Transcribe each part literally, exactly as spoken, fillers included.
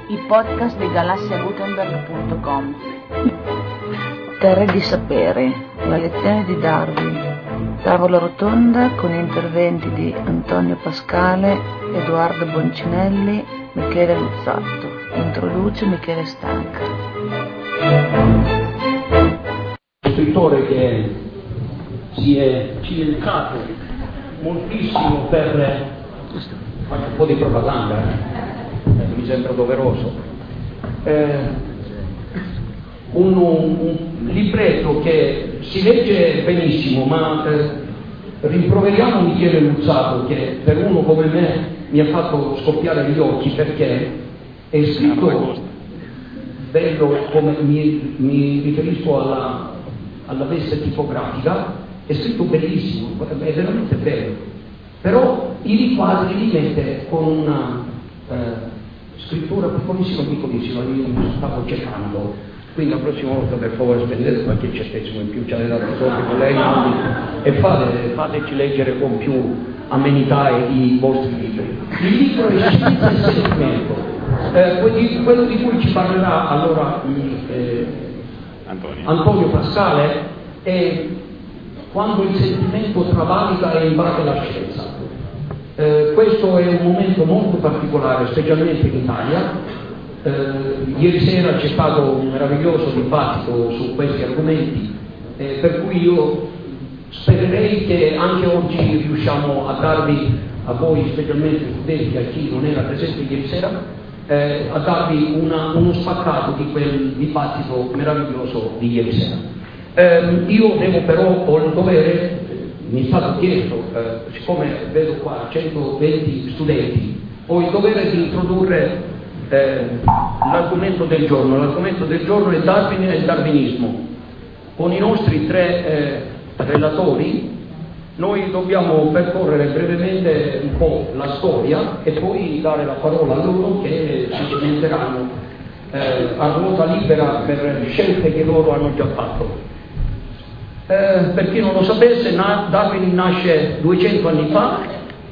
i podcast di galassia gutenberg punto com. Terre di sapere, la lezione di Darwin, tavola rotonda con interventi di Antonio Pascale, Edoardo Boncinelli, Michele Luzzatto. Introduce Michele Stanca. Un scrittore che si è cimencato moltissimo per fare un po' di propaganda, eh, mi sembra doveroso. Eh, un, un libretto che si legge benissimo, ma eh, rimproveriamo Michele Luzzatto, che per uno come me mi ha fatto scoppiare gli occhi, perché è scritto bello, come mi, mi riferisco alla, alla veste tipografica, è scritto bellissimo, è veramente bello, però i riquadri li mette con una eh, scrittura piccolissima piccolissima, io mi stavo cercando. Quindi la prossima volta per favore spendete qualche centesimo in più, ci avete dato soldi con lei, e fate, fateci leggere con più amenità i vostri libri. Il libro è scienza e sentimento, eh, quello di cui ci parlerà allora eh, Antonio. Antonio Pascale è quando il sentimento travalica e invade la scienza. Eh, questo è un momento molto particolare, specialmente in Italia. Eh, ieri sera c'è stato un meraviglioso dibattito su questi argomenti, eh, per cui io spererei che anche oggi riusciamo a darvi, a voi specialmente studenti, a chi non era presente ieri sera, eh, a darvi una, uno spaccato di quel dibattito meraviglioso di ieri sera. Eh, io devo però, ho il dovere, mi è stato chiesto, eh, siccome vedo qua centoventi studenti, ho il dovere di introdurre Eh, l'argomento del giorno. L'argomento del giorno è Darwin e il darwinismo. Con i nostri tre eh, relatori noi dobbiamo percorrere brevemente un po' la storia e poi dare la parola a loro che si cimenteranno eh, a ruota libera per scelte che loro hanno già fatto. Eh, per chi non lo sapesse, Darwin nasce duecento anni fa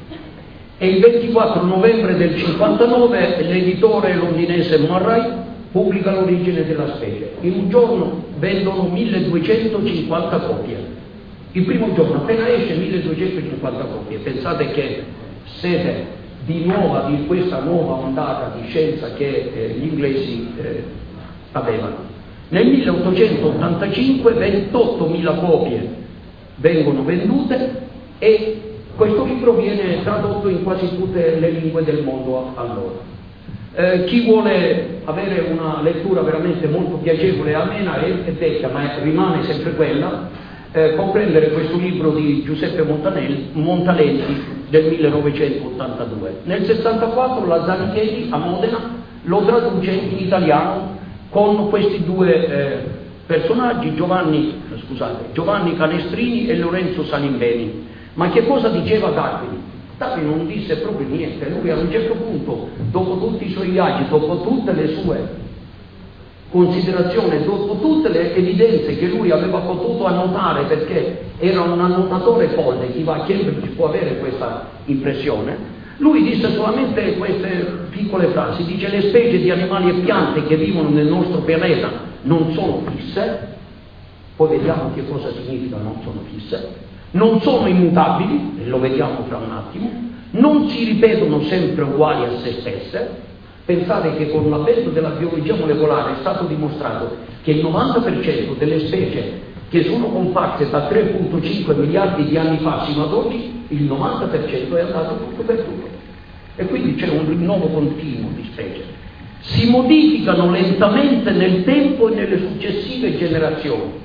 e il ventiquattro novembre del cinquantanove l'editore londinese Murray pubblica L'origine della specie. In un giorno vendono milleduecentocinquanta copie. Il primo giorno, appena esce, milleduecentocinquanta copie. Pensate che sede di nuova, di questa nuova ondata di scienza che eh, gli inglesi eh, avevano. Nel milleottocentottantacinque ventottomila copie vengono vendute e questo libro viene tradotto in quasi tutte le lingue del mondo allora. Eh, chi vuole avere una lettura veramente molto piacevole e amena è, è vecchia, ma è, rimane sempre quella, eh, può prendere questo libro di Giuseppe Montalenti del millenovecentottantadue. Nel sessantaquattro la Zanichelli a Modena lo traduce in italiano con questi due eh, personaggi, Giovanni, scusate, Giovanni Canestrini e Lorenzo Salimbeni. Ma che cosa diceva Darwin? Darwin non disse proprio niente. Lui a un certo punto, dopo tutti i suoi viaggi, dopo tutte le sue considerazioni, dopo tutte le evidenze che lui aveva potuto annotare, perché era un annotatore folle, chi va a Cambridge può avere questa impressione, lui disse solamente queste piccole frasi. Dice: le specie di animali e piante che vivono nel nostro pianeta non sono fisse, poi vediamo che cosa significa non sono fisse, non sono immutabili, e lo vediamo fra un attimo, non si ripetono sempre uguali a se stesse. Pensate che con l'avvento della biologia molecolare è stato dimostrato che il novanta per cento delle specie che sono comparse da tre virgola cinque miliardi di anni fa sino ad oggi, il novanta per cento è andato tutto per tutto. E quindi c'è un rinnovo continuo di specie. Si modificano lentamente nel tempo e nelle successive generazioni.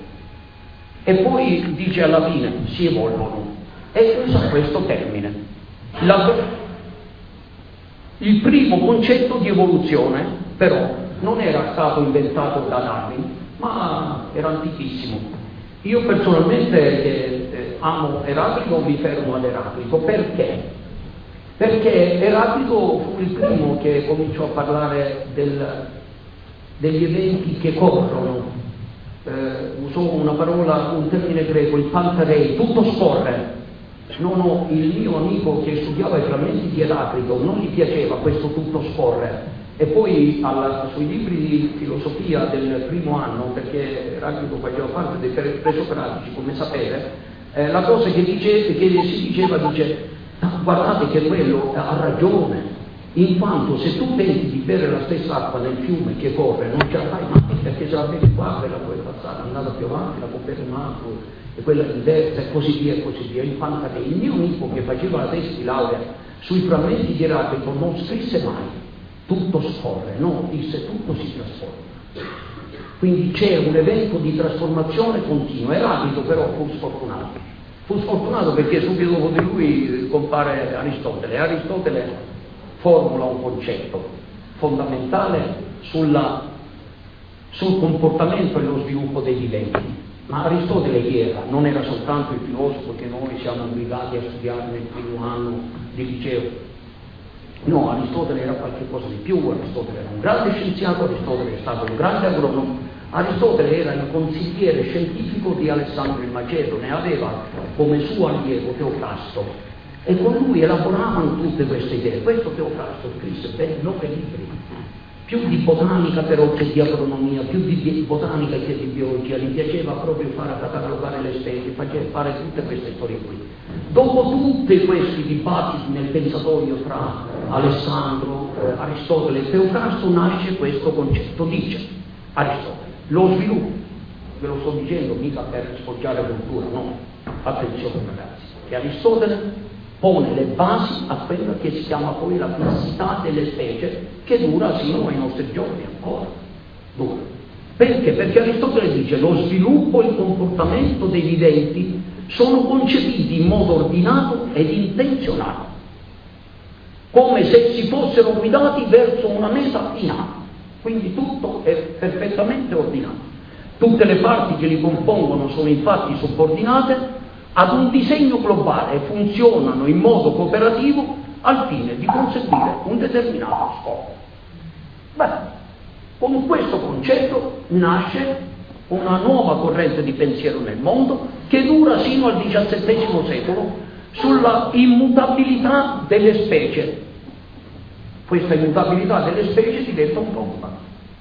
E poi dice alla fine si evolvono, e usa questo termine. La, il primo concetto di evoluzione però non era stato inventato da Darwin, ma era antichissimo. Io personalmente eh, eh, amo Eraclito, mi fermo ad Eraclito. Perché? Perché Eraclito fu il primo che cominciò a parlare del, degli eventi che corrono. Eh, usò una parola, un termine greco, il pantarei, tutto scorre. Non ho, il mio amico che studiava i frammenti di Eraclito non gli piaceva questo tutto scorre, E poi alla, sui libri di filosofia del primo anno, perché Eraclito faceva parte dei presocratici, come sapete, eh, la cosa che, dice, che si diceva, dice, guardate che quello ha ragione, in quanto se tu tenti di bere la stessa acqua nel fiume che corre, non ce la fai mai, perché se la bevi qua, quella puoi passare, andata più avanti, la può bere un altro, e quella diversa, e così via, e così via. Infatti il mio amico che faceva la tesi di laurea sui frammenti di Eraclito non scrisse mai tutto scorre, no, disse tutto si trasforma. Quindi c'è un evento di trasformazione continua. Eraclito però fu sfortunato. Fu sfortunato perché subito dopo di lui compare Aristotele. Aristotele formula un concetto fondamentale sulla, sul comportamento e lo sviluppo dei viventi. Ma Aristotele chi era? Non era soltanto il filosofo che noi siamo obbligati a studiare nel primo anno di liceo. No, Aristotele era qualche cosa di più. Aristotele era un grande scienziato, Aristotele è stato un grande agronomo, Aristotele era il consigliere scientifico di Alessandro il Macedone, aveva come suo allievo Teofrasto e con lui elaboravano tutte queste idee. Questo Teofrasto scrisse ben nove libri, più di botanica però che di agronomia, più di botanica che di biologia, gli piaceva proprio fare catalogare le specie, faceva fare tutte queste storie qui. Dopo tutti questi dibattiti nel pensatorio tra Alessandro, eh, Aristotele e Teofrasto nasce questo concetto, dice Aristotele, lo sviluppo, ve lo sto dicendo mica per sfoggiare cultura, no, attenzione ragazzi, che Aristotele pone le basi a quella che si chiama poi la fissità delle specie, che dura sino ai nostri giorni ancora. Dura. Perché? Perché Aristotele dice lo sviluppo e il comportamento dei viventi sono concepiti in modo ordinato ed intenzionato, come se si fossero guidati verso una meta finale. Quindi tutto è perfettamente ordinato. Tutte le parti che li compongono sono infatti subordinate ad un disegno globale e funzionano in modo cooperativo al fine di conseguire un determinato scopo. Beh, con questo concetto nasce una nuova corrente di pensiero nel mondo che dura sino al diciassettesimo secolo sulla immutabilità delle specie. Questa immutabilità delle specie diventa un dogma.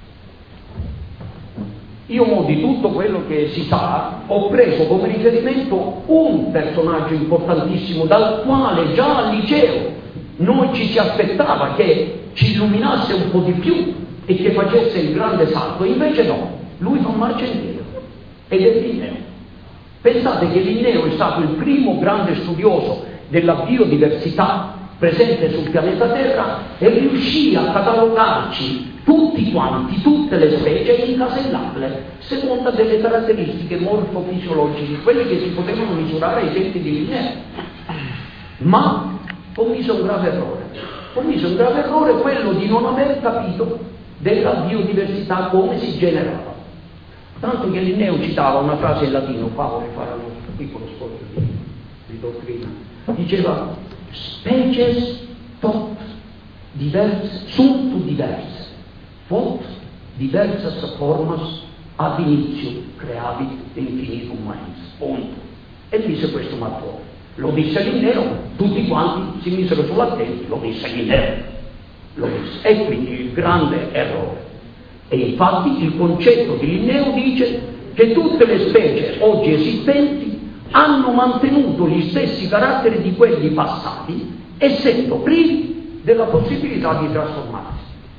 Io mo di tutto quello che si sa ho preso come riferimento un personaggio importantissimo dal quale già al liceo noi ci si aspettava che ci illuminasse un po' di più e che facesse il grande salto, invece no, lui fa marcia indietro ed è Linneo. Pensate che Linneo è stato il primo grande studioso della biodiversità presente sul pianeta Terra e riuscì a catalogarci tutti quanti, tutte le specie e incasellarle secondo delle caratteristiche morfofisiologiche, quelle che si potevano misurare ai tempi di Linneo. Ma commise un grave errore, commise un grave errore quello di non aver capito della biodiversità come si generava. Tanto che Linneo citava una frase in latino, qua vorrei fare un piccolo sforzo di, di dottrina, diceva species tot diverse, sunt diverse, quod diversas formas ad initio creavit infinitum mens. Punto. E disse questo mattone. Lo disse Linneo, tutti quanti si misero sull'attenti, lo disse Linneo. Lo disse. E quindi il grande errore. E infatti il concetto di Linneo dice che tutte le specie oggi esistenti hanno mantenuto gli stessi caratteri di quelli passati, essendo privi della possibilità di trasformarsi.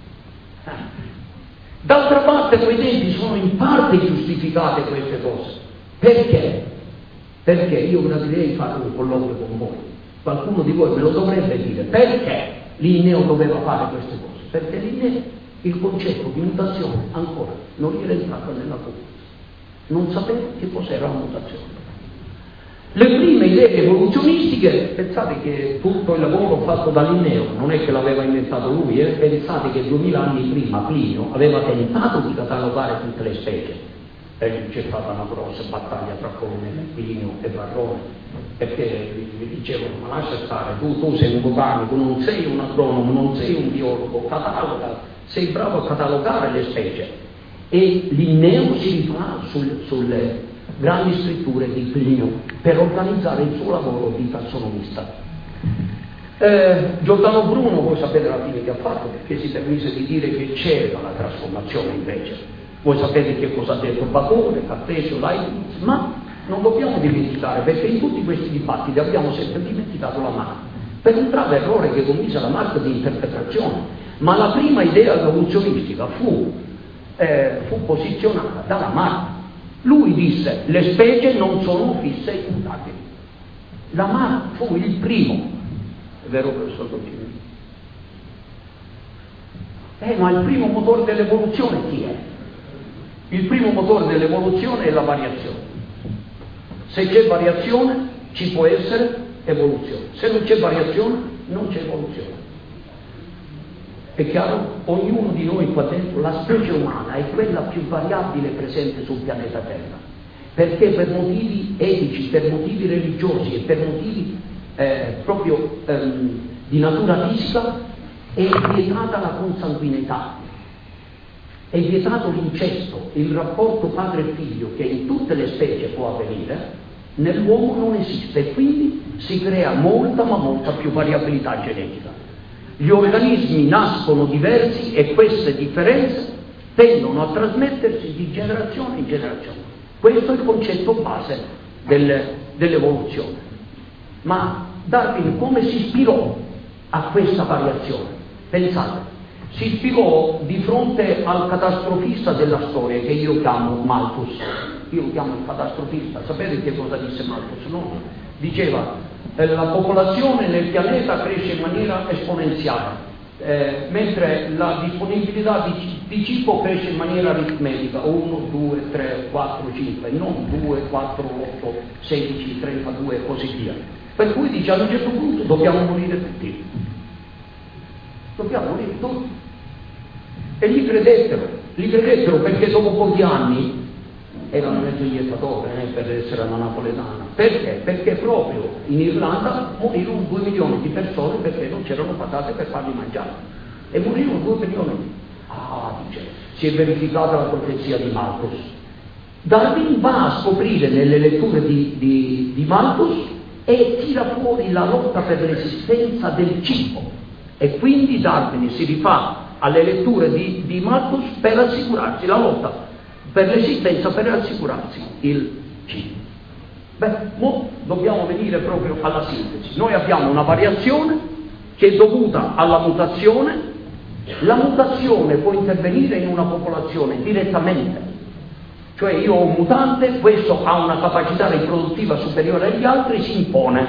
D'altra parte quei tempi sono in parte giustificate queste cose. Perché? Perché io gradirei fare un colloquio con voi. Qualcuno di voi me lo dovrebbe dire. Perché Linneo doveva fare queste cose? Perché Linneo il concetto di mutazione ancora non gli era entrato nella testa. Non sapeva che cos'era la mutazione. Le prime idee evoluzionistiche, pensate che tutto il lavoro fatto da Linneo non è che l'aveva inventato lui, eh? Pensate che duemila anni prima Plinio aveva tentato di catalogare tutte le specie e c'è stata una grossa battaglia tra Plinio e Varrone, perché gli dicevano ma lascia stare, tu, tu sei un botanico, non sei un agronomo, non sei un biologo, cataloga, sei bravo a catalogare le specie. E Linneo si rifà sul, sulle grandi scritture di Plinio per organizzare il suo lavoro di tassonomista. Eh, Giordano Bruno, voi sapete la fine che ha fatto, perché si permise di dire che c'era la trasformazione invece. Voi sapete che cosa ha detto Bacone, Cartesio, Leibniz, ma non dobbiamo dimenticare, perché in tutti questi dibattiti abbiamo sempre dimenticato la Marx, per un grave errore che commise la Marx di interpretazione. Ma la prima idea rivoluzionistica fu, eh, fu posizionata dalla Marx. Lui disse: le specie non sono fisse e immutabili. La Marx fu il primo. È vero, professor Dottini? Eh, ma il primo motore dell'evoluzione chi è? Il primo motore dell'evoluzione è la variazione. Se c'è variazione ci può essere evoluzione. Se non c'è variazione non c'è evoluzione. È chiaro? Ognuno di noi qua dentro, la specie umana è quella più variabile presente sul pianeta Terra, perché per motivi etici, per motivi religiosi e per motivi eh, proprio ehm, di natura fisica è vietata la consanguinità, è vietato l'incesto, il rapporto padre e figlio che in tutte le specie può avvenire, nell'uomo non esiste e quindi si crea molta ma molta più variabilità genetica. Gli organismi nascono diversi e queste differenze tendono a trasmettersi di generazione in generazione. Questo è il concetto base del, dell'evoluzione. Ma Darwin come si ispirò a questa variazione? Pensate, si ispirò di fronte al catastrofista della storia che io chiamo Malthus. Io lo chiamo il catastrofista. Sapete che cosa disse Malthus? No? Diceva: la popolazione nel pianeta cresce in maniera esponenziale, eh, mentre la disponibilità di, di cibo cresce in maniera aritmetica, uno, due, tre, quattro, cinque, non due, quattro, otto, sedici, trentadue e così via. Per cui dice: ad un certo punto dobbiamo morire tutti. Dobbiamo morire tutti. E gli credettero, gli credettero perché dopo pochi anni erano mezzo iettatore eh, per essere una napoletana. Perché? Perché proprio in Irlanda morirono due milioni di persone perché non c'erano patate per farli mangiare. E morirono due milioni. Ah, dice, si è verificata la profezia di Malthus. Darwin va a scoprire nelle letture di, di, di Malthus e tira fuori la lotta per l'esistenza del cibo. E quindi Darwin si rifà alle letture di, di Malthus per assicurarsi la lotta per l'esistenza, per assicurarsi il cibo. Beh, mo dobbiamo venire proprio alla sintesi. Noi abbiamo una variazione che è dovuta alla mutazione. La mutazione può intervenire in una popolazione direttamente, cioè io ho un mutante, questo ha una capacità riproduttiva superiore agli altri, si impone,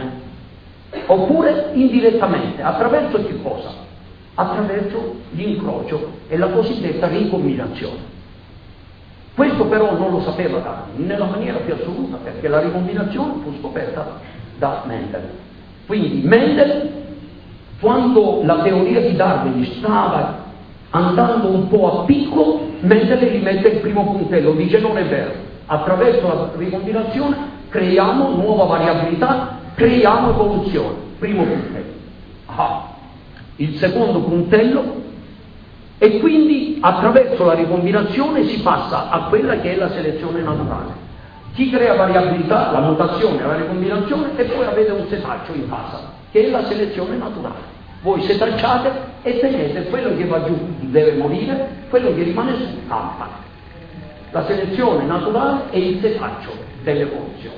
oppure indirettamente, attraverso che cosa? Attraverso l'incrocio e la cosiddetta ricombinazione. Questo però non lo sapeva Darwin nella maniera più assoluta, perché la ricombinazione fu scoperta da Mendel. Quindi Mendel, quando la teoria di Darwin stava andando un po' a picco, Mendel gli mette il primo puntello, dice: non è vero, attraverso la ricombinazione creiamo nuova variabilità, creiamo evoluzione. Primo puntello. Ah. Il secondo puntello. E quindi attraverso la ricombinazione si passa a quella che è la selezione naturale. Chi crea variabilità? La mutazione, la ricombinazione, e poi avete un setaccio in casa, che è la selezione naturale. Voi setacciate e tenete quello che va giù deve morire, quello che rimane su campa. La selezione naturale è il setaccio dell'evoluzione.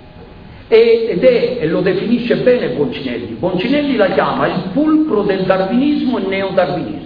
Ed è, e lo definisce bene Boncinelli. Boncinelli la chiama il fulcro del darwinismo e neodarwinismo.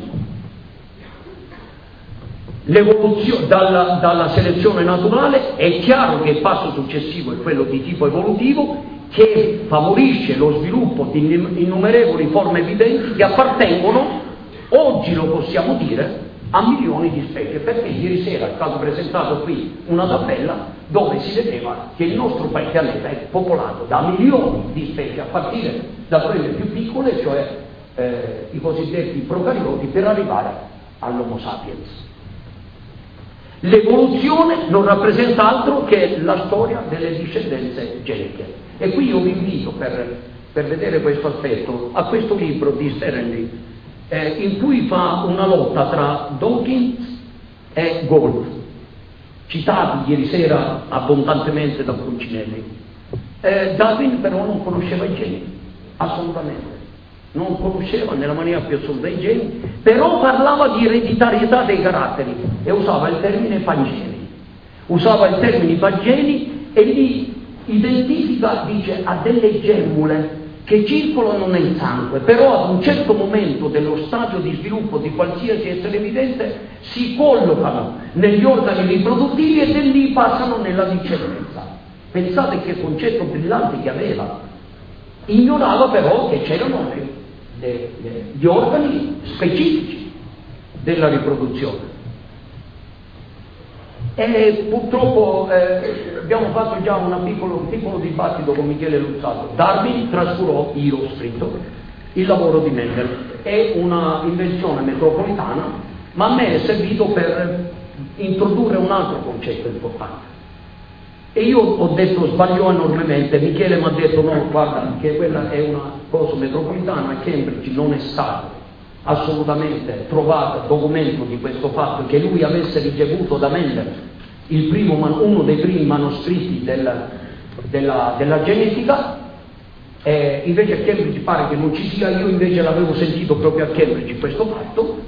L'evoluzione dalla, dalla selezione naturale è chiaro che il passo successivo è quello di tipo evolutivo, che favorisce lo sviluppo di innumerevoli forme viventi che appartengono, oggi lo possiamo dire, a milioni di specie, perché ieri sera è stato presentato qui una tabella dove si vedeva che il nostro pianeta è popolato da milioni di specie, a partire da quelle più piccole, cioè eh, i cosiddetti procarioti, per arrivare all'Homo sapiens. L'evoluzione non rappresenta altro che la storia delle discendenze genetiche. E qui io vi invito, per, per vedere questo aspetto, a questo libro di Sterenly, eh, in cui fa una lotta tra Dawkins e Gould, citati ieri sera abbondantemente da Boncinelli. Eh, Darwin però non conosceva i geni, assolutamente. non conosceva nella maniera più assoluta i geni, però parlava di ereditarietà dei caratteri e usava il termine Pangeni. Usava il termine Pangeni e li identifica, dice, a delle gemmole che circolano nel sangue, però ad un certo momento dello stadio di sviluppo di qualsiasi essere vivente si collocano negli organi riproduttivi e da lì passano nella discendenza. Pensate che concetto brillante che aveva. Ignorava però che c'erano le, le, le, gli organi specifici della riproduzione. E purtroppo eh, abbiamo fatto già una piccolo, un piccolo dibattito con Michele Luzzato. Darwin trascurò, io ho scritto, il lavoro di Mendel. È una invenzione metropolitana, ma a me è servito per introdurre un altro concetto importante. E io ho detto, sbagliò enormemente, Michele mi ha detto no, guarda, che quella è una cosa metropolitana, a Cambridge non è stato assolutamente trovato documento di questo fatto, che lui avesse ricevuto da Mendel il primo, uno dei primi manoscritti del, della, della genetica, eh, invece a Cambridge pare che non ci sia, io invece l'avevo sentito proprio a Cambridge questo fatto,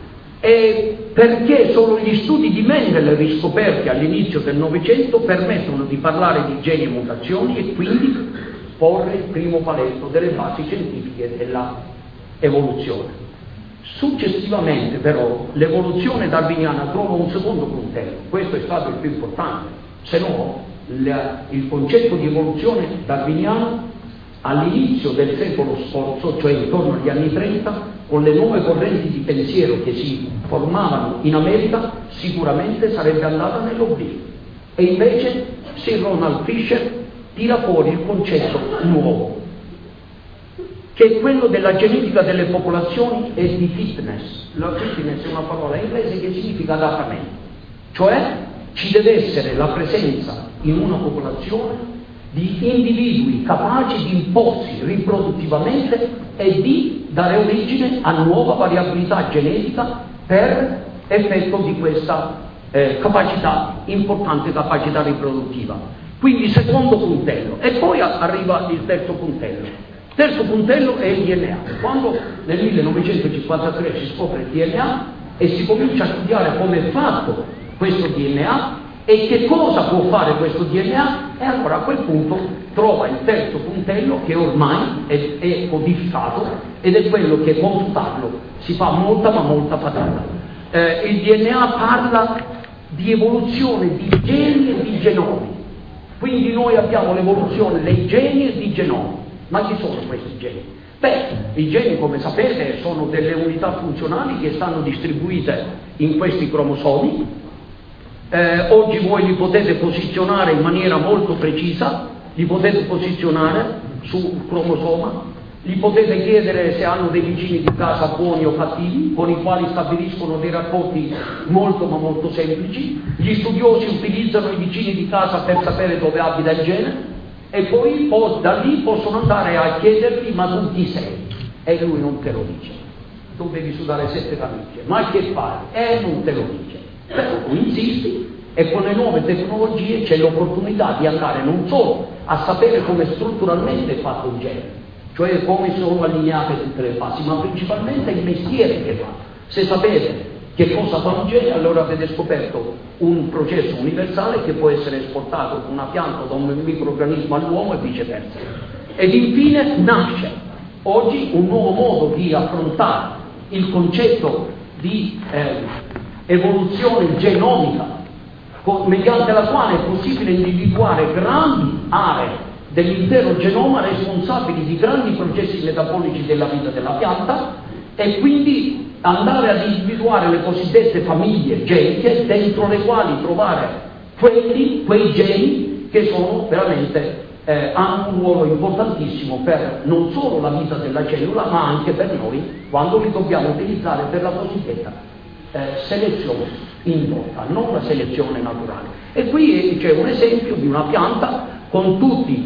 e perché solo gli studi di Mendel riscoperti all'inizio del Novecento permettono di parlare di geni e mutazioni e quindi porre il primo paletto delle basi scientifiche della evoluzione. Successivamente però l'evoluzione darwiniana trova un secondo puntello, questo è stato il più importante, se no la, il concetto di evoluzione darwiniana all'inizio del secolo scorso, cioè intorno agli anni trenta, con le nuove correnti di pensiero che si formavano in America, sicuramente sarebbe andata nell'oblio. E invece Sir Ronald Fisher tira fuori il concetto nuovo, che è quello della genetica delle popolazioni e di fitness. La fitness è una parola inglese che significa adattamento, cioè ci deve essere la presenza in una popolazione di individui capaci di imporsi riproduttivamente e di dare origine a nuova variabilità genetica per effetto di questa eh, capacità, importante capacità riproduttiva. Quindi secondo puntello. E poi arriva il terzo puntello. Il terzo puntello è il D N A. Quando nel millenovecentocinquantatré si scopre il D N A e si comincia a studiare come è fatto questo D N A e che cosa può fare questo D N A, e allora a quel punto trova il terzo puntello che ormai è, è codificato ed è quello che confutarlo si fa molta ma molta fatica. Eh, il D N A parla di evoluzione di geni e di genomi, quindi noi abbiamo l'evoluzione dei geni e di genomi. Ma chi sono questi geni? Beh, i geni, come sapete, sono delle unità funzionali che stanno distribuite in questi cromosomi. Eh, oggi voi li potete posizionare in maniera molto precisa, li potete posizionare sul cromosoma, gli potete chiedere se hanno dei vicini di casa buoni o cattivi, con i quali stabiliscono dei rapporti molto ma molto semplici. Gli studiosi utilizzano i vicini di casa per sapere dove abita il gene e poi da lì possono andare a chiedergli ma tu chi sei? E lui non te lo dice, tu devi sudare sette camicie, ma che fai? E non te lo dice. Però tu insisti e con le nuove tecnologie c'è l'opportunità di andare non solo a sapere come strutturalmente è fatto un gene, cioè come sono allineate tutte le fasi, ma principalmente il mestiere che fa. Se sapete che cosa fa un gene, allora avete scoperto un processo universale che può essere esportato da una pianta, da un microorganismo all'uomo e viceversa. Ed infine nasce oggi un nuovo modo di affrontare il concetto di eh, evoluzione genomica, mediante la quale è possibile individuare grandi aree dell'intero genoma responsabili di grandi processi metabolici della vita della pianta e quindi andare ad individuare le cosiddette famiglie geniche dentro le quali trovare quelli, quei geni che sono veramente eh, hanno un ruolo importantissimo per non solo la vita della cellula ma anche per noi quando li dobbiamo utilizzare per la cosiddetta eh, selezione indotta, non la selezione naturale. E qui c'è un esempio di una pianta con tutti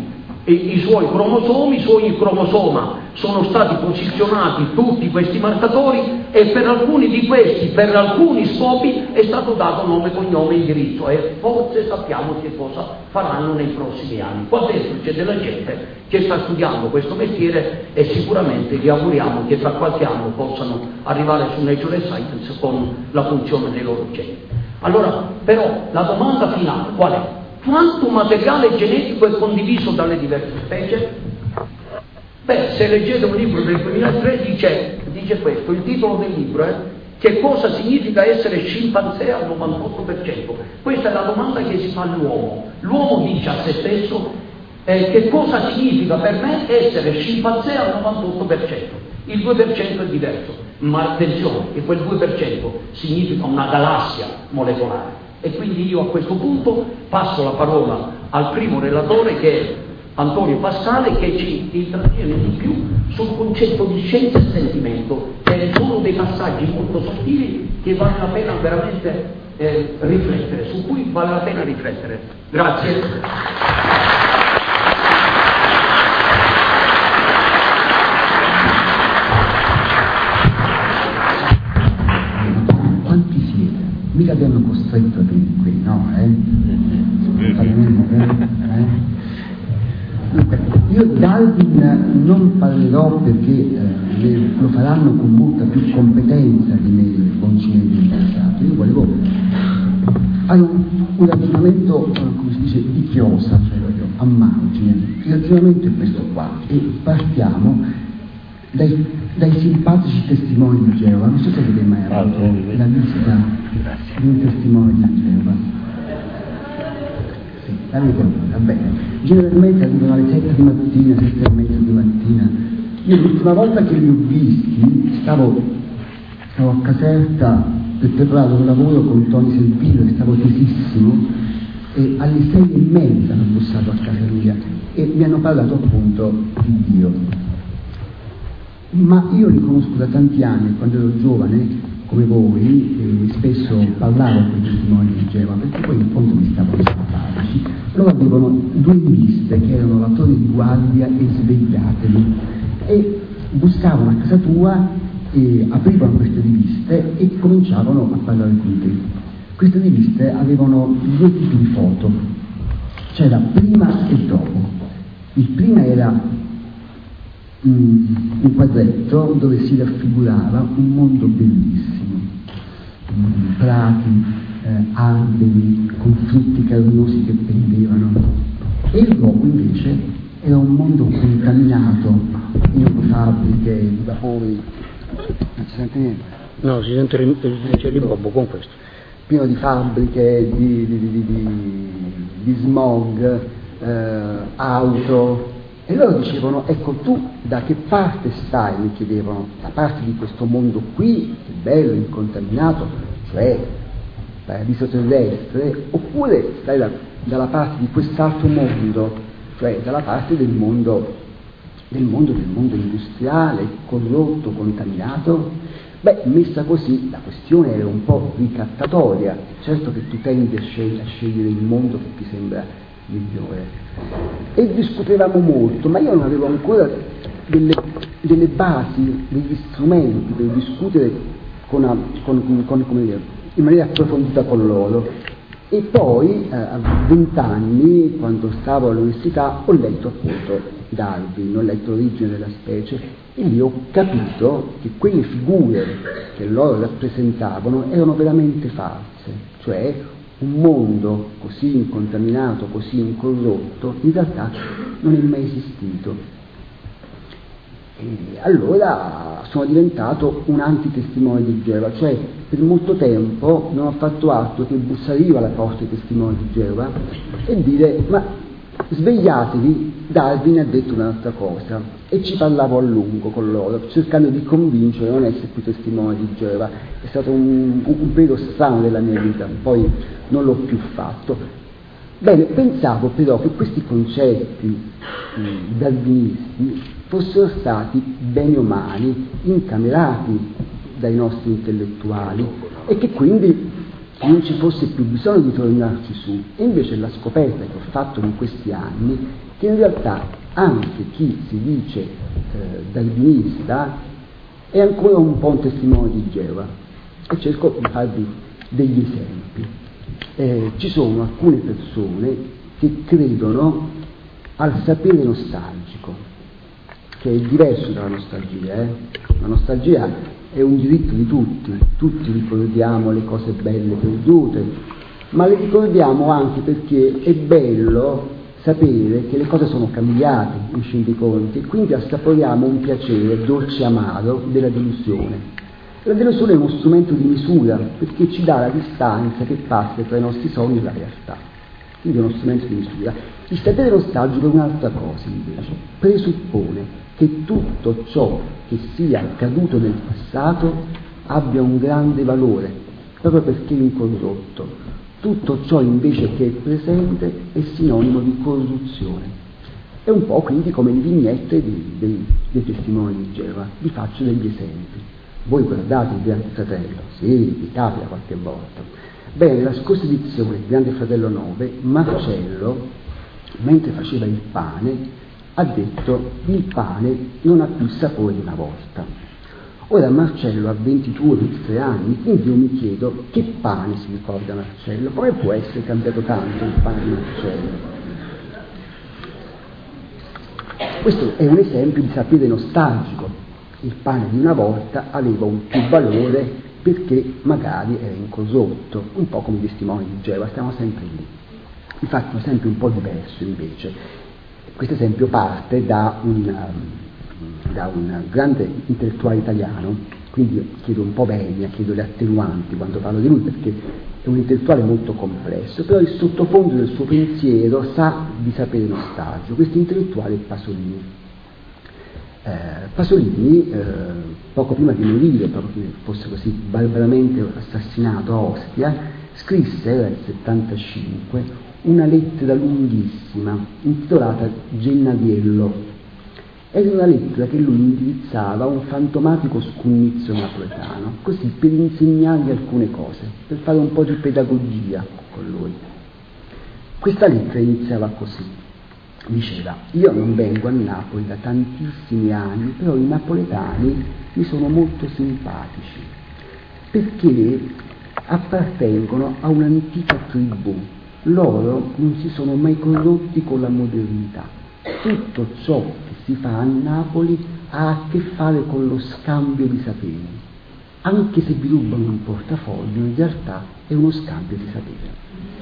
e i suoi cromosomi, su ogni cromosoma sono stati posizionati tutti questi marcatori e per alcuni di questi, per alcuni scopi è stato dato nome, cognome e indirizzo e forse sappiamo che cosa faranno nei prossimi anni. Qua dentro c'è della gente che sta studiando questo mestiere e sicuramente gli auguriamo che tra qualche anno possano arrivare su Nature Science con la funzione dei loro geni. Allora, però, la domanda finale qual è? Quanto materiale genetico è condiviso dalle diverse specie? Beh, se leggete un libro del duemilatré dice, dice questo, il titolo del libro è che cosa significa essere scimpanzé al novantotto per cento? Questa è la domanda che si fa all'uomo. L'uomo dice a se stesso eh, che cosa significa per me essere scimpanzé al novantotto per cento? Il due per cento è diverso, ma attenzione, che quel due per cento significa una galassia molecolare. E quindi io a questo punto passo la parola al primo relatore che è Antonio Pascale, che ci intrattiene di più sul concetto di scienza e sentimento, che sono dei passaggi molto sottili che vale la pena veramente eh, riflettere, su cui vale la pena riflettere. Grazie. Mica vi hanno costretto a venire qui, no? Eh? eh? Dunque, io Darwin non parlerò perché eh, lo faranno con molta più competenza di me le concine del passato. Io volevo fare un, un ragionamento, come si dice, di chiosa, cioè a margine. Il ragionamento è questo qua, e partiamo dai, dai simpatici testimoni di Geova. Non so se avete mai avuto la visita di un testimone di Geova. Sì, l'avete avuto, va bene. Generalmente arrivano alle sette di mattina, sette e mezza di mattina. Io l'ultima volta che li ho visti stavo, stavo a Caserta per preparare un lavoro con Tony Selvino, che stavo tesissimo, e alle sei e mezza hanno bussato a casa mia e mi hanno parlato appunto di Dio. Ma io li conosco da tanti anni, quando ero giovane come voi, eh, spesso parlavo con i testimoni di Geova, perché poi in fondo mi stavano simpatici. Loro avevano due riviste che erano La Torre di Guardia e Svegliatevi, e bussavano a casa tua, e aprivano queste riviste e cominciavano a parlare con te. Queste riviste avevano due tipi di foto, c'era prima e dopo. Il prima era un quadretto dove si raffigurava un mondo bellissimo, prati, eh, alberi, con frutti carnosi che pendevano, e il dopo invece era un mondo contaminato, pieno di fabbriche, di vapori. Non si sente niente? No, si sente il rimbombo con questo. Pieno di fabbriche, di, di, di, di, di smog, eh, auto. E loro dicevano, ecco, tu da che parte stai? Mi chiedevano, da parte di questo mondo qui, che bello, incontaminato, cioè paradiso terrestre, oppure stai da, dalla parte di quest'altro mondo, cioè dalla parte del mondo, del mondo, del mondo industriale, corrotto, contaminato? Beh, messa così, la questione era un po' ricattatoria. Certo che tu tendi a scegliere, a scegliere il mondo che ti sembra migliore. E discutevamo molto, ma io non avevo ancora delle, delle basi, degli strumenti per discutere con, con, con, come dire, in maniera approfondita con loro. E poi eh, a vent'anni, quando stavo all'università, ho letto appunto Darwin, ho letto L'origine della specie, e lì ho capito che quelle figure che loro rappresentavano erano veramente false, cioè un mondo così incontaminato, così incorrotto, in realtà non è mai esistito. E allora sono diventato un antitestimone di Geova, cioè per molto tempo non ho fatto altro che bussare io alla porta dei testimoni di Geova e dire, ma svegliatevi, Darwin ha detto un'altra cosa, e ci parlavo a lungo con loro, cercando di convincere a non essere più testimone di Geova. È stato un, un periodo strano della mia vita, poi non l'ho più fatto. Bene, pensavo però che questi concetti mh, darwinisti fossero stati, bene o male, incamerati dai nostri intellettuali e che quindi non ci fosse più bisogno di tornarci su. E invece la scoperta che ho fatto in questi anni che in realtà anche chi si dice eh, darwinista è ancora un po' un testimone di Geova, e cerco di farvi degli esempi. Eh, ci sono alcune persone che credono al sapere nostalgico, che è diverso dalla nostalgia. Eh? La nostalgia è un diritto di tutti, tutti ricordiamo le cose belle perdute, ma le ricordiamo anche perché è bello sapere che le cose sono cambiate in fin dei conti, e quindi assaporiamo un piacere dolce e amaro della delusione. La delusione è uno strumento di misura, perché ci dà la distanza che passa tra i nostri sogni e la realtà, quindi è uno strumento di misura. Il sapere nostalgico è un'altra cosa invece, presuppone che tutto ciò che sia accaduto nel passato abbia un grande valore, proprio perché è incorrotto. Tutto ciò invece che è presente è sinonimo di corruzione. È un po' quindi come le vignette dei, dei, dei testimoni di Geova. Vi faccio degli esempi. Voi guardate il Grande Fratello? Sì, vi capita qualche volta. Bene, nella scorsa edizione del Grande Fratello nove, Marcello, mentre faceva il pane, ha detto: il pane non ha più il sapore di una volta. Ora Marcello ha ventidue ventitré anni, quindi io mi chiedo che pane si ricorda Marcello, come può essere cambiato tanto il pane di Marcello? Questo è un esempio di sapere nostalgico. Il pane di una volta aveva un più valore perché magari era incorrotto, un po' come i testimoni di Geova, stiamo sempre lì. Vi faccio un esempio un po' diverso invece. Questo esempio parte da un, da un grande intellettuale italiano, quindi chiedo un po' venia, chiedo le attenuanti quando parlo di lui, perché è un intellettuale molto complesso, però il sottofondo del suo pensiero sa di sapere nostalgico. Questo intellettuale è Pasolini. Eh, Pasolini, eh, poco prima di morire, proprio che fosse così barbaramente assassinato a Ostia, scrisse, era il settantacinque, una lettera lunghissima intitolata Gennadiello. Era una lettera che lui indirizzava a un fantomatico scunnizio napoletano, così per insegnargli alcune cose, per fare un po' di pedagogia con lui. Questa lettera iniziava così, diceva: io non vengo a Napoli da tantissimi anni, però i napoletani mi sono molto simpatici, perché appartengono a un'antica tribù. Loro non si sono mai corrotti con la modernità. Tutto ciò che si fa a Napoli ha a che fare con lo scambio di saperi. Anche se vi rubano un portafoglio, in realtà è uno scambio di saperi.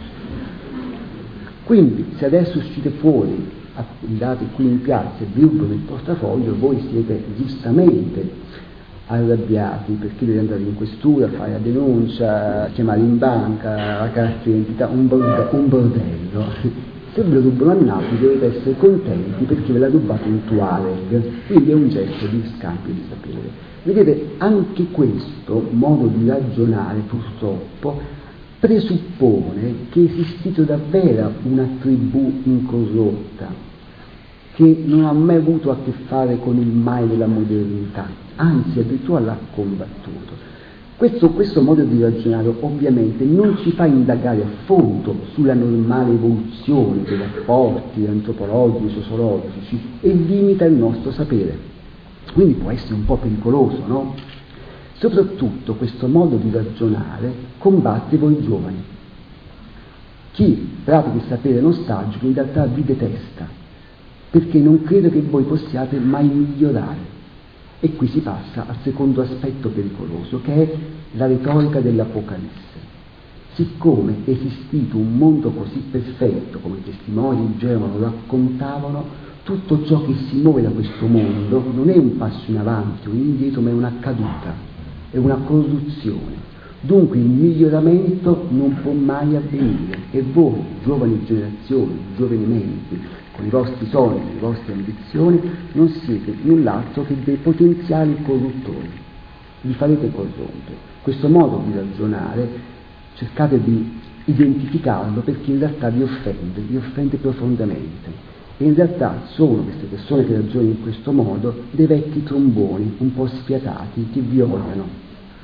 Quindi, se adesso uscite fuori, andate qui in piazza e vi rubano il portafoglio, voi siete giustamente arrabbiati perché deve andare in questura, fare la denuncia, chiamare in banca, la carta d'identità, un, borde- un bordello. Se ve lo rubano a Napoli dovete essere contenti perché ve l'ha rubato un Tuareg, quindi è un gesto di scambio di sapere. Vedete, anche questo modo di ragionare purtroppo presuppone che è esistito davvero una tribù incorrotta, che non ha mai avuto a che fare con il male della modernità, anzi addirittura l'ha combattuto. Questo, questo modo di ragionare ovviamente non ci fa indagare a fondo sulla normale evoluzione dei rapporti antropologici, sociologici, e limita il nostro sapere. Quindi può essere un po' pericoloso, no? Soprattutto questo modo di ragionare combatte voi giovani. Chi pratica il sapere nostalgico in realtà vi detesta, perché non crede che voi possiate mai migliorare. E qui si passa al secondo aspetto pericoloso, che è la retorica dell'Apocalisse. Siccome è esistito un mondo così perfetto, come i testimoni di Geova lo raccontavano, tutto ciò che si muove da questo mondo non è un passo in avanti o indietro, ma è una caduta, è una corruzione. Dunque il miglioramento non può mai avvenire, e voi, giovani generazioni, giovani menti, con i vostri sogni, le vostre ambizioni, non siete null'altro che dei potenziali corruttori. Vi farete corrompere. Questo modo di ragionare cercate di identificarlo, perché in realtà vi offende, vi offende profondamente. E in realtà sono queste persone che ragionano in questo modo dei vecchi tromboni un po' sfiatati che vi odiano.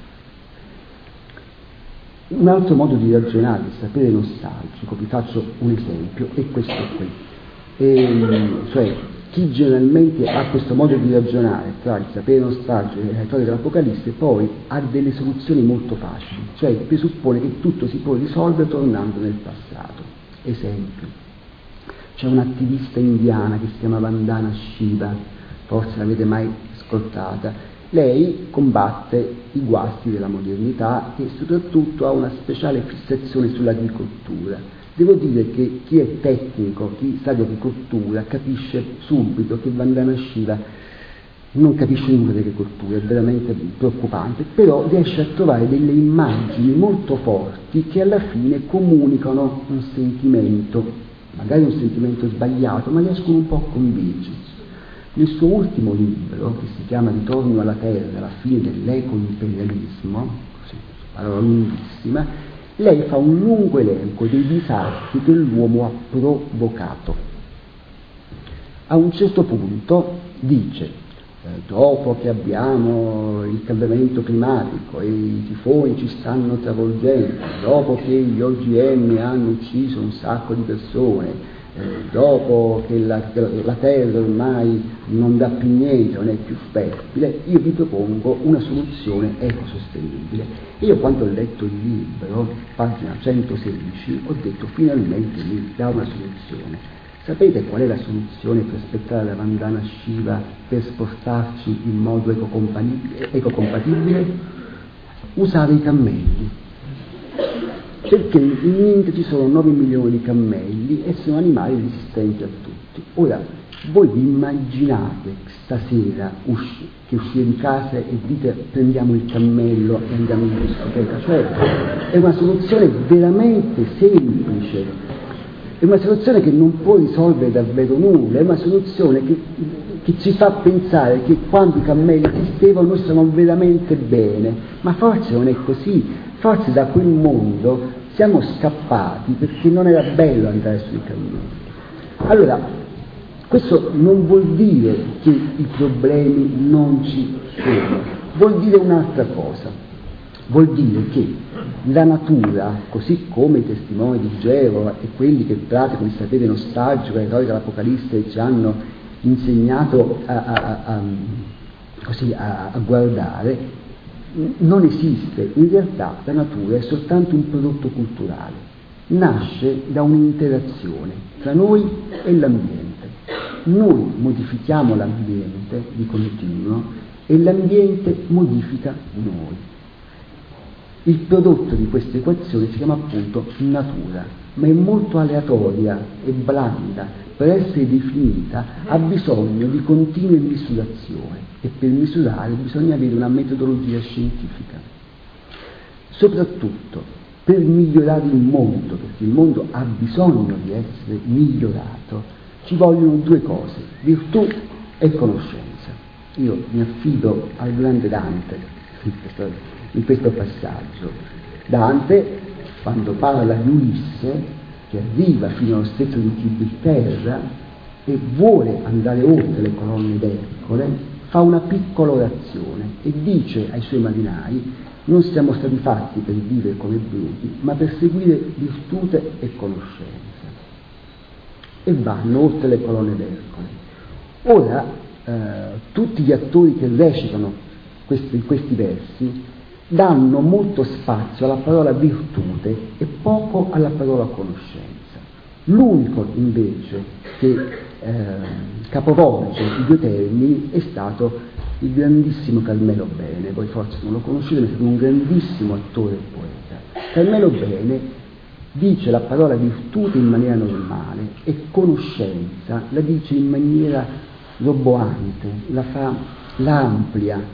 Un altro modo di ragionare, di sapere nostalgico, vi faccio un esempio, è questo qui. E, cioè, chi generalmente ha questo modo di ragionare tra il sapere nostalgico e la storia dell'Apocalisse poi ha delle soluzioni molto facili, cioè presuppone che tutto si può risolvere tornando nel passato. Esempio, c'è un'attivista indiana che si chiama Vandana Shiva, forse l'avete mai ascoltata. Lei combatte i guasti della modernità e soprattutto ha una speciale fissazione sull'agricoltura. Devo dire che chi è tecnico, chi sa di agricoltura, capisce subito che Vandana Shiva non capisce nulla di agricoltura, è veramente preoccupante, però riesce a trovare delle immagini molto forti che alla fine comunicano un sentimento, magari un sentimento sbagliato, ma riescono un po' a convincersi. Nel suo ultimo libro, che si chiama Ritorno alla Terra, la fine dell'eco-imperialismo, così, parola lunghissima, lei fa un lungo elenco dei disastri che l'uomo ha provocato. A un certo punto dice, eh, dopo che abbiamo il cambiamento climatico e i tifoni ci stanno travolgendo, dopo che gli O G M hanno ucciso un sacco di persone, Eh, dopo che la, la terra ormai non dà più niente, non è più fertile, io vi propongo una soluzione ecosostenibile. E io quando ho letto il libro, pagina centosedici, ho detto finalmente mi dà una soluzione. Sapete qual è la soluzione per aspettare la Vandana Shiva per spostarci in modo ecocompatibile? Usare i cammelli. Perché in India ci sono nove milioni di cammelli e sono animali resistenti a tutti. Ora, voi vi immaginate stasera usci, che uscire di casa e dite prendiamo il cammello e andiamo in discoteca? Cioè, è una soluzione veramente semplice, è una soluzione che non può risolvere davvero nulla, è una soluzione che, che ci fa pensare che quando i cammelli esistevano noi stavamo veramente bene, ma forse non è così. Forse da quel mondo siamo scappati perché non era bello andare sui cammelli. Allora, questo non vuol dire che i problemi non ci sono, vuol dire un'altra cosa, vuol dire che la natura, così come i testimoni di Geova e quelli che praticano il sapere nostalgico e la storia dell'Apocalisse ci hanno insegnato a, a, a, a, così, a, a guardare, non esiste. In realtà la natura è soltanto un prodotto culturale, nasce da un'interazione tra noi e l'ambiente. Noi modifichiamo l'ambiente di continuo e l'ambiente modifica noi. Il prodotto di questa equazione si chiama appunto natura, ma è molto aleatoria e blanda. Per essere definita ha bisogno di continue misurazioni e per misurare bisogna avere una metodologia scientifica. Soprattutto per migliorare il mondo, perché il mondo ha bisogno di essere migliorato, ci vogliono due cose, virtù e conoscenza. Io mi affido al grande Dante in questo, in questo passaggio. Dante, quando parla di Ulisse, che arriva fino allo stretto di Gibilterra e vuole andare oltre le colonne d'Ercole, fa una piccola orazione e dice ai suoi marinai: non siamo stati fatti per vivere come bruti, ma per seguire virtute e conoscenza. E vanno oltre le colonne d'Ercole. Ora, eh, tutti gli attori che recitano questi, questi versi danno molto spazio alla parola virtute e poco alla parola conoscenza. L'unico invece che eh, capovolge i due termini è stato il grandissimo Carmelo Bene. Voi forse non lo conoscete, ma è stato un grandissimo attore e poeta. Carmelo Bene dice la parola virtute in maniera normale e conoscenza la dice in maniera roboante, la fa, la amplia,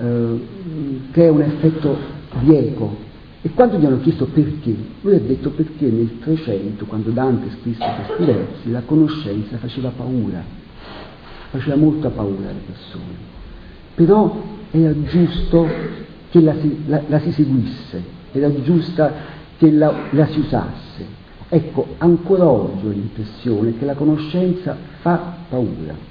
crea un effetto di eco. E quando gli hanno chiesto perché, lui ha detto perché nel trecento, quando Dante scrisse questi versi, la conoscenza faceva paura, faceva molta paura alle persone, però era giusto che la si, la, la si seguisse, era giusta che la, la si usasse. Ecco, ancora oggi ho l'impressione che la conoscenza fa paura.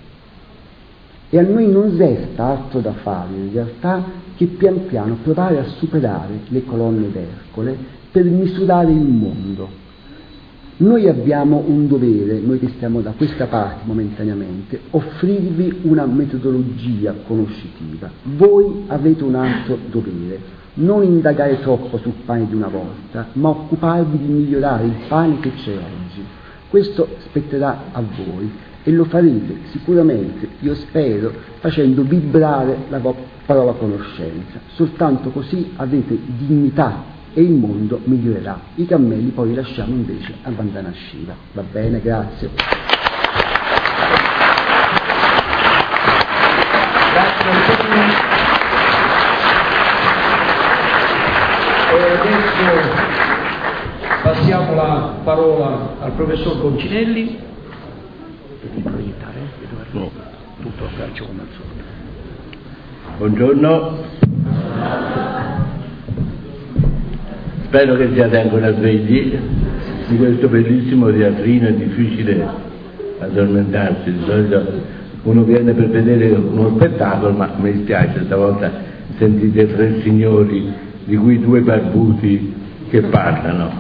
E a noi non resta altro da fare in realtà che pian piano provare a superare le colonne d'Ercole per misurare il mondo. Noi abbiamo un dovere, noi che stiamo da questa parte momentaneamente, offrirvi una metodologia conoscitiva. Voi avete un altro dovere, non indagare troppo sul pane di una volta, ma occuparvi di migliorare il pane che c'è oggi. Questo spetterà a voi e lo farete sicuramente, io spero, facendo vibrare la parola conoscenza. Soltanto così avete dignità e il mondo migliorerà. I cammelli poi li lasciamo invece a Vandana Shiva. Va bene, grazie. Grazie Antonio. E adesso passiamo la parola al professor Concinelli. No, tutto faccio come al solito. Buongiorno. Spero che siate ancora svegli di questo bellissimo teatrino. È difficile addormentarsi, di solito uno viene per vedere uno spettacolo, ma mi dispiace, stavolta sentite tre signori di cui due barbuti che parlano.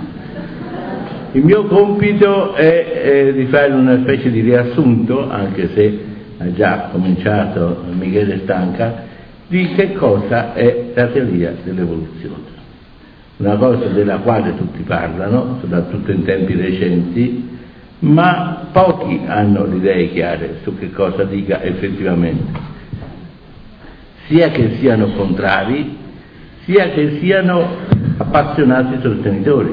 Il mio compito è eh, di fare una specie di riassunto, anche se ha già cominciato Michele Stanca, di che cosa è la teoria dell'evoluzione. Una cosa della quale tutti parlano, soprattutto in tempi recenti, ma pochi hanno le idee chiare su che cosa dica effettivamente, sia che siano contrari, sia che siano appassionati sostenitori.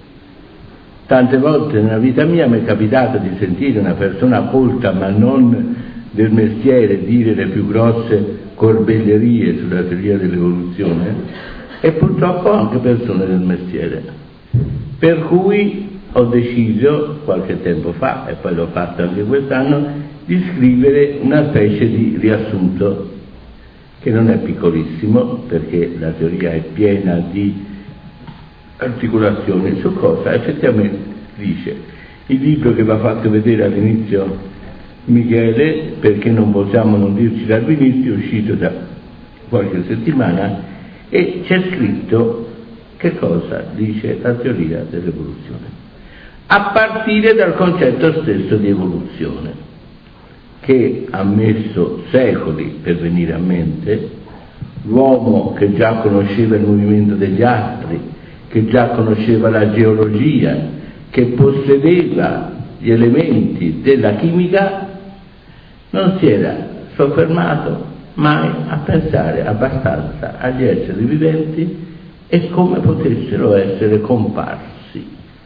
Tante volte nella vita mia mi è capitato di sentire una persona colta, ma non del mestiere, dire le più grosse corbellerie sulla teoria dell'evoluzione, e purtroppo anche persone del mestiere. Per cui ho deciso qualche tempo fa, e poi l'ho fatto anche quest'anno, di scrivere una specie di riassunto che non è piccolissimo, perché la teoria è piena di articolazioni su cosa effettivamente dice. Il libro che vi ha fatto vedere all'inizio Michele, perché non possiamo non dirci darwinisti, è uscito da qualche settimana e c'è scritto che cosa dice la teoria dell'evoluzione, a partire dal concetto stesso di evoluzione, che ha messo secoli per venire a mente. L'uomo che già conosceva il movimento degli astri, che già conosceva la geologia, che possedeva gli elementi della chimica, non si era soffermato mai a pensare abbastanza agli esseri viventi e come potessero essere comparsi.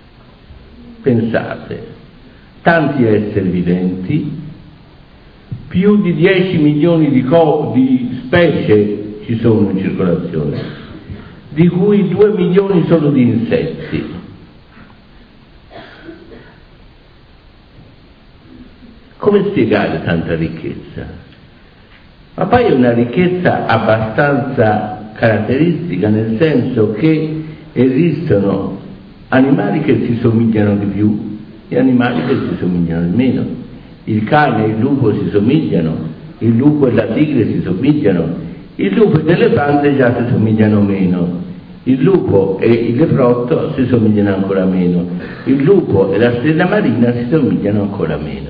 Pensate, tanti esseri viventi, più di dieci milioni di, co- di specie ci sono in circolazione, di cui due milioni sono di insetti. Come spiegare tanta ricchezza? Ma poi è una ricchezza abbastanza caratteristica, nel senso che esistono animali che si somigliano di più e animali che si somigliano di meno. Il cane e il lupo si somigliano, il lupo e la tigre si somigliano, il lupo e l'elefante già si somigliano meno, il lupo e il leprotto si somigliano ancora meno, il lupo e la stella marina si somigliano ancora meno.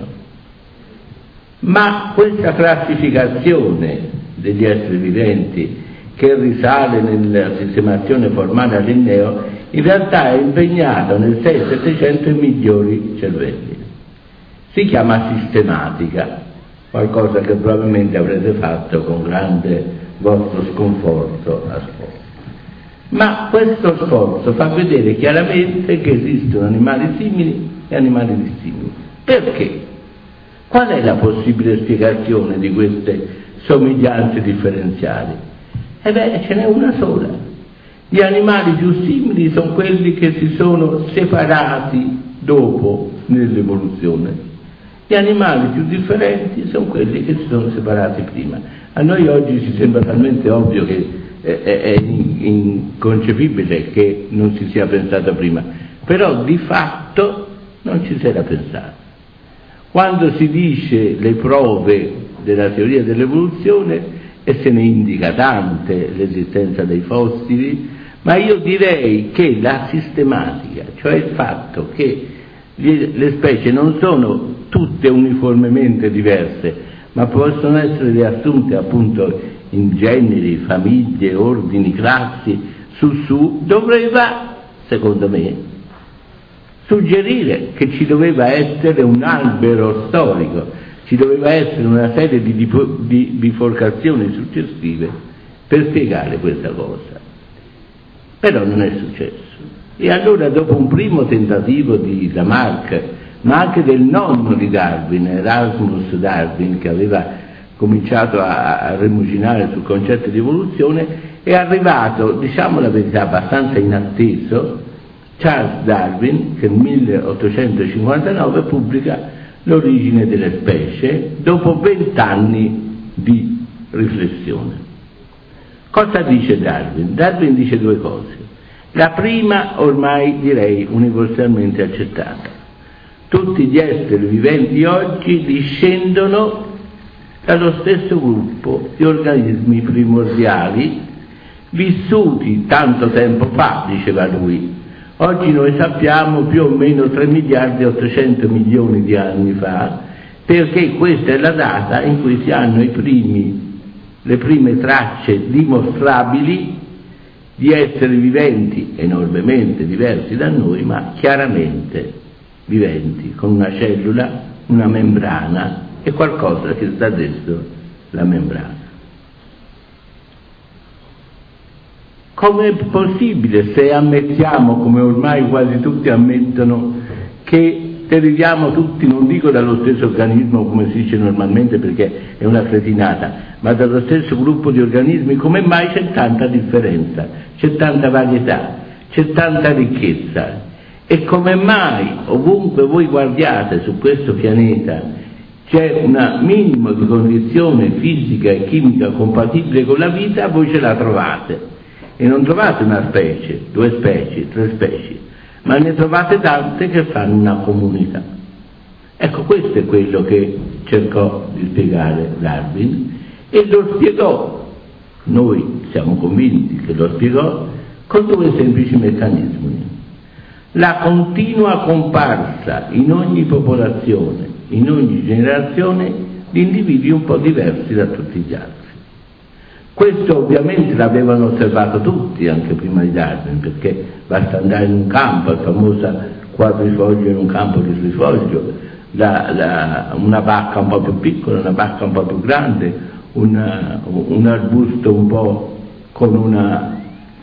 Ma questa classificazione degli esseri viventi, che risale nella sistemazione formale a Linneo, in realtà è impegnata nel seicento settecento i migliori cervelli. Si chiama sistematica, qualcosa che probabilmente avrete fatto con grande vostro sconforto a scuola. Ma questo sforzo fa vedere chiaramente che esistono animali simili e animali dissimili. Perché? Qual è la possibile spiegazione di queste somiglianze differenziali? E beh, ce n'è una sola. Gli animali più simili sono quelli che si sono separati dopo nell'evoluzione. Gli animali più differenti sono quelli che si sono separati prima. A noi oggi ci sembra talmente ovvio che è inconcepibile che non si sia pensato prima, però di fatto non ci si era pensato. Quando si dice le prove della teoria dell'evoluzione, e se ne indica tante, l'esistenza dei fossili, ma io direi che la sistematica, cioè il fatto che le specie non sono tutte uniformemente diverse, ma possono essere riassunte appunto in generi, famiglie, ordini, classi, su su, doveva, secondo me, suggerire che ci doveva essere un albero storico, ci doveva essere una serie di, di biforcazioni successive per spiegare questa cosa. Però non è successo. E allora, dopo un primo tentativo di Lamarck, ma anche del nonno di Darwin, Erasmus Darwin, che aveva cominciato a, a rimuginare sul concetto di evoluzione, è arrivato, diciamo la verità, abbastanza inatteso, Charles Darwin, che nel milleottocentocinquantanove pubblica L'origine delle specie, dopo vent'anni di riflessione. Cosa dice Darwin? Darwin dice due cose. La prima, ormai direi universalmente accettata: tutti gli esseri viventi oggi discendono dallo stesso gruppo di organismi primordiali vissuti tanto tempo fa, diceva lui. Oggi noi sappiamo più o meno tre miliardi e ottocento milioni di anni fa, perché questa è la data in cui si hanno i primi, le prime tracce dimostrabili di esseri viventi enormemente diversi da noi, ma chiaramente viventi, con una cellula, una membrana e qualcosa che sta dentro la membrana. Com'è possibile, se ammettiamo, come ormai quasi tutti ammettono, che deriviamo tutti, non dico dallo stesso organismo come si dice normalmente perché è una cretinata, ma dallo stesso gruppo di organismi, come mai c'è tanta differenza, c'è tanta varietà, c'è tanta ricchezza? E come mai ovunque voi guardiate su questo pianeta c'è un minimo di condizione fisica e chimica compatibile con la vita, voi ce la trovate? E non trovate una specie, due specie, tre specie, ma ne trovate tante che fanno una comunità. Ecco, questo è quello che cercò di spiegare Darwin, e lo spiegò, noi siamo convinti che lo spiegò, con due semplici meccanismi: la continua comparsa in ogni popolazione, in ogni generazione, di individui un po' diversi da tutti gli altri. Questo ovviamente l'avevano osservato tutti, anche prima di Darwin, perché basta andare in un campo, il famoso quadrifoglio in un campo di trifoglio, la, la, una vacca un po' più piccola, una vacca un po' più grande, una, un arbusto un po' con una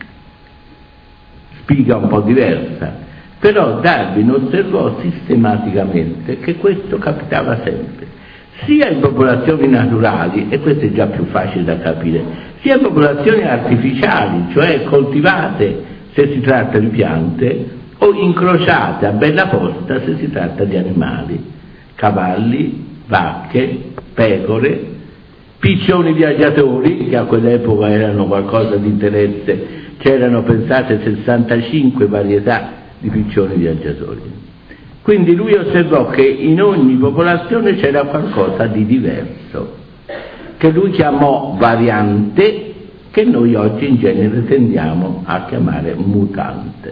spiga un po' diversa. Però Darwin osservò sistematicamente che questo capitava sempre, sia in popolazioni naturali, e questo è già più facile da capire, sia in popolazioni artificiali, cioè coltivate se si tratta di piante, o incrociate a bella posta se si tratta di animali, cavalli, vacche, pecore, piccioni viaggiatori, che a quell'epoca erano qualcosa di interesse, c'erano, pensate, sessantacinque varietà di piccioni viaggiatori. Quindi lui osservò che in ogni popolazione c'era qualcosa di diverso, che lui chiamò variante, che noi oggi in genere tendiamo a chiamare mutante.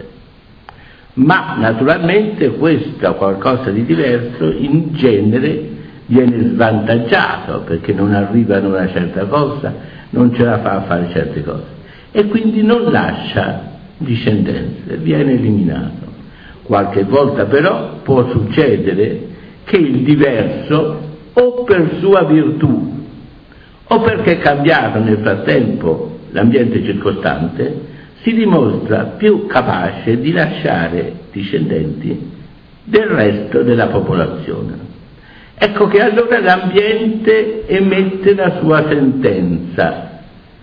Ma naturalmente questo qualcosa di diverso in genere viene svantaggiato, perché non arriva a una certa cosa, non ce la fa a fare certe cose, e quindi non lascia discendenze, viene eliminato. Qualche volta però può succedere che il diverso, o per sua virtù o perché è cambiato nel frattempo l'ambiente circostante, si dimostra più capace di lasciare discendenti del resto della popolazione. Ecco che allora l'ambiente emette la sua sentenza.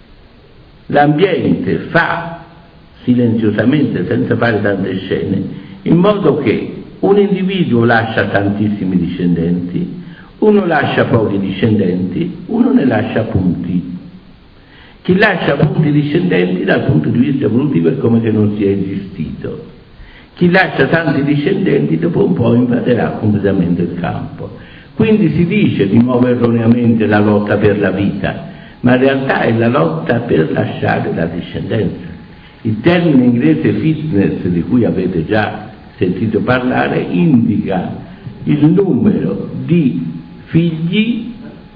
L'ambiente fa silenziosamente, senza fare tante scene, in modo che un individuo lascia tantissimi discendenti, uno lascia pochi discendenti, uno ne lascia punti. Chi lascia punti discendenti dal punto di vista evolutivo è come se non sia esistito. Chi lascia tanti discendenti dopo un po' invaderà completamente il campo. Quindi si dice di nuovo erroneamente la lotta per la vita, ma in realtà è la lotta per lasciare la discendenza. Il termine inglese fitness, di cui avete già sentito parlare, indica il numero di figli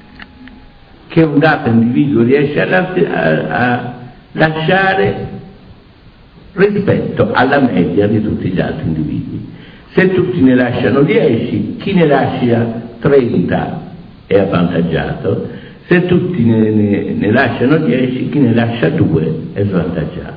che un dato individuo riesce a, a, a lasciare rispetto alla media di tutti gli altri individui. Se tutti ne lasciano dieci, chi ne lascia trenta è avvantaggiato, se tutti ne, ne, ne lasciano dieci, chi ne lascia due è svantaggiato.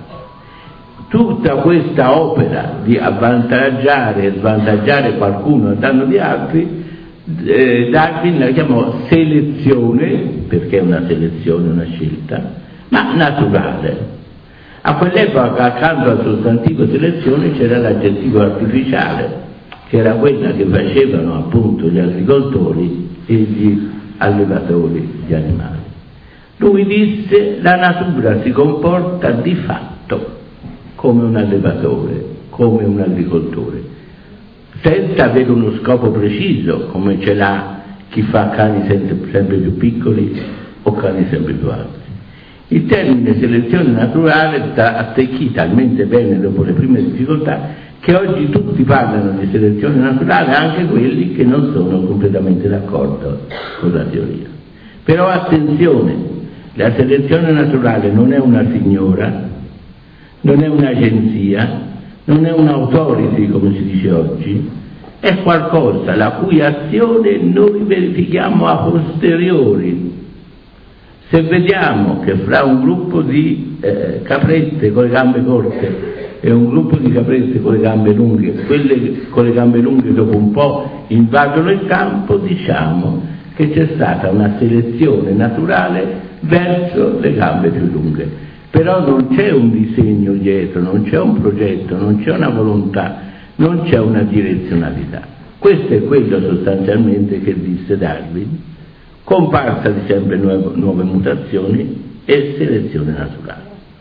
Tutta questa opera di avvantaggiare e svantaggiare qualcuno a danno di altri, eh, Darwin la chiamò selezione, perché è una selezione, una scelta, ma naturale. A quell'epoca accanto al sostantivo selezione c'era l'aggettivo artificiale, che era quella che facevano appunto gli agricoltori e gli allevatori di animali. Lui disse: la natura si comporta di fatto come un allevatore, come un agricoltore, senza avere uno scopo preciso, come ce l'ha chi fa cani sempre, sempre più piccoli o cani sempre più alti. Il termine selezione naturale sta attecchito talmente bene dopo le prime difficoltà che oggi tutti parlano di selezione naturale, anche quelli che non sono completamente d'accordo con la teoria. Però attenzione, la selezione naturale non è una signora, non è un'agenzia, non è un'autority come si dice oggi, è qualcosa la cui azione noi verifichiamo a posteriori. Se vediamo che fra un gruppo di eh, caprette con le gambe corte e un gruppo di caprette con le gambe lunghe, quelle con le gambe lunghe dopo un po' invadono il campo, diciamo che c'è stata una selezione naturale verso le gambe più lunghe. Però non c'è un disegno dietro, non c'è un progetto, non c'è una volontà, non c'è una direzionalità. Questo è quello sostanzialmente che disse Darwin, comparsa di sempre nuove, nuove mutazioni e selezione naturale.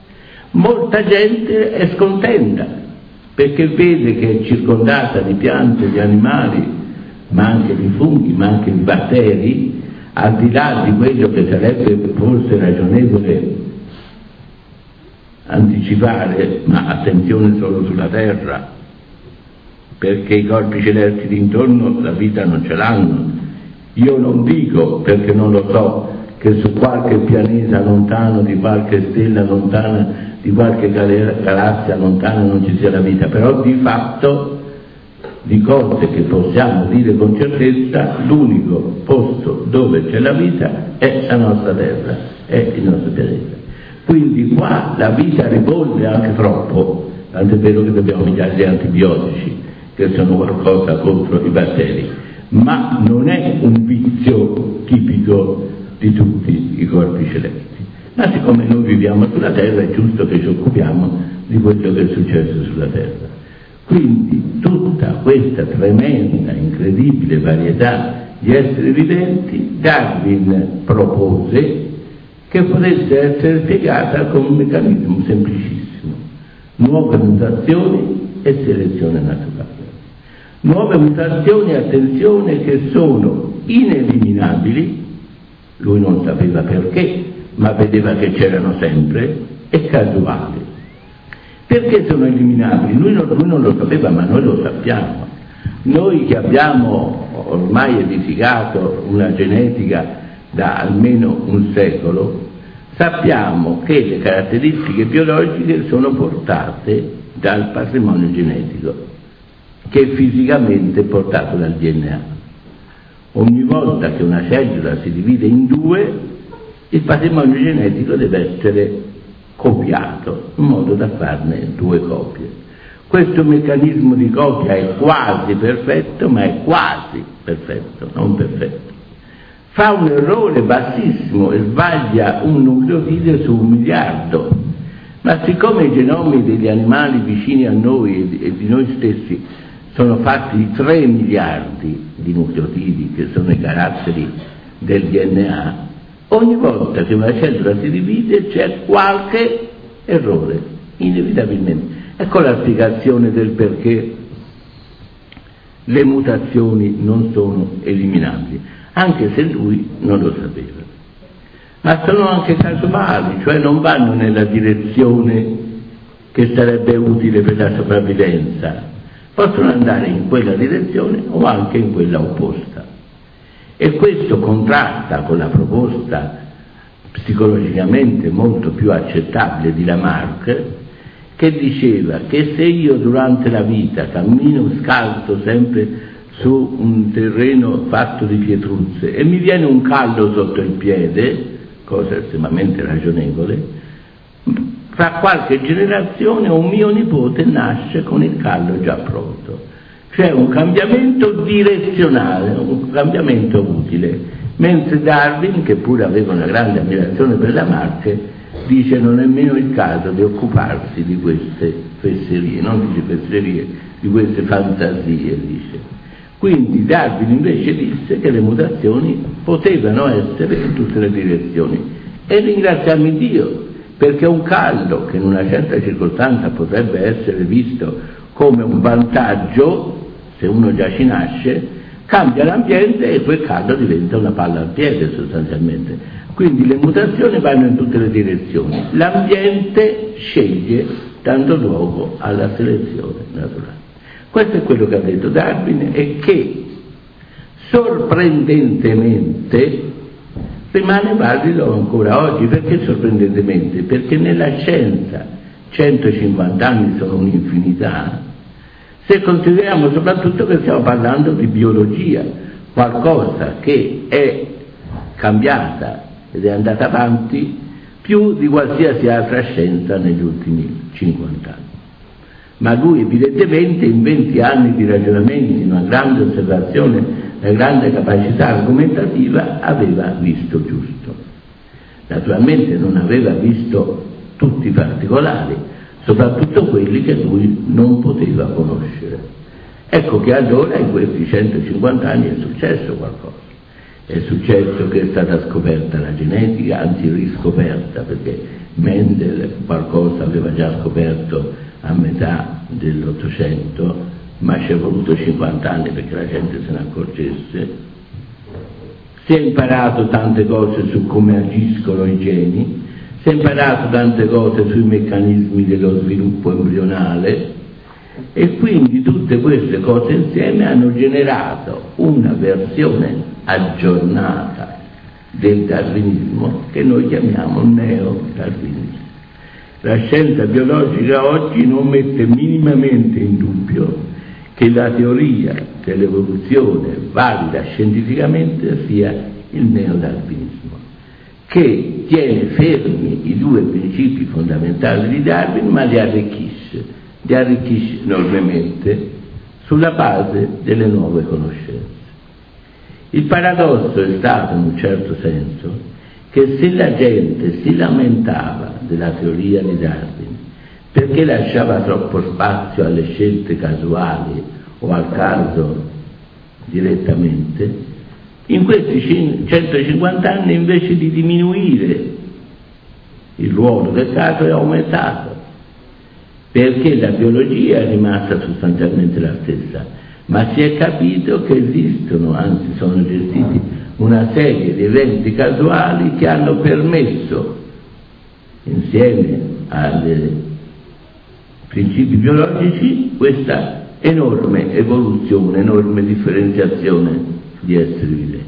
Molta gente è scontenta perché vede che è circondata di piante, di animali, ma anche di funghi, ma anche di batteri, al di là di quello che sarebbe forse ragionevole anticipare, ma attenzione solo sulla Terra, perché i corpi celesti d'intorno la vita non ce l'hanno. Io non dico, perché non lo so, che su qualche pianeta lontano, di qualche stella lontana, di qualche galassia lontana non ci sia la vita, però di fatto, di cose che possiamo dire con certezza, l'unico posto dove c'è la vita è la nostra Terra, è il nostro pianeta. Quindi qua la vita ribolge anche troppo, tant'è vero che dobbiamo pigliare gli antibiotici, che sono qualcosa contro i batteri, ma non è un vizio tipico di tutti i corpi celesti. Ma siccome noi viviamo sulla Terra è giusto che ci occupiamo di quello che è successo sulla Terra. Quindi tutta questa tremenda, incredibile varietà di esseri viventi Darwin propose che potesse essere spiegata con un meccanismo semplicissimo: nuove mutazioni e selezione naturale. Nuove mutazioni, attenzione, che sono ineliminabili, lui non sapeva perché, ma vedeva che c'erano sempre, e casuali. Perché sono eliminabili? Lui non, lui non lo sapeva, ma noi lo sappiamo. Noi che abbiamo ormai edificato una genetica da almeno un secolo, sappiamo che le caratteristiche biologiche sono portate dal patrimonio genetico, che è fisicamente portato dal D N A. Ogni volta che una cellula si divide in due, il patrimonio genetico deve essere copiato, in modo da farne due copie. Questo meccanismo di copia è quasi perfetto, ma è quasi perfetto, non perfetto. Fa un errore bassissimo e sbaglia un nucleotide su un miliardo, ma siccome i genomi degli animali vicini a noi e di noi stessi sono fatti di tre miliardi di nucleotidi, che sono i caratteri del D N A, ogni volta che una cellula si divide c'è qualche errore, inevitabilmente. Ecco la spiegazione del perché le mutazioni non sono eliminabili, anche se lui non lo sapeva. Ma sono anche casuali, cioè non vanno nella direzione che sarebbe utile per la sopravvivenza, possono andare in quella direzione o anche in quella opposta. E questo contrasta con la proposta psicologicamente molto più accettabile di Lamarck, che diceva che se io durante la vita cammino scalzo sempre su un terreno fatto di pietruzze e mi viene un callo sotto il piede, cosa estremamente ragionevole, fra qualche generazione un mio nipote nasce con il callo già pronto. Cioè un cambiamento direzionale, un cambiamento utile, mentre Darwin, che pure aveva una grande ammirazione per Lamarck, dice non è nemmeno il caso di occuparsi di queste fesserie, non dice fesserie, di queste fantasie, dice. Quindi Darwin invece disse che le mutazioni potevano essere in tutte le direzioni, e ringraziamo Dio, perché un callo che in una certa circostanza potrebbe essere visto come un vantaggio, se uno già ci nasce, cambia l'ambiente e quel callo diventa una palla al piede sostanzialmente. Quindi le mutazioni vanno in tutte le direzioni, l'ambiente sceglie dando luogo alla selezione naturale. Questo è quello che ha detto Darwin, e che sorprendentemente rimane valido ancora oggi. Perché sorprendentemente? Perché nella scienza centocinquanta anni sono un'infinità, se consideriamo soprattutto che stiamo parlando di biologia, qualcosa che è cambiata ed è andata avanti più di qualsiasi altra scienza negli ultimi cinquanta anni. Ma lui evidentemente in venti anni di ragionamenti, in una grande osservazione, una grande capacità argomentativa, aveva visto giusto. Naturalmente non aveva visto tutti i particolari, soprattutto quelli che lui non poteva conoscere. Ecco che allora in questi centocinquanta anni è successo qualcosa. È successo che è stata scoperta la genetica, anzi riscoperta, perché Mendel qualcosa aveva già scoperto a metà dell'Ottocento, ma ci è voluto cinquanta anni perché la gente se ne accorgesse. Si è imparato tante cose su come agiscono i geni, si è imparato tante cose sui meccanismi dello sviluppo embrionale, e quindi tutte queste cose insieme hanno generato una versione aggiornata del darwinismo che noi chiamiamo neo-darwinismo. La scienza biologica oggi non mette minimamente in dubbio che la teoria dell'evoluzione valida scientificamente sia il neodarwinismo, che tiene fermi i due principi fondamentali di Darwin, ma li arricchisce, li arricchisce enormemente sulla base delle nuove conoscenze. Il paradosso è stato, in un certo senso, che se la gente si lamentava della teoria di Darwin perché lasciava troppo spazio alle scelte casuali o al caso direttamente, in questi centocinquanta anni invece di diminuire il ruolo del caso è aumentato, perché la biologia è rimasta sostanzialmente la stessa, ma si è capito che esistono, anzi sono gestiti una serie di eventi casuali che hanno permesso, insieme ai principi biologici, questa enorme evoluzione, enorme differenziazione di esseri viventi.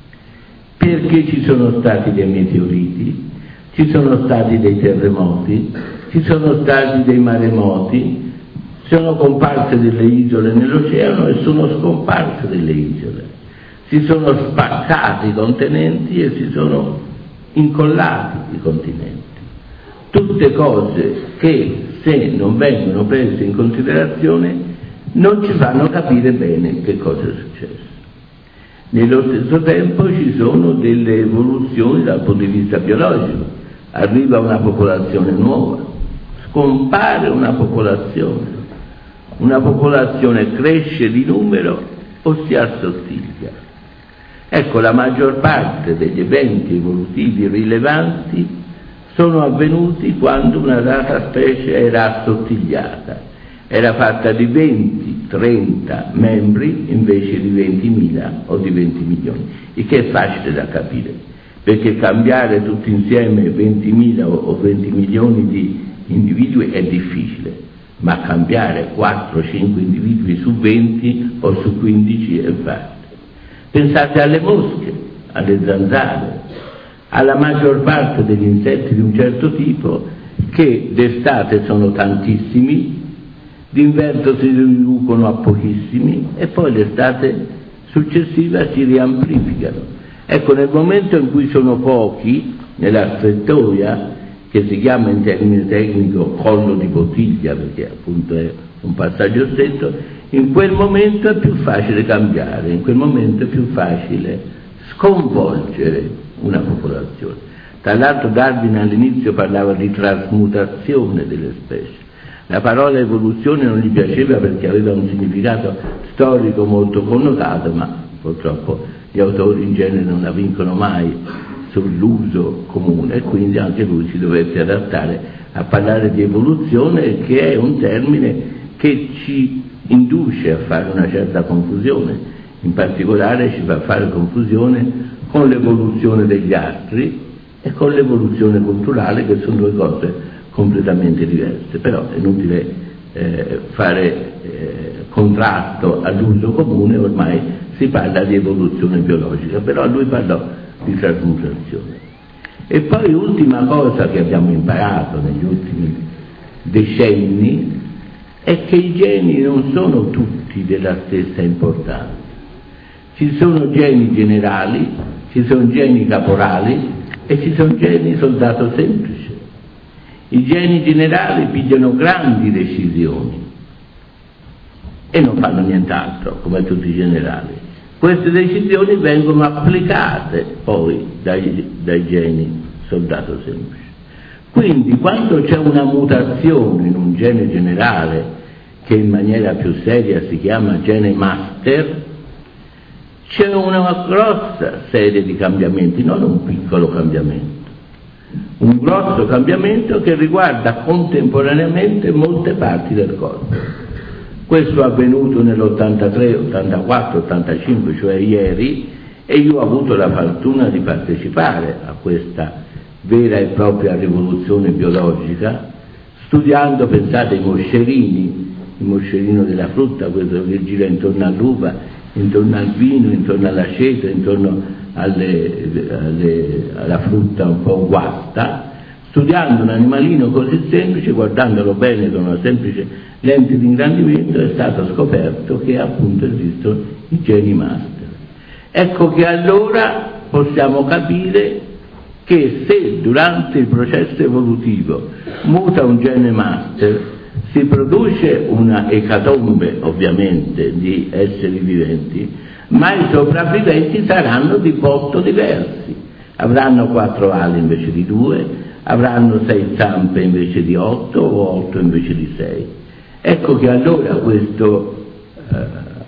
Perché ci sono stati dei meteoriti, ci sono stati dei terremoti, ci sono stati dei maremoti, sono comparse delle isole nell'oceano e sono scomparse delle isole. Si sono spaccati i continenti e si sono incollati i continenti. Tutte cose che, se non vengono prese in considerazione, non ci fanno capire bene che cosa è successo. Nello stesso tempo ci sono delle evoluzioni dal punto di vista biologico. Arriva una popolazione nuova, scompare una popolazione, una popolazione cresce di numero o si assottiglia. Ecco, la maggior parte degli eventi evolutivi rilevanti sono avvenuti quando una data specie era assottigliata, era fatta di venti trenta membri invece di ventimila o di venti milioni, il che è facile da capire, perché cambiare tutti insieme ventimila o venti milioni di individui è difficile, ma cambiare quattro cinque individui su venti o su quindici è facile. Pensate alle mosche, alle zanzare, alla maggior parte degli insetti di un certo tipo che d'estate sono tantissimi, d'inverno si riducono a pochissimi e poi l'estate successiva si riamplificano. Ecco, nel momento in cui sono pochi, nella strettoia, che si chiama in termine tecnico collo di bottiglia, perché appunto è un passaggio stretto, in quel momento è più facile cambiare, in quel momento è più facile sconvolgere una popolazione. Tra l'altro Darwin all'inizio parlava di trasmutazione delle specie. La parola evoluzione non gli piaceva perché aveva un significato storico molto connotato, ma purtroppo gli autori in genere non la vincono mai sull'uso comune e quindi anche lui si dovette adattare a parlare di evoluzione, che è un termine che ci induce a fare una certa confusione, in particolare ci fa fare confusione con l'evoluzione degli astri e con l'evoluzione culturale, che sono due cose completamente diverse, però è inutile eh, fare eh, contrasto all'uso comune, ormai si parla di evoluzione biologica, però lui parlò di trasmutazione. E poi ultima cosa che abbiamo imparato negli ultimi decenni è che i geni non sono tutti della stessa importanza. Ci sono geni generali, ci sono geni caporali e ci sono geni soldato semplice. I geni generali pigliano grandi decisioni e non fanno nient'altro, come tutti i generali. Queste decisioni vengono applicate poi dai, dai geni soldato semplice. Quindi quando c'è una mutazione in un gene generale, che in maniera più seria si chiama gene master, c'è una grossa serie di cambiamenti, non un piccolo cambiamento, un grosso cambiamento che riguarda contemporaneamente molte parti del corpo. Questo è avvenuto nell'ottantatré, ottantaquattro, ottantacinque, cioè ieri, e io ho avuto la fortuna di partecipare a questa vera e propria rivoluzione biologica, studiando, pensate, i moscerini, il moscerino della frutta, quello che gira intorno all'uva, intorno al vino, intorno all'aceto, intorno alle, alle, alla frutta un po' guasta, studiando un animalino così semplice, guardandolo bene con una semplice lente di ingrandimento, è stato scoperto che appunto esistono i geni master. Ecco che allora possiamo capire che se durante il processo evolutivo muta un gene master, si produce una ecatombe ovviamente di esseri viventi, ma i sopravviventi saranno di botto diversi. Avranno quattro ali invece di due, avranno sei zampe invece di otto o otto invece di sei. Ecco che allora questo eh,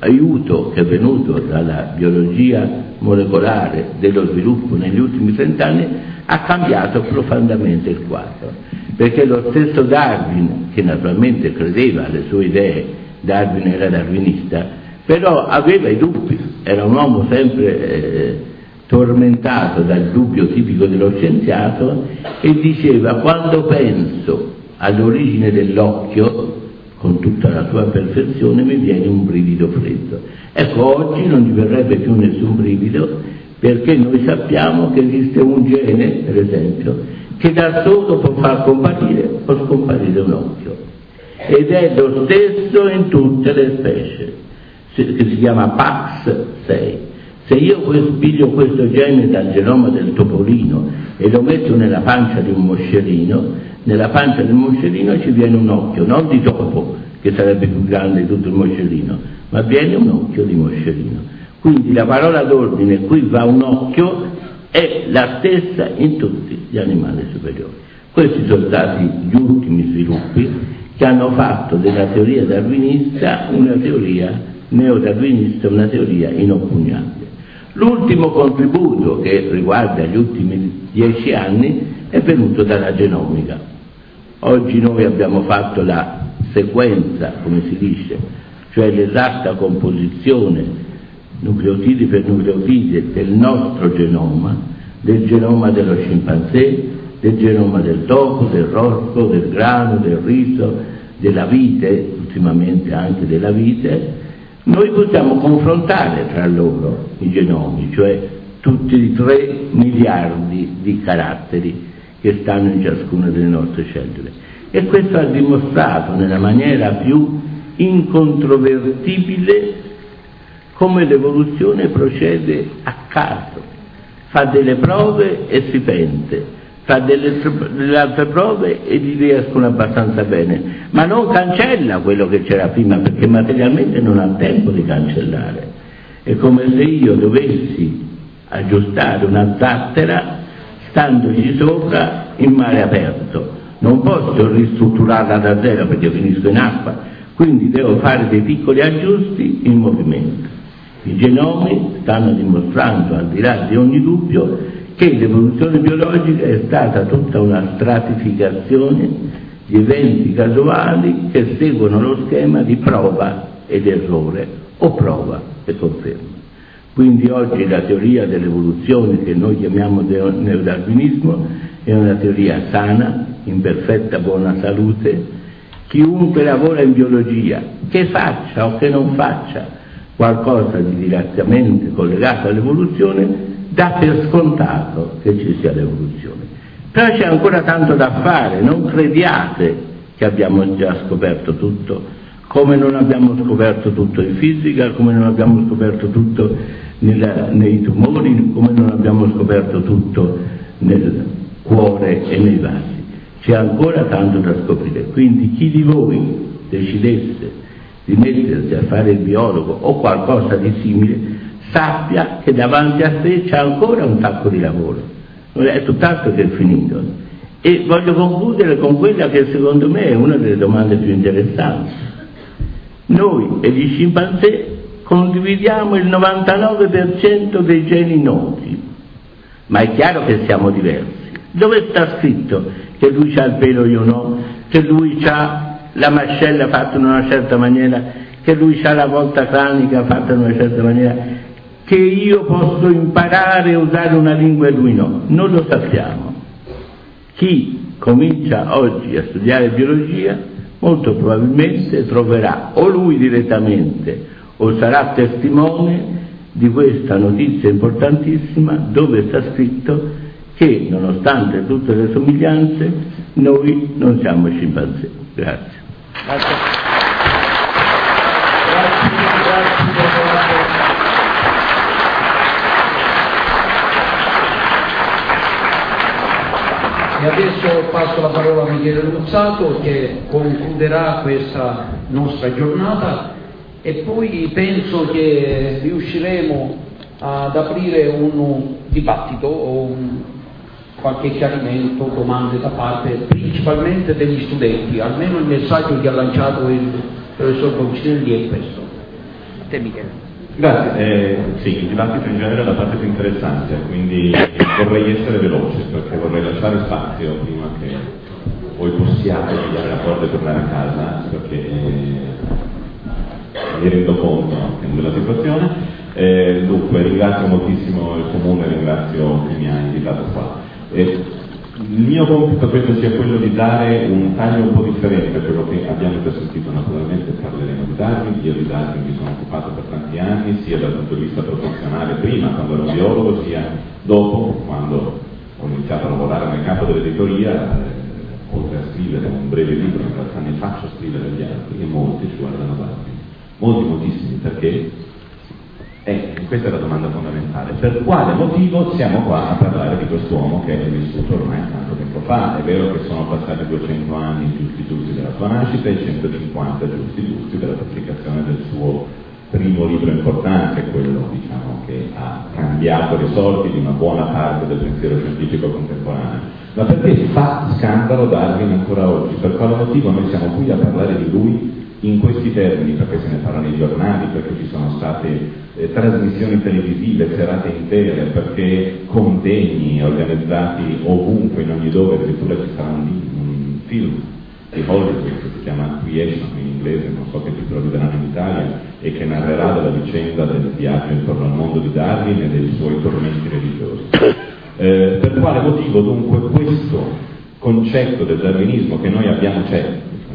aiuto che è venuto dalla biologia molecolare dello sviluppo negli ultimi trent'anni ha cambiato profondamente il quadro, perché lo stesso Darwin, che naturalmente credeva alle sue idee, Darwin era darwinista, però aveva i dubbi, era un uomo sempre eh, tormentato dal dubbio tipico dello scienziato, e diceva: quando penso all'origine dell'occhio con tutta la sua perfezione mi viene un brivido freddo. Ecco, oggi non gli verrebbe più nessun brivido, perché noi sappiamo che esiste un gene, per esempio, che da solo può far comparire o scomparire un occhio, ed è lo stesso in tutte le specie, che si chiama P A X sei. Se io piglio questo gene dal genoma del topolino e lo metto nella pancia di un moscerino, nella pancia del moscerino ci viene un occhio, non di topo, che sarebbe più grande di tutto il moscerino, ma viene un occhio di moscerino. Quindi la parola d'ordine, qui va un occhio, è la stessa in tutti gli animali superiori. Questi sono stati gli ultimi sviluppi che hanno fatto della teoria darwinista una teoria neodarwinista, una teoria inoppugnabile. L'ultimo contributo, che riguarda gli ultimi dieci anni, è venuto dalla genomica. Oggi noi abbiamo fatto la sequenza, come si dice, cioè l'esatta composizione nucleotidi per nucleotidi del nostro genoma, del genoma dello scimpanzé, del genoma del topo, del rorquo, del grano, del riso, della vite, ultimamente anche della vite, noi possiamo confrontare tra loro i genomi, cioè tutti i tre miliardi di caratteri che stanno in ciascuna delle nostre cellule. E questo ha dimostrato nella maniera più incontrovertibile come l'evoluzione procede a caso, fa delle prove e si pente, fa delle, delle altre prove e gli riescono abbastanza bene, ma non cancella quello che c'era prima, perché materialmente non ha tempo di cancellare. È come se io dovessi aggiustare una zattera standoci sopra in mare aperto, non posso ristrutturarla da zero perché finisco in acqua, quindi devo fare dei piccoli aggiusti in movimento. I genomi stanno dimostrando, al di là di ogni dubbio, che l'evoluzione biologica è stata tutta una stratificazione di eventi casuali che seguono lo schema di prova ed errore o prova e conferma. Quindi oggi la teoria dell'evoluzione che noi chiamiamo neodarwinismo è una teoria sana, in perfetta buona salute. Chiunque lavora in biologia, che faccia o che non faccia qualcosa di direttamente collegato all'evoluzione, dà per scontato che ci sia l'evoluzione. Però c'è ancora tanto da fare, non crediate che abbiamo già scoperto tutto, come non abbiamo scoperto tutto in fisica, come non abbiamo scoperto tutto nella, nei tumori, come non abbiamo scoperto tutto nel cuore e nei vasi. C'è ancora tanto da scoprire, quindi chi di voi decidesse di mettersi a fare il biologo o qualcosa di simile, sappia che davanti a sé c'è ancora un sacco di lavoro, non è tutt'altro che finito. E voglio concludere con quella che secondo me è una delle domande più interessanti. Noi e gli scimpanzé condividiamo il novantanove per cento dei geni noti, ma è chiaro che siamo diversi. Dove sta scritto che lui ha il pelo e io no, che lui ha la mascella fatta in una certa maniera, che lui ha la volta cranica fatta in una certa maniera, che io posso imparare a usare una lingua e lui no? Non lo sappiamo. Chi comincia oggi a studiare biologia molto probabilmente troverà o lui direttamente o sarà testimone di questa notizia importantissima dove sta scritto che nonostante tutte le somiglianze noi non siamo scimpanzé. Grazie. Grazie. Grazie, grazie. E adesso passo la parola a Michele Luzzato che concluderà questa nostra giornata e poi penso che riusciremo ad aprire un dibattito o un, qualche chiarimento, domande da parte principalmente degli studenti. Almeno il messaggio che ha lanciato il professor Boncinelli è questo. A te Michele. Grazie, eh, sì, il dibattito in genere è la parte più interessante, quindi vorrei essere veloce perché vorrei lasciare spazio prima che voi possiate pigliare la porta e tornare a casa, perché eh, mi rendo conto anche della situazione. Eh, dunque ringrazio moltissimo il Comune, ringrazio chi mi ha invitato qua. Eh, il mio compito credo sia quello di dare un taglio un po' differente a quello che abbiamo già sentito. Naturalmente parleremo di Darwin, io di Darwin mi sono occupato per tanti anni, sia dal punto di vista professionale prima quando ero biologo, sia dopo quando ho iniziato a lavorare nel campo dell'editoria, eh, oltre a scrivere un breve libro, in realtà ne faccio scrivere gli altri e molti ci guardano Darwin, molti moltissimi, perché E questa è la domanda fondamentale: per quale motivo siamo qua a parlare di quest'uomo che è vissuto ormai tanto tempo fa? È vero che sono passati duecento anni giusti giusti dalla sua nascita e centocinquanta giusti giusti dalla pubblicazione del suo primo libro importante, quello diciamo che ha cambiato le sorti di una buona parte del pensiero scientifico contemporaneo. Ma perché fa scandalo Darwin ancora oggi? Per quale motivo noi siamo qui a parlare di lui in questi termini? Perché se ne parla nei giornali, perché ci sono state eh, trasmissioni televisive, serate intere, perché convegni organizzati ovunque, in ogni dove, addirittura ci sarà un, un film di Hollywood che si chiama Creation in inglese, non so che titolo vi daranno in Italia, e che narrerà della vicenda del viaggio intorno al mondo di Darwin e dei suoi tormenti religiosi. Eh, per quale motivo dunque questo concetto del darwinismo che noi abbiamo, c'è,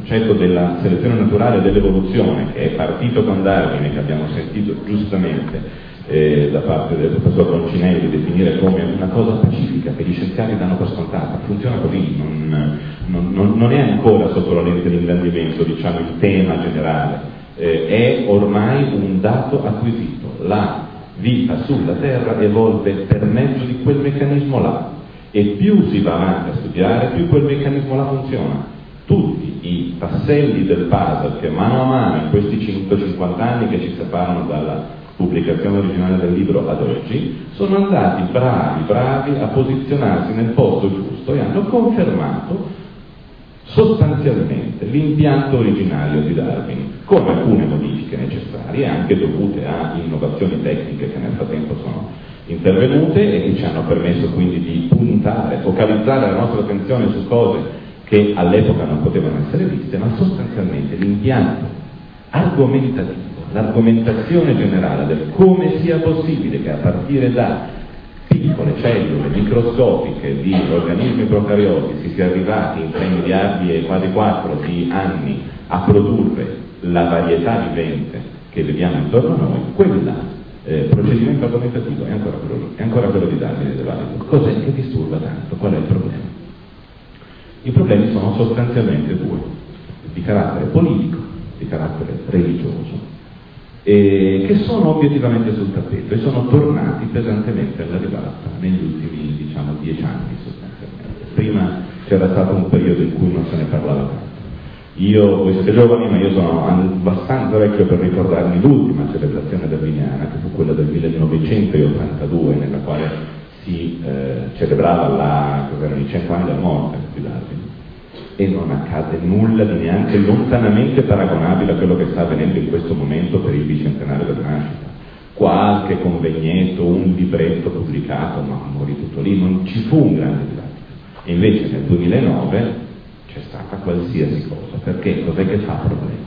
concetto della selezione naturale e dell'evoluzione, che è partito con Darwin e che abbiamo sentito giustamente eh, da parte del professor Roncinelli definire come una cosa pacifica che gli scienziati danno per scontata, funziona così, non, non, non è ancora sotto la lente di ingrandimento, diciamo, il tema generale, eh, è ormai un dato acquisito. La vita sulla Terra evolve per mezzo di quel meccanismo là, e più si va avanti a studiare, più quel meccanismo là funziona. Tutti i tasselli del puzzle che mano a mano in questi centocinquanta anni che ci separano dalla pubblicazione originale del libro ad oggi sono andati bravi, bravi a posizionarsi nel posto giusto e hanno confermato sostanzialmente l'impianto originario di Darwin, con alcune modifiche necessarie, anche dovute a innovazioni tecniche che nel frattempo sono intervenute e che ci hanno permesso quindi di puntare, focalizzare la nostra attenzione su cose che all'epoca non potevano essere viste, ma sostanzialmente l'impianto argomentativo, l'argomentazione generale del come sia possibile che a partire da piccole cellule microscopiche di organismi procarioti si sia arrivati in tre miliardi e quasi quattro di anni a produrre la varietà vivente che vediamo intorno a noi, quella Eh, procedimento argomentativo è ancora quello, è ancora quello di Darwin e valido. Cos'è che disturba tanto? Qual è il problema? I problemi sono sostanzialmente due, di carattere politico, di carattere religioso, e che sono obiettivamente sul tappeto e sono tornati pesantemente alla ribalta negli ultimi, diciamo, dieci anni sostanzialmente. Prima c'era stato un periodo in cui non se ne parlava tanto. Io, voi siete giovani, ma io sono abbastanza vecchio per ricordarmi l'ultima celebrazione darwiniana, che fu quella del millenovecentottantadue, nella quale si eh, celebrava la, cos'erano, i cento anni della morte di Darwin, e non accade nulla di neanche lontanamente paragonabile a quello che sta avvenendo in questo momento per il bicentenario della nascita. Qualche convegneto, un libretto pubblicato, ma morì tutto lì, non ci fu un grande dibattito. E invece nel duemilanove c'è stata qualsiasi cosa. Perché? Cos'è che fa problema?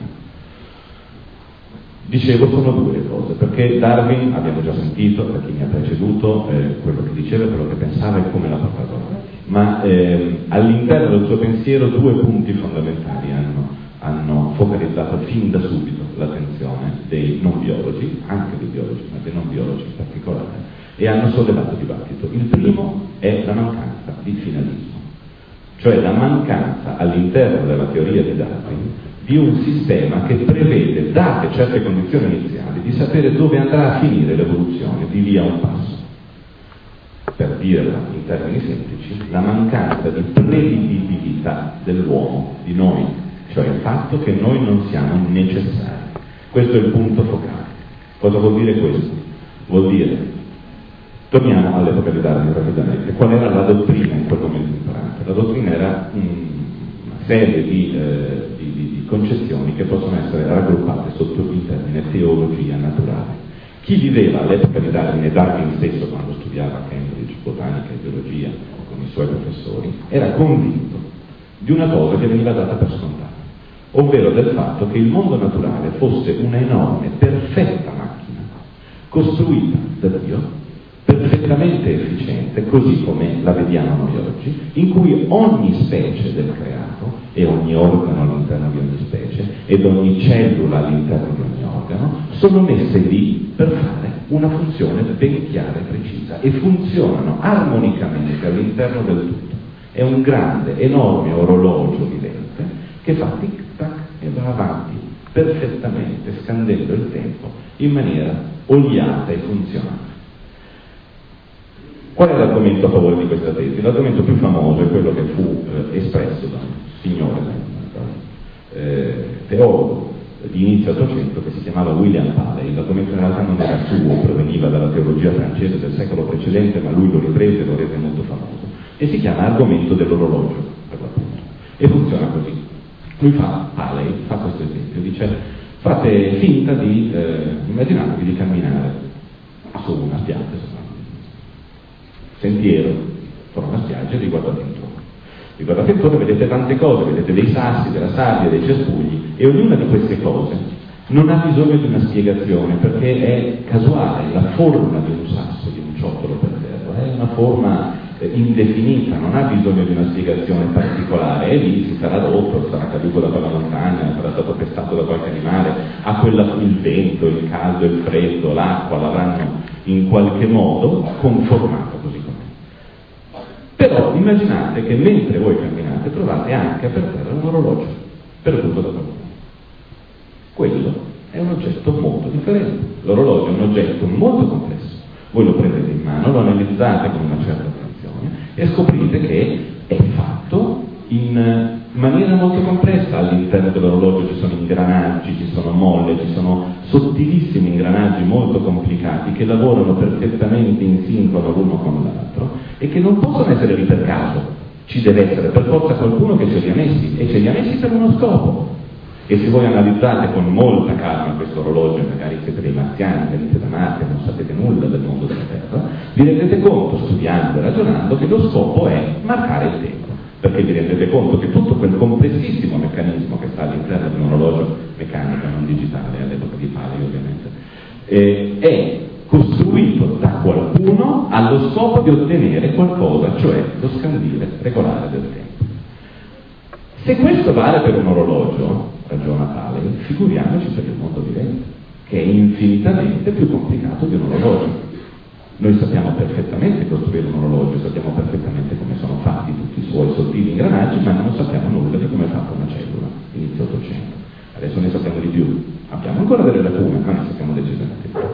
Dicevo, sono due le cose, perché Darwin, abbiamo già sentito da chi mi ha preceduto, eh, quello che diceva, quello che pensava e come l'ha portato avanti, ma eh, all'interno del suo pensiero due punti fondamentali hanno, hanno focalizzato fin da subito l'attenzione dei non biologi, anche dei biologi, ma dei non biologi in particolare, e hanno sollevato dibattito. Il primo è la mancanza di finalismo, cioè la mancanza all'interno della teoria di Darwin di un sistema che prevede, date certe condizioni iniziali, di sapere dove andrà a finire l'evoluzione di lì a un passo. Per dirla in termini semplici, la mancanza di prevedibilità dell'uomo, di noi, cioè il fatto che noi non siamo necessari. Questo è il punto focale. Cosa vuol dire questo? Vuol dire, torniamo all'epoca di Darwin rapidamente, qual era la dottrina in quel momento imperante? La dottrina era un, una serie di, eh, di, di, di concezioni che possono essere raggruppate sotto il termine teologia naturale. Chi viveva all'epoca di Darwin, e Darwin stesso quando studiava a Cambridge botanica e biologia con i suoi professori, era convinto di una cosa che veniva data per scontata, ovvero del fatto che il mondo naturale fosse una enorme, perfetta macchina, costruita da Dio, perfettamente efficiente, così come la vediamo noi oggi, in cui ogni specie del creato, e ogni organo all'interno di ogni specie, ed ogni cellula all'interno di ogni organo, sono messe lì per fare una funzione ben chiara e precisa, e funzionano armonicamente all'interno del tutto. È un grande, enorme orologio vivente che fa tic-tac e va avanti perfettamente, scandendo il tempo in maniera oliata e funzionale. Qual è l'argomento a favore di questa tesi? L'argomento più famoso è quello che fu eh, espresso da un signore, da un eh, teologo di inizio Ottocento che si chiamava William Paley. L'argomento in realtà non era suo, proveniva dalla teologia francese del secolo precedente, ma lui lo riprese e lo rese molto famoso. E si chiama argomento dell'orologio, per l'appunto. E funziona così. Lui fa, Paley, fa questo esempio, dice: fate finta di, eh, immaginatevi di camminare su una spiaggia, sentiero, fuori una spiaggia, e vi guardate intorno. Vi guardate intorno e vedete tante cose, vedete dei sassi, della sabbia, dei cespugli, e ognuna di queste cose non ha bisogno di una spiegazione, perché è casuale. La forma di un sasso, di un ciottolo per terra, è una forma eh, indefinita, non ha bisogno di una spiegazione particolare, e lì si sarà rotto, sarà caduto da quella montagna, sarà stato pestato da qualche animale, a quella il vento, il caldo, il freddo, l'acqua l'avranno in qualche modo conformato così com'è. Però immaginate che mentre voi camminate trovate anche per terra un orologio perduto da qualcuno. Quello è un oggetto molto differente. L'orologio è un oggetto molto complesso. Voi lo prendete in mano, lo analizzate con una certa attenzione e scoprite che è fatto in maniera molto complessa. All'interno dell'orologio ci sono ingranaggi, ci sono molle, ci sono sottilissimi ingranaggi molto complicati che lavorano perfettamente in sincrono l'uno con l'altro e che non possono essere lì per caso. Ci deve essere per forza qualcuno che ce li ha messi, e ce li ha messi per uno scopo. E se voi analizzate con molta calma questo orologio, magari siete dei marziani, venite da Marte, non sapete nulla del mondo della Terra, vi rendete conto, studiando e ragionando, che lo scopo è marcare il tempo. Perché vi rendete conto che tutto quel complessissimo meccanismo che sta all'interno di un orologio meccanico, non digitale, all'epoca di Paley ovviamente, eh, è costruito da qualcuno allo scopo di ottenere qualcosa, cioè lo scandire regolare del tempo. Se questo vale per un orologio, ragiona Paley, figuriamoci per il mondo vivente, che è infinitamente più complicato di un orologio. Noi sappiamo perfettamente costruire un orologio, sappiamo perfettamente come sono fatti tutti i suoi sottili ingranaggi, ma non sappiamo nulla di come è fatta una cellula, inizio Ottocento. Adesso ne sappiamo di più. Abbiamo ancora delle lacune, ma ne sappiamo decisamente più.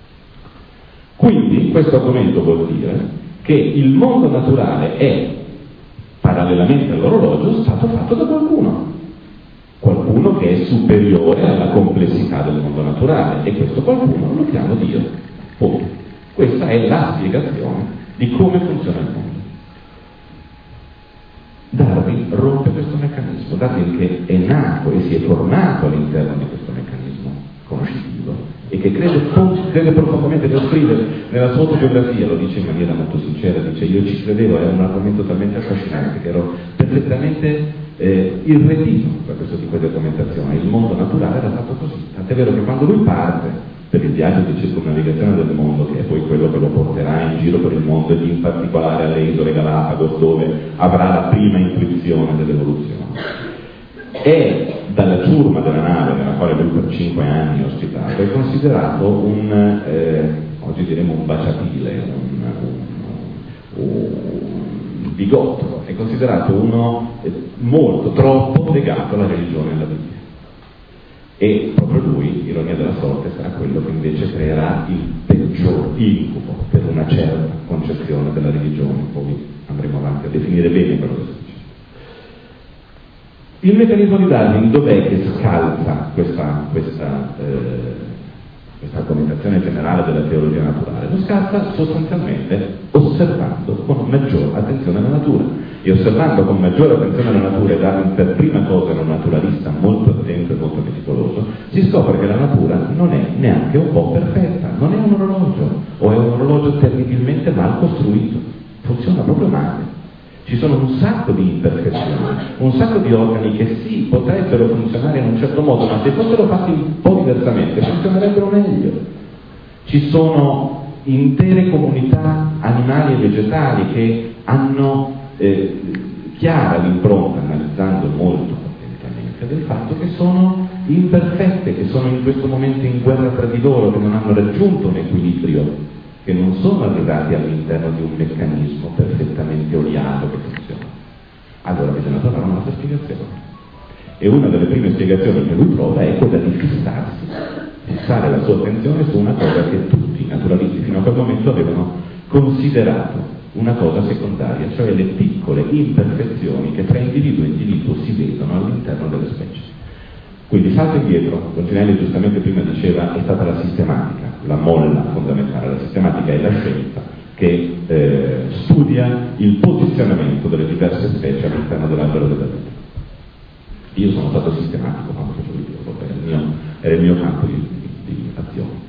Quindi questo argomento vuol dire che il mondo naturale è, parallelamente all'orologio, stato fatto da qualcuno. Qualcuno che è superiore alla complessità del mondo naturale, e questo qualcuno lo chiamo Dio. Punto. Questa è la spiegazione di come funziona il mondo. Darwin rompe questo meccanismo. Darwin, che è nato e si è formato all'interno di questo meccanismo conoscitivo e che crede, crede profondamente, lo scrive nella sua autobiografia, lo dice in maniera molto sincera, dice: io ci credevo, era un argomento talmente affascinante che ero perfettamente eh, irretito da questo tipo di argomentazione. Il mondo naturale era fatto così, tant'è vero che quando lui parte per il viaggio di circumnavigazione del mondo, che è poi quello che lo porterà in giro per il mondo, e in particolare alle isole Galapagos, dove avrà la prima intuizione dell'evoluzione, è dalla ciurma della nave nella quale lui per cinque anni è ospitato, è considerato un, eh, oggi diremo un baciapile, un, un, un bigotto, è considerato uno eh, molto, troppo legato alla religione e alla Bibbia. E proprio lui, ironia della sorte, sarà quello che invece creerà il peggior incubo per una certa concezione della religione. Poi andremo avanti a definire bene quello che sta dicendo. Il meccanismo di Darwin dov'è che scalza questa, questa, eh, questa argomentazione generale della teologia naturale? Lo scalza sostanzialmente osservando con maggior attenzione la natura. E osservando con maggiore attenzione la natura, e Darwin per prima cosa era un naturalista molto attento e molto meticoloso, si scopre che la natura non è neanche un po' perfetta, non è un orologio, o è un orologio terribilmente mal costruito, funziona proprio male. Ci sono un sacco di imperfezioni, un sacco di organi che sì, potrebbero funzionare in un certo modo, ma se fossero fatti un po' diversamente funzionerebbero meglio. Ci sono intere comunità animali e vegetali che hanno Eh, chiara l'impronta, analizzando molto attentamente, del fatto che sono imperfette, che sono in questo momento in guerra tra di loro, che non hanno raggiunto un equilibrio, che non sono arrivati all'interno di un meccanismo perfettamente oliato che funziona. Allora bisogna trovare un'altra spiegazione. E una delle prime spiegazioni che lui trova è quella di fissarsi, fissare la sua attenzione su una cosa che tutti i naturalisti fino a quel momento avevano considerato una cosa secondaria, cioè le piccole imperfezioni che tra individuo e individuo si vedono all'interno delle specie. Quindi salto indietro, Fontinelli giustamente prima diceva è stata la sistematica, la molla fondamentale. La sistematica è la scienza che eh, studia il posizionamento delle diverse specie all'interno dell'albero della vita. Io sono stato sistematico quando facevo il biologo, era il mio, era il mio campo di, di, di azione.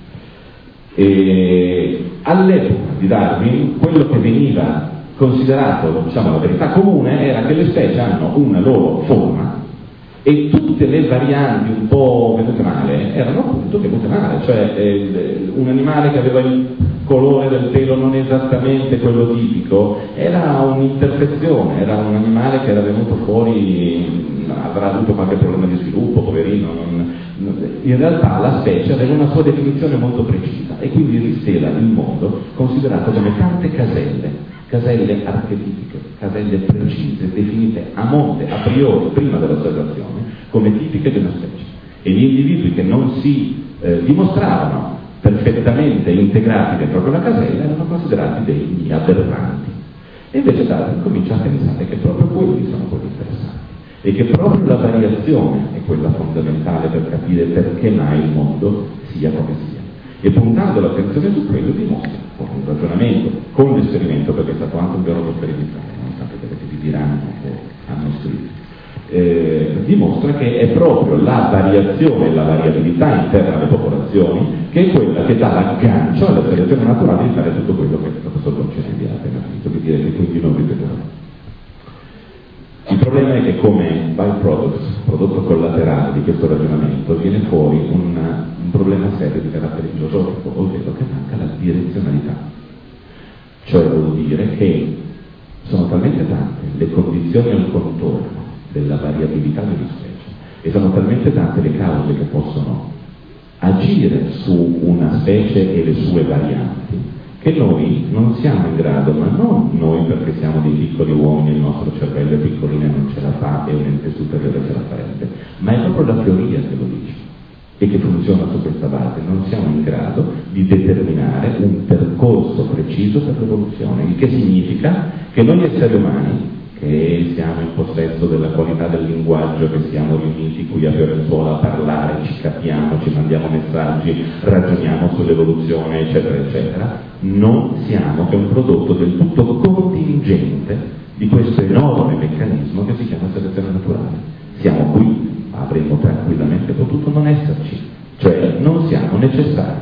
E all'epoca di Darwin quello che veniva considerato, diciamo, la verità comune era che le specie hanno una loro forma e tutte le varianti un po' venute male erano appunto venute male, cioè eh, un animale che aveva il colore del pelo non esattamente quello tipico, era un'imperfezione, era un animale che era venuto fuori, avrà avuto qualche problema di sviluppo, poverino, non, in realtà la specie aveva una sua definizione molto precisa e quindi esisteva il mondo considerato come tante caselle, caselle archetipiche, caselle precise, definite a monte, a priori, prima dell'osservazione, come tipiche di una specie. E gli individui che non si eh, dimostravano perfettamente integrati dentro quella casella erano considerati degli aberranti. E invece Darwin comincia a pensare che proprio quelli sono quelli interessanti e che proprio la variazione è quella fondamentale per capire perché mai il mondo sia come sia. E puntando l'attenzione su quello dimostra, con un ragionamento, con l'esperimento, perché è stato anche un vero esperimento, non sapete perché vi diranno o hanno scritto, Eh, dimostra che è proprio la variazione e la variabilità interna alle popolazioni che è quella che dà l'aggancio alla selezione naturale di fare tutto quello che il professor Concenelli ha appena finito di dire, che quindi non ripeterò. Il problema è che come byproduct, prodotto collaterale di questo ragionamento, viene fuori un, un problema serio di carattere filosofico, ovvero che manca la direzionalità. Cioè vuol dire che sono talmente tante le condizioni al contorno della variabilità di una specie e sono talmente tante le cause che possono agire su una specie e le sue varianti che noi non siamo in grado, ma non noi perché siamo dei piccoli uomini, il nostro cervello è piccolino e non ce la fa e un ente superiore ce la farebbe, ma è proprio la teoria che lo dice e che funziona su questa base. Non siamo in grado di determinare un percorso preciso per l'evoluzione, il che significa che noi esseri umani, che siamo in possesso della qualità del linguaggio, che siamo riuniti qui a Fiorenzuola a parlare, ci capiamo, ci mandiamo messaggi, ragioniamo sull'evoluzione, eccetera, eccetera, non siamo che un prodotto del tutto contingente di questo enorme meccanismo che si chiama selezione naturale. Siamo qui, avremmo tranquillamente potuto non esserci, cioè non siamo necessari.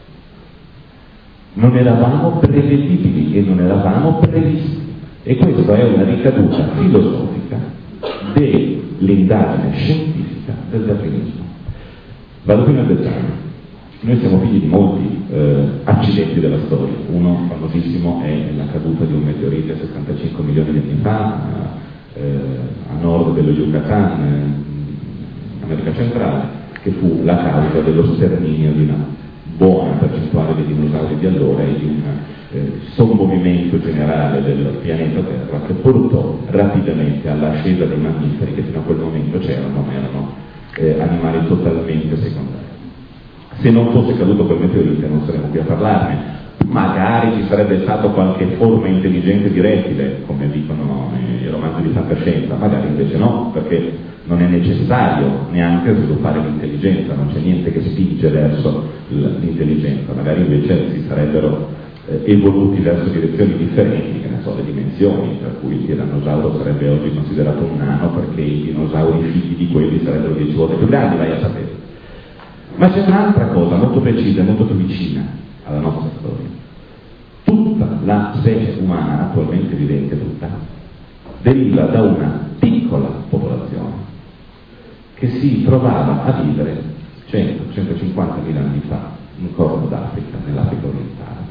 Non eravamo prevedibili e non eravamo previsti. E questa è una ricaduta filosofica dell'indagine scientifica del darwinismo. Vado più nel dettaglio. Noi siamo figli di molti eh, accidenti della storia. Uno famosissimo è la caduta di un meteorite sessantacinque milioni di anni fa eh, a nord dello Yucatan, in America centrale, che fu la causa dello sterminio di una buona percentuale dei dinosauri di allora e di un eh, sommovimento generale del pianeta Terra che portò rapidamente all'ascesa dei mammiferi che fino a quel momento c'erano, ma erano eh, animali totalmente secondari. Se non fosse caduto quel meteorite non saremmo qui a parlarne, magari ci sarebbe stata qualche forma intelligente di rettile, come dicono i romanzi di fantascienza, magari invece no, perché non è necessario neanche sviluppare l'intelligenza, non c'è niente che spinge verso l'intelligenza, magari invece si sarebbero eh, evoluti verso direzioni differenti, che ne so, le dimensioni, per cui il tirannosauro sarebbe oggi considerato un nano perché i dinosauri figli di quelli sarebbero dieci volte più grandi, vai a sapere. Ma c'è un'altra cosa molto precisa, molto più vicina alla nostra storia. Tutta la specie umana attualmente vivente, tutta, deriva da una piccola popolazione che si trovava a vivere cento centocinquantamila anni fa in Corno d'Africa, nell'Africa orientale,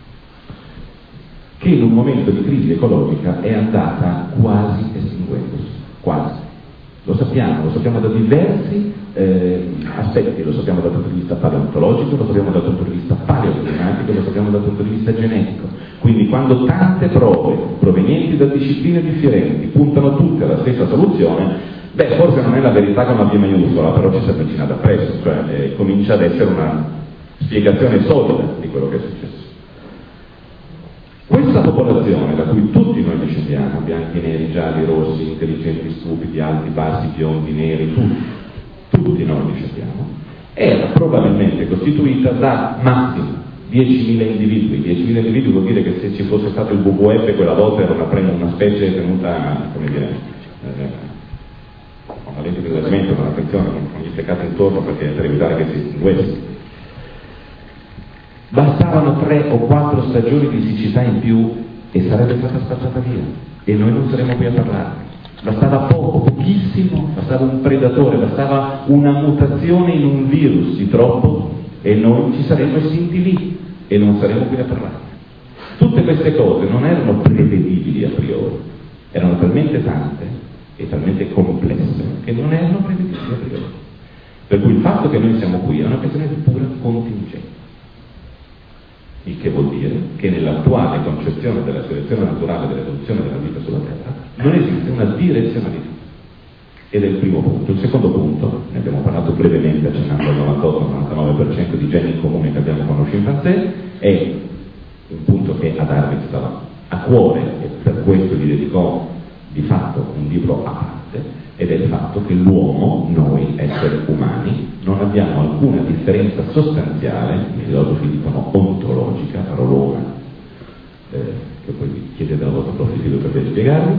che in un momento di crisi ecologica è andata quasi estinguendosi, quasi. Lo sappiamo, lo sappiamo da diversi eh, aspetti, lo sappiamo dal punto di vista paleontologico, lo sappiamo dal punto di vista paleoclimatico, lo sappiamo dal punto di vista genetico. Quindi quando tante prove provenienti da discipline differenti puntano tutte alla stessa soluzione, beh, forse non è la verità con la B maiuscola, però ci si avvicina da presto, cioè eh, comincia ad essere una spiegazione solida di quello che è successo. Questa popolazione, da cui tutti noi discendiamo, bianchi, neri, gialli, rossi, intelligenti, stupidi, alti, bassi, biondi, neri, tutti, tutti noi discendiamo, era probabilmente costituita da massimo diecimila individui. diecimila individui vuol dire che se ci fosse stato il W W F quella volta era una, una specie tenuta, come dire, eh, con la lente di rilevamento, con attenzione, con gli steccati intorno perché per evitare che si estinguesse. Bastavano tre o quattro stagioni di siccità in più e sarebbe stata spazzata via e noi non saremmo qui a parlarne. Bastava poco, pochissimo, bastava un predatore, bastava una mutazione in un virus di troppo e noi ci saremmo estinti lì. e non saremo qui a parlarne. Tutte queste cose non erano prevedibili a priori, erano talmente tante e talmente complesse che non erano prevedibili a priori. Per cui il fatto che noi siamo qui è una questione di pura contingenza. Il che vuol dire che nell'attuale concezione della selezione naturale dell'evoluzione della vita sulla Terra non esiste una direzionalità. Ed è il primo punto. Il secondo punto, ne abbiamo parlato brevemente accennando al novantotto novantanove per cento di geni comuni che abbiamo con lo scimpanzé, è un punto che a Darwin stava a cuore e per questo gli dedicò di fatto un libro a parte, ed è il fatto che l'uomo, noi esseri umani, non abbiamo alcuna differenza sostanziale, i filosofi dicono ontologica, parolona, eh, che poi vi chiedete alla vostra profilo per spiegarvi,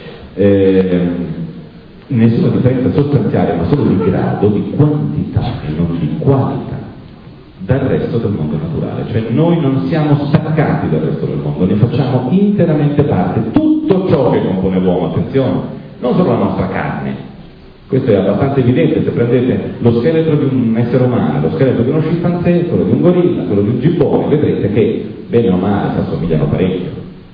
eh, nessuna differenza sostanziale, ma solo di grado, di quantità e non di qualità dal resto del mondo naturale. Cioè noi non siamo staccati dal resto del mondo, ne facciamo interamente parte. Tutto ciò che compone l'uomo, attenzione, non solo la nostra carne, questo è abbastanza evidente se prendete lo scheletro di un essere umano, lo scheletro di uno scimpanzé, quello di un gorilla, quello di un gibbone, vedrete che bene o male si assomigliano parecchio.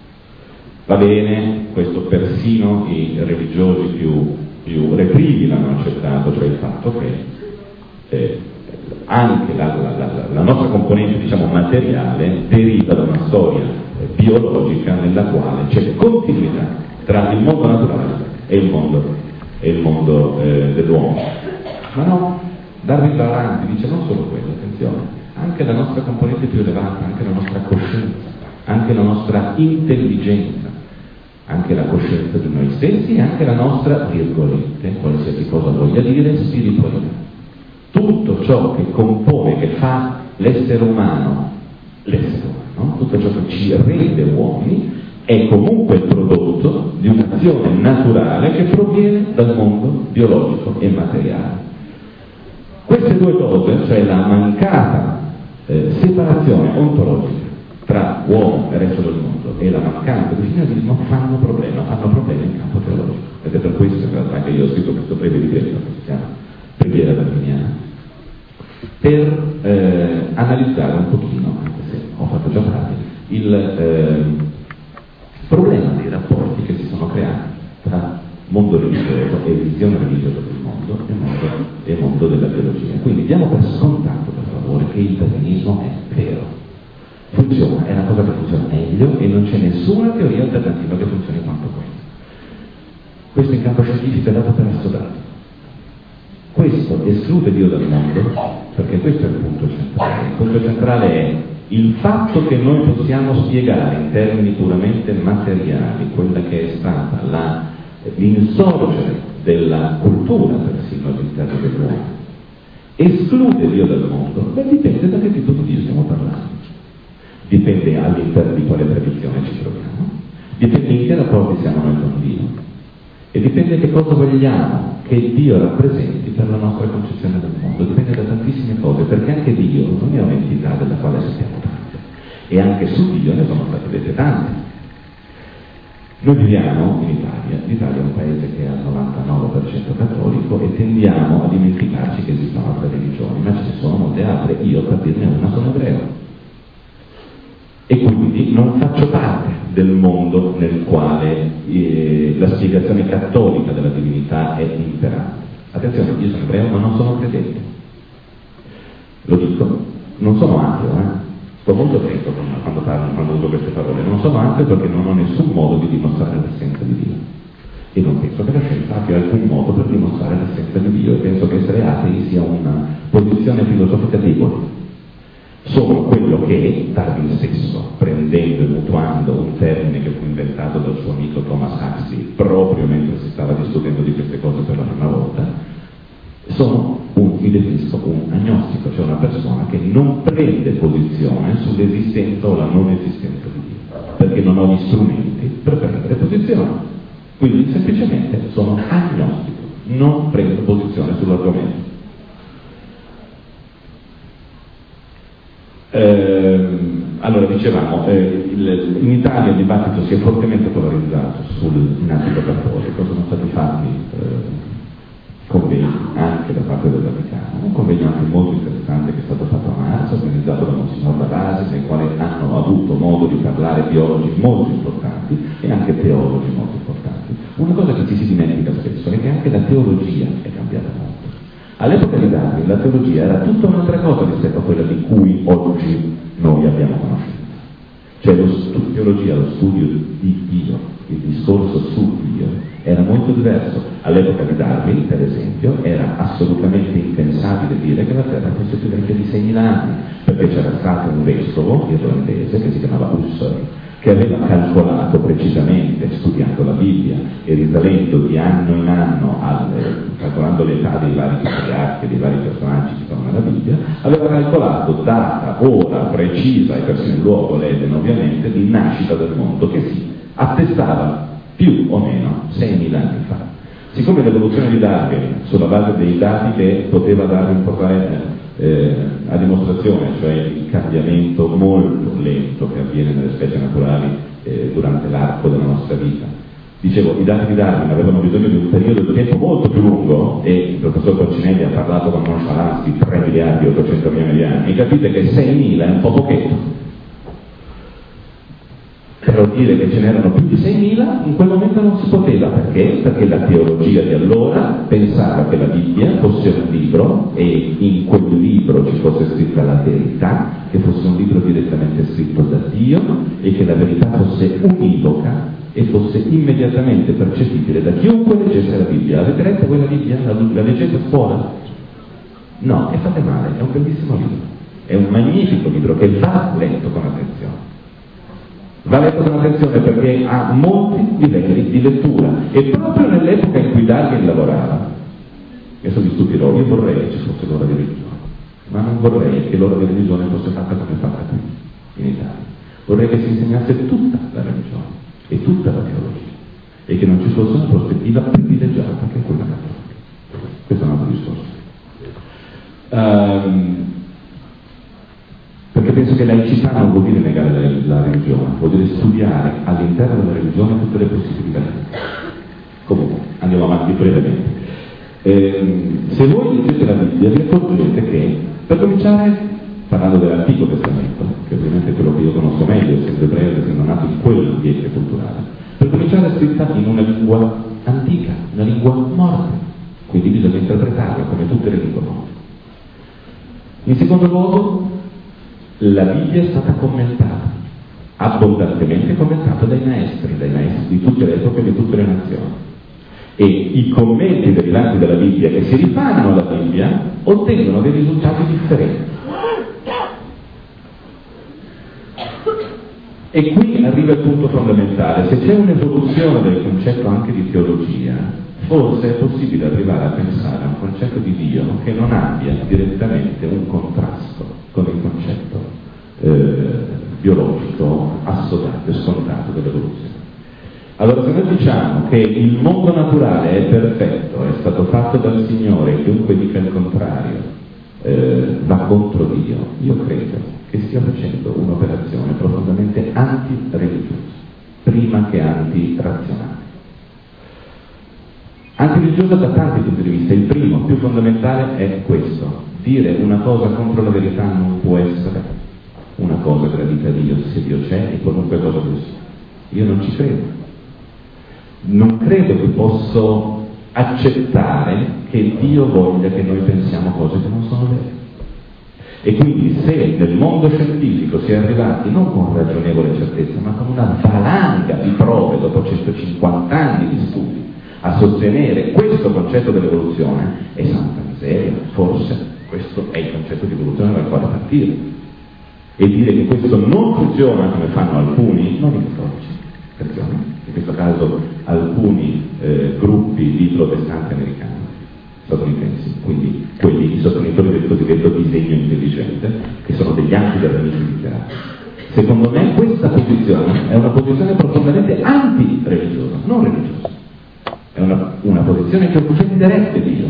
Va bene, questo persino i religiosi più, più reprivi l'hanno accettato, cioè il fatto che eh, anche la, la, la, la nostra componente, diciamo, materiale deriva da una storia eh, biologica nella quale c'è continuità tra il mondo naturale e il mondo, e il mondo eh, dell'uomo. Ma no, Darwin va avanti, dice non solo quello, attenzione, anche la nostra componente più elevata, anche la nostra coscienza, anche la nostra intelligenza, anche la coscienza di noi stessi e anche la nostra, virgolette, qualsiasi cosa voglia dire, spiritualità. Tutto ciò che compone, che fa l'essere umano, l'essere umano, tutto ciò che ci rende uomini, è comunque il prodotto di un'azione naturale che proviene dal mondo biologico e materiale. Queste due cose, cioè la mancata eh, separazione ontologica tra uomo e il resto del mondo e la mancanza di finalismo, fanno problema, fanno problemi in campo teologico. Ed è per questo in realtà che io ho scritto questo breve libretto che si chiama Preghiera darwiniana, per eh, analizzare un pochino, anche se ho fatto già parte, il eh, problema dei rapporti che si sono creati tra mondo religioso e visione religiosa del mondo e mondo, e mondo della biologia. Quindi diamo per scontato, per favore, che il darwinismo è vero, funziona, è una cosa che funziona meglio e non c'è nessuna teoria alternativa che funzioni quanto questa. Questo in campo scientifico è dato per assodato. Questo esclude Dio dal mondo, perché questo è il punto centrale. Il punto centrale è il fatto che noi possiamo spiegare in termini puramente materiali quella che è stata la, l'insorgere della cultura persino all'interno dell'uomo. Esclude Dio dal mondo? Beh, dipende da che tipo di Dio stiamo parlando. Dipende all'interno di quale tradizione ci troviamo, dipende in che rapporti siamo noi con Dio. E dipende che cosa vogliamo che Dio rappresenti per la nostra concezione del mondo, dipende da tantissime cose, perché anche Dio non è un'entità della quale sappiamo tante, e anche su Dio ne sono state dette tante. Noi viviamo in Italia, l'Italia è un paese che è al novantanove per cento cattolico e tendiamo a dimenticarci che esistono altre religioni, ma ce ne sono molte altre. Io, per dirne una, sono ebreo. E quindi non faccio parte del mondo nel quale eh, la spiegazione cattolica della divinità è imperante. Attenzione, io sono ebreo ma non sono credente. Lo dico, non sono ateo, eh? Sto molto attento quando parlo, quando uso queste parole. Non sono ateo perché non ho nessun modo di dimostrare l'essenza di Dio. E non penso che la scienza abbia alcun modo per dimostrare l'essenza di Dio. E penso che essere atei sia una posizione filosofica debole. Sono quello che Darwin stesso, prendendo e mutuando un termine che fu inventato dal suo amico Thomas Huxley proprio mentre si stava discutendo di queste cose per la prima volta, sono un, mi definisco un agnostico, cioè una persona che non prende posizione sull'esistenza o la non esistenza di Dio, perché non ho gli strumenti per prendere posizione. Quindi semplicemente sono agnostico, non prendo posizione sull'argomento. Eh, allora dicevamo, eh, il, in Italia il dibattito si è fortemente polarizzato sul in ambito cattolico, sono stati fatti eh, convegni anche da parte del Vaticano, un convegno anche molto interessante che è stato fatto a marzo, organizzato da Monsignor Lavasi, nel quale hanno avuto modo di parlare biologi molto importanti e anche teologi molto importanti. Una cosa che ci si dimentica spesso è che anche la teologia è cambiata molto. All'epoca di Darwin la teologia era tutta un'altra cosa rispetto a quella di cui oggi noi abbiamo conoscenza. Cioè lo stu- teologia, lo studio di Dio, il discorso su Dio, era molto diverso. All'epoca di Darwin, per esempio, era assolutamente impensabile dire che la Terra fosse più vecchia di seimila anni, perché c'era stato un vescovo irlandese che si chiamava Husserl, che aveva calcolato precisamente, studiando la Bibbia e risalendo di anno in anno, al, calcolando l'età dei vari patriarchi, dei vari personaggi che stavano nella Bibbia, aveva calcolato data, ora precisa e persino il luogo, l'Eden ovviamente, di nascita del mondo, che si attestava più o meno seimila anni fa. Siccome l'evoluzione di Darwin, sulla base dei dati che poteva dare un portare eh, a dimostrazione, cioè il cambiamento molto lento che avviene nelle specie naturali eh, durante l'arco della nostra vita, dicevo, i dati di Darwin avevano bisogno di un periodo di tempo molto più lungo, e il professor Porcinelli ha parlato con nonchalance di tre miliardi e ottocento milioni di anni, capite che seimila è un po' pochetto. Però dire che ce n'erano più di seimila in quel momento non si poteva, perché? Perché la teologia di allora pensava che la Bibbia fosse un libro e in quel libro ci fosse scritta la verità, che fosse un libro direttamente scritto da Dio e che la verità fosse univoca e fosse immediatamente percepibile da chiunque leggesse la Bibbia. Avete letto quella Bibbia? La, la leggete a scuola? No, e fate male, è un bellissimo libro, è un magnifico libro che va letto con attenzione. Va letto con attenzione perché ha molti livelli di lettura, e proprio nell'epoca in cui Darwin lavorava, adesso vi stupirò, io vorrei che ci fosse l'ora di religione, ma non vorrei che l'ora di religione fosse fatta come è fatta qui in Italia. Vorrei che si insegnasse tutta la religione e tutta la teologia, e che non ci fosse una prospettiva privilegiata che è quella cattolica. Questo è un altro discorso. Um, perché penso che laicità non vuol dire negare la, la religione, vuol dire studiare all'interno della religione tutte le possibilità. Comunque, andiamo avanti brevemente. Eh, se voi leggete la Bibbia vi accorgete che, per cominciare, parlando dell'Antico Testamento, che ovviamente è quello che io conosco meglio, essendo ebreo, essendo nato in quell'ambiente culturale, per cominciare è scritta in una lingua antica, una lingua morta, quindi bisogna interpretarla come tutte le lingue morte. In secondo luogo, la Bibbia è stata commentata, abbondantemente commentata dai maestri, dai maestri di tutte le epoche e di tutte le nazioni. E i commenti derivanti dalla Bibbia che si rifanno alla Bibbia ottengono dei risultati differenti. E qui arriva il punto fondamentale: se c'è un'evoluzione del concetto anche di teologia, forse è possibile arrivare a pensare a un concetto di Dio che non abbia direttamente un contrasto con il concetto eh, biologico assodato e scontato dell'evoluzione. Allora, se noi diciamo che il mondo naturale è perfetto, è stato fatto dal Signore, e chiunque dica il contrario eh, va contro Dio, io credo che stia facendo un'operazione profondamente anti-religiosa, prima che anti-razionale. Anti-religiosa da tanti punti di vista. Il primo, più fondamentale, è questo: dire una cosa contro la verità non può essere una cosa gradita a Dio, se Dio c'è e qualunque cosa tu sia. Io non ci credo. Non credo che posso accettare che Dio voglia che noi pensiamo cose che non sono vere. E quindi se nel mondo scientifico si è arrivati non con ragionevole certezza, ma con una valanga di prove dopo centocinquanta anni di studi a sostenere questo concetto dell'evoluzione, è santa miseria, forse questo è il concetto di evoluzione dal quale partire. E dire che questo non funziona come fanno alcuni, non i cattolici, attenzione, in questo caso alcuni eh, gruppi di protestanti americani, statunitensi, quindi quelli i sostenitori del cosiddetto disegno intelligente, che sono degli anti-darwinisti dichiarati. Secondo me questa posizione è una posizione profondamente anti-religiosa, non religiosa. È una, una posizione che offenderebbe Dio.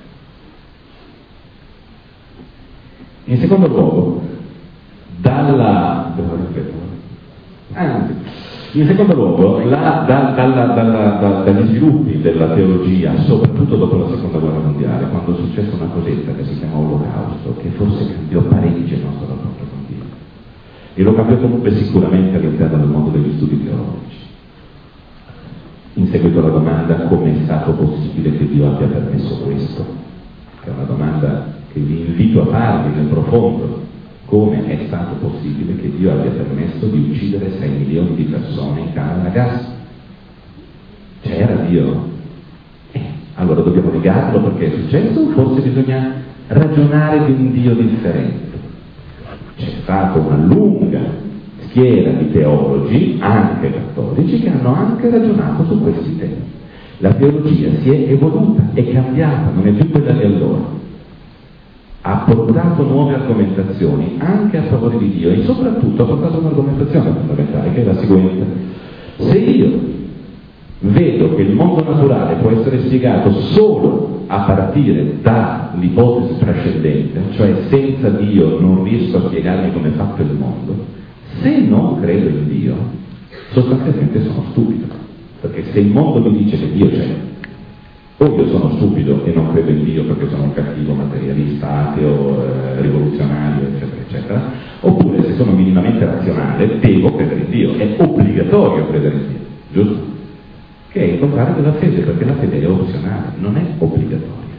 In secondo luogo, dalla... Anzi, In secondo luogo, la, da, dalla, dalla, da, dagli sviluppi della teologia, soprattutto dopo la seconda guerra mondiale, quando è successa una cosetta che si chiama Olocausto, che forse cambiò parecchio il nostro rapporto con Dio, e lo cambiò comunque sicuramente all'interno del mondo degli studi teologici. In seguito alla domanda come è stato possibile che Dio abbia permesso questo, che è una domanda che vi invito a farvi nel profondo, come è stato possibile che Dio abbia permesso di uccidere sei milioni di persone in Canada a gas? C'era Dio? Eh, allora dobbiamo negarlo perché è successo, o forse bisogna ragionare di un Dio differente? C'è stata una lunga schiera di teologi, anche cattolici, che hanno anche ragionato su questi temi. La teologia si è evoluta, è cambiata, non è più quella di allora. Ha portato nuove argomentazioni anche a favore di Dio e soprattutto ha portato un'argomentazione fondamentale che è la seguente: se io vedo che il mondo naturale può essere spiegato solo a partire dall'ipotesi trascendente, cioè senza Dio non riesco a spiegarmi come è fatto il mondo, se non credo in Dio sostanzialmente sono stupido, perché se il mondo mi dice che Dio c'è, o io sono stupido e non credo in Dio perché sono un cattivo materialista, ateo, eh, rivoluzionario, eccetera, eccetera, oppure se sono minimamente razionale devo credere in Dio, è obbligatorio credere in Dio, giusto? Che è il contrario della fede, perché la fede è opzionale, non è obbligatoria.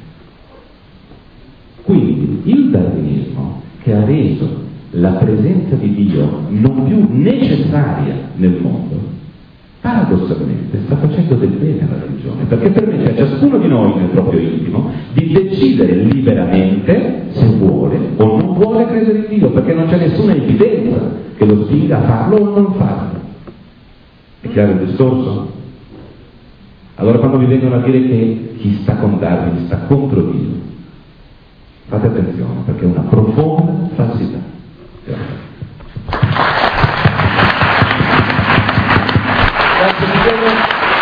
Quindi il darwinismo, che ha reso la presenza di Dio non più necessaria nel mondo, paradossalmente sta facendo del bene alla religione, perché permette a ciascuno di noi nel proprio intimo di decidere liberamente se vuole o non vuole credere in Dio, perché non c'è nessuna evidenza che lo spinga a farlo o non farlo. È chiaro il discorso? Allora quando vi vengono a dire che chi sta con Darwin sta contro Dio, fate attenzione, perché è una profonda falsità. Grazie. Grazie Michele.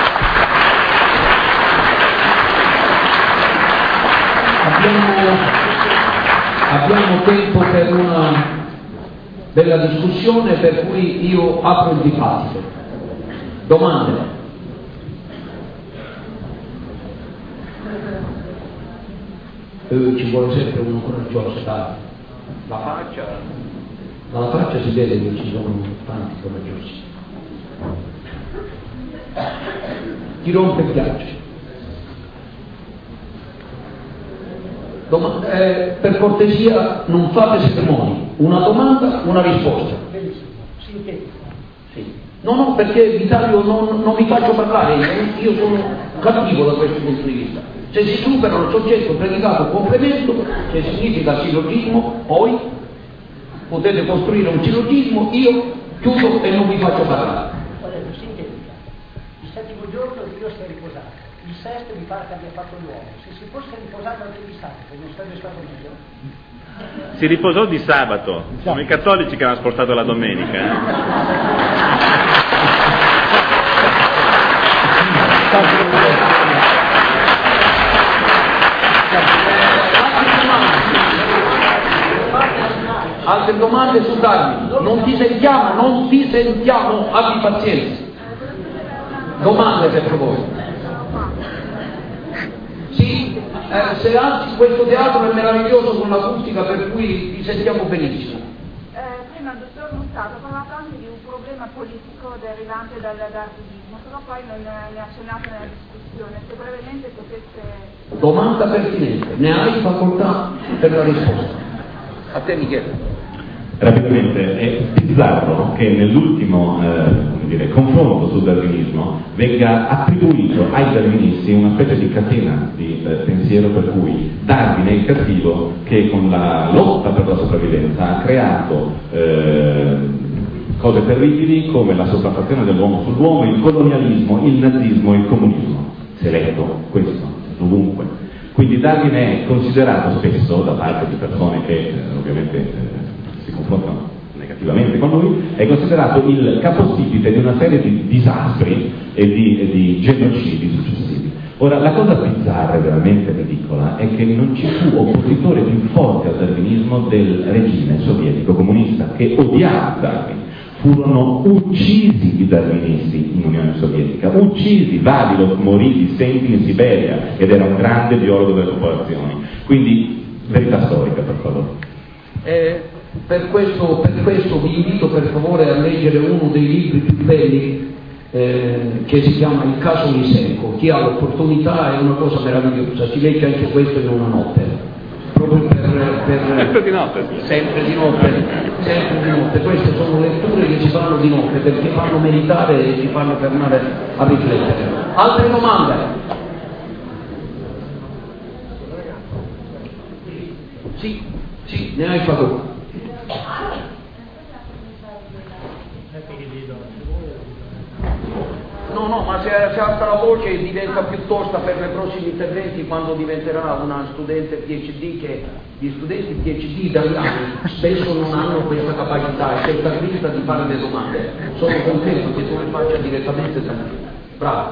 Abbiamo, abbiamo tempo per una bella discussione, per cui io apro il dibattito. Domande? Eh, ci vuole sempre uno coraggioso, dai. La faccia, dalla faccia si vede che ci sono tanti coraggiosi. Ti rompe il ghiaccio. Doma- eh, per cortesia non fate sermoni, una domanda, una risposta. Sì. No, no, perché Vittorio non, non vi faccio parlare, io sono cattivo da questo punto di vista. Se si supera il soggetto predicato complemento, che significa sillogismo, poi potete costruire un sillogismo, io chiudo e non vi faccio parlare. Il settimo giorno Dio si è riposato, il sesto mi pare che abbia fatto l'uomo. Se si fosse riposato anche di sabato non sarebbe stato meglio? Si riposò di sabato, sono i cattolici che hanno spostato la domenica. Eh? Altre domande su Darwin? Non ti sentiamo, non ti sentiamo, abbi pazienza. Domande per voi? Sì, eh, se anzi questo teatro è meraviglioso con l'acustica per cui ti sentiamo benissimo. Eh, prima il dottor Mustato parlava anche di un problema politico derivante dal darwinismo, però poi non ne ha accennato nella discussione, se brevemente potesse... Domanda pertinente, ne hai facoltà per la risposta. A te Michele. Rapidamente, è bizzarro che nell'ultimo eh, come dire, confronto sul darwinismo venga attribuito ai darwinisti una specie di catena di eh, pensiero per cui Darwin è il cattivo che con la lotta per la sopravvivenza ha creato eh, cose terribili come la sopraffazione dell'uomo sull'uomo, il colonialismo, il nazismo e il comunismo. Si è letto questo dovunque. Quindi Darwin è considerato spesso da parte di persone che eh, ovviamente eh, si confrontano negativamente con lui, è considerato il capostipite di una serie di disastri e di, e di genocidi successivi. Ora, la cosa bizzarra e veramente ridicola è che non ci fu oppositore più forte al darwinismo del regime sovietico comunista, che odiava Darwin. furono uccisi i darwinisti in Unione Sovietica, uccisi, Vavilov morì di stenti in Siberia ed era un grande biologo delle popolazioni. Quindi verità storica, per favore. Eh, per, questo, per questo vi invito per favore a leggere uno dei libri più belli eh, che si chiama Il caso Lysenko. Chi ha l'opportunità è una cosa meravigliosa, si legge anche questo in una notte. Proprio per, per sempre di notte sempre di notte sempre di notte queste sono letture che si fanno di notte perché fanno meditare e ci fanno fermare a riflettere. Altre domande? Sì, sì, ne hai fatto. No, no, ma se, se alza la voce diventa più tosta per i prossimi interventi quando diventerà una studente PhD, che gli studenti PhD italiani spesso non hanno questa capacità e questa grinta di fare le domande. Sono contento che tu le faccia direttamente da me. Bravo.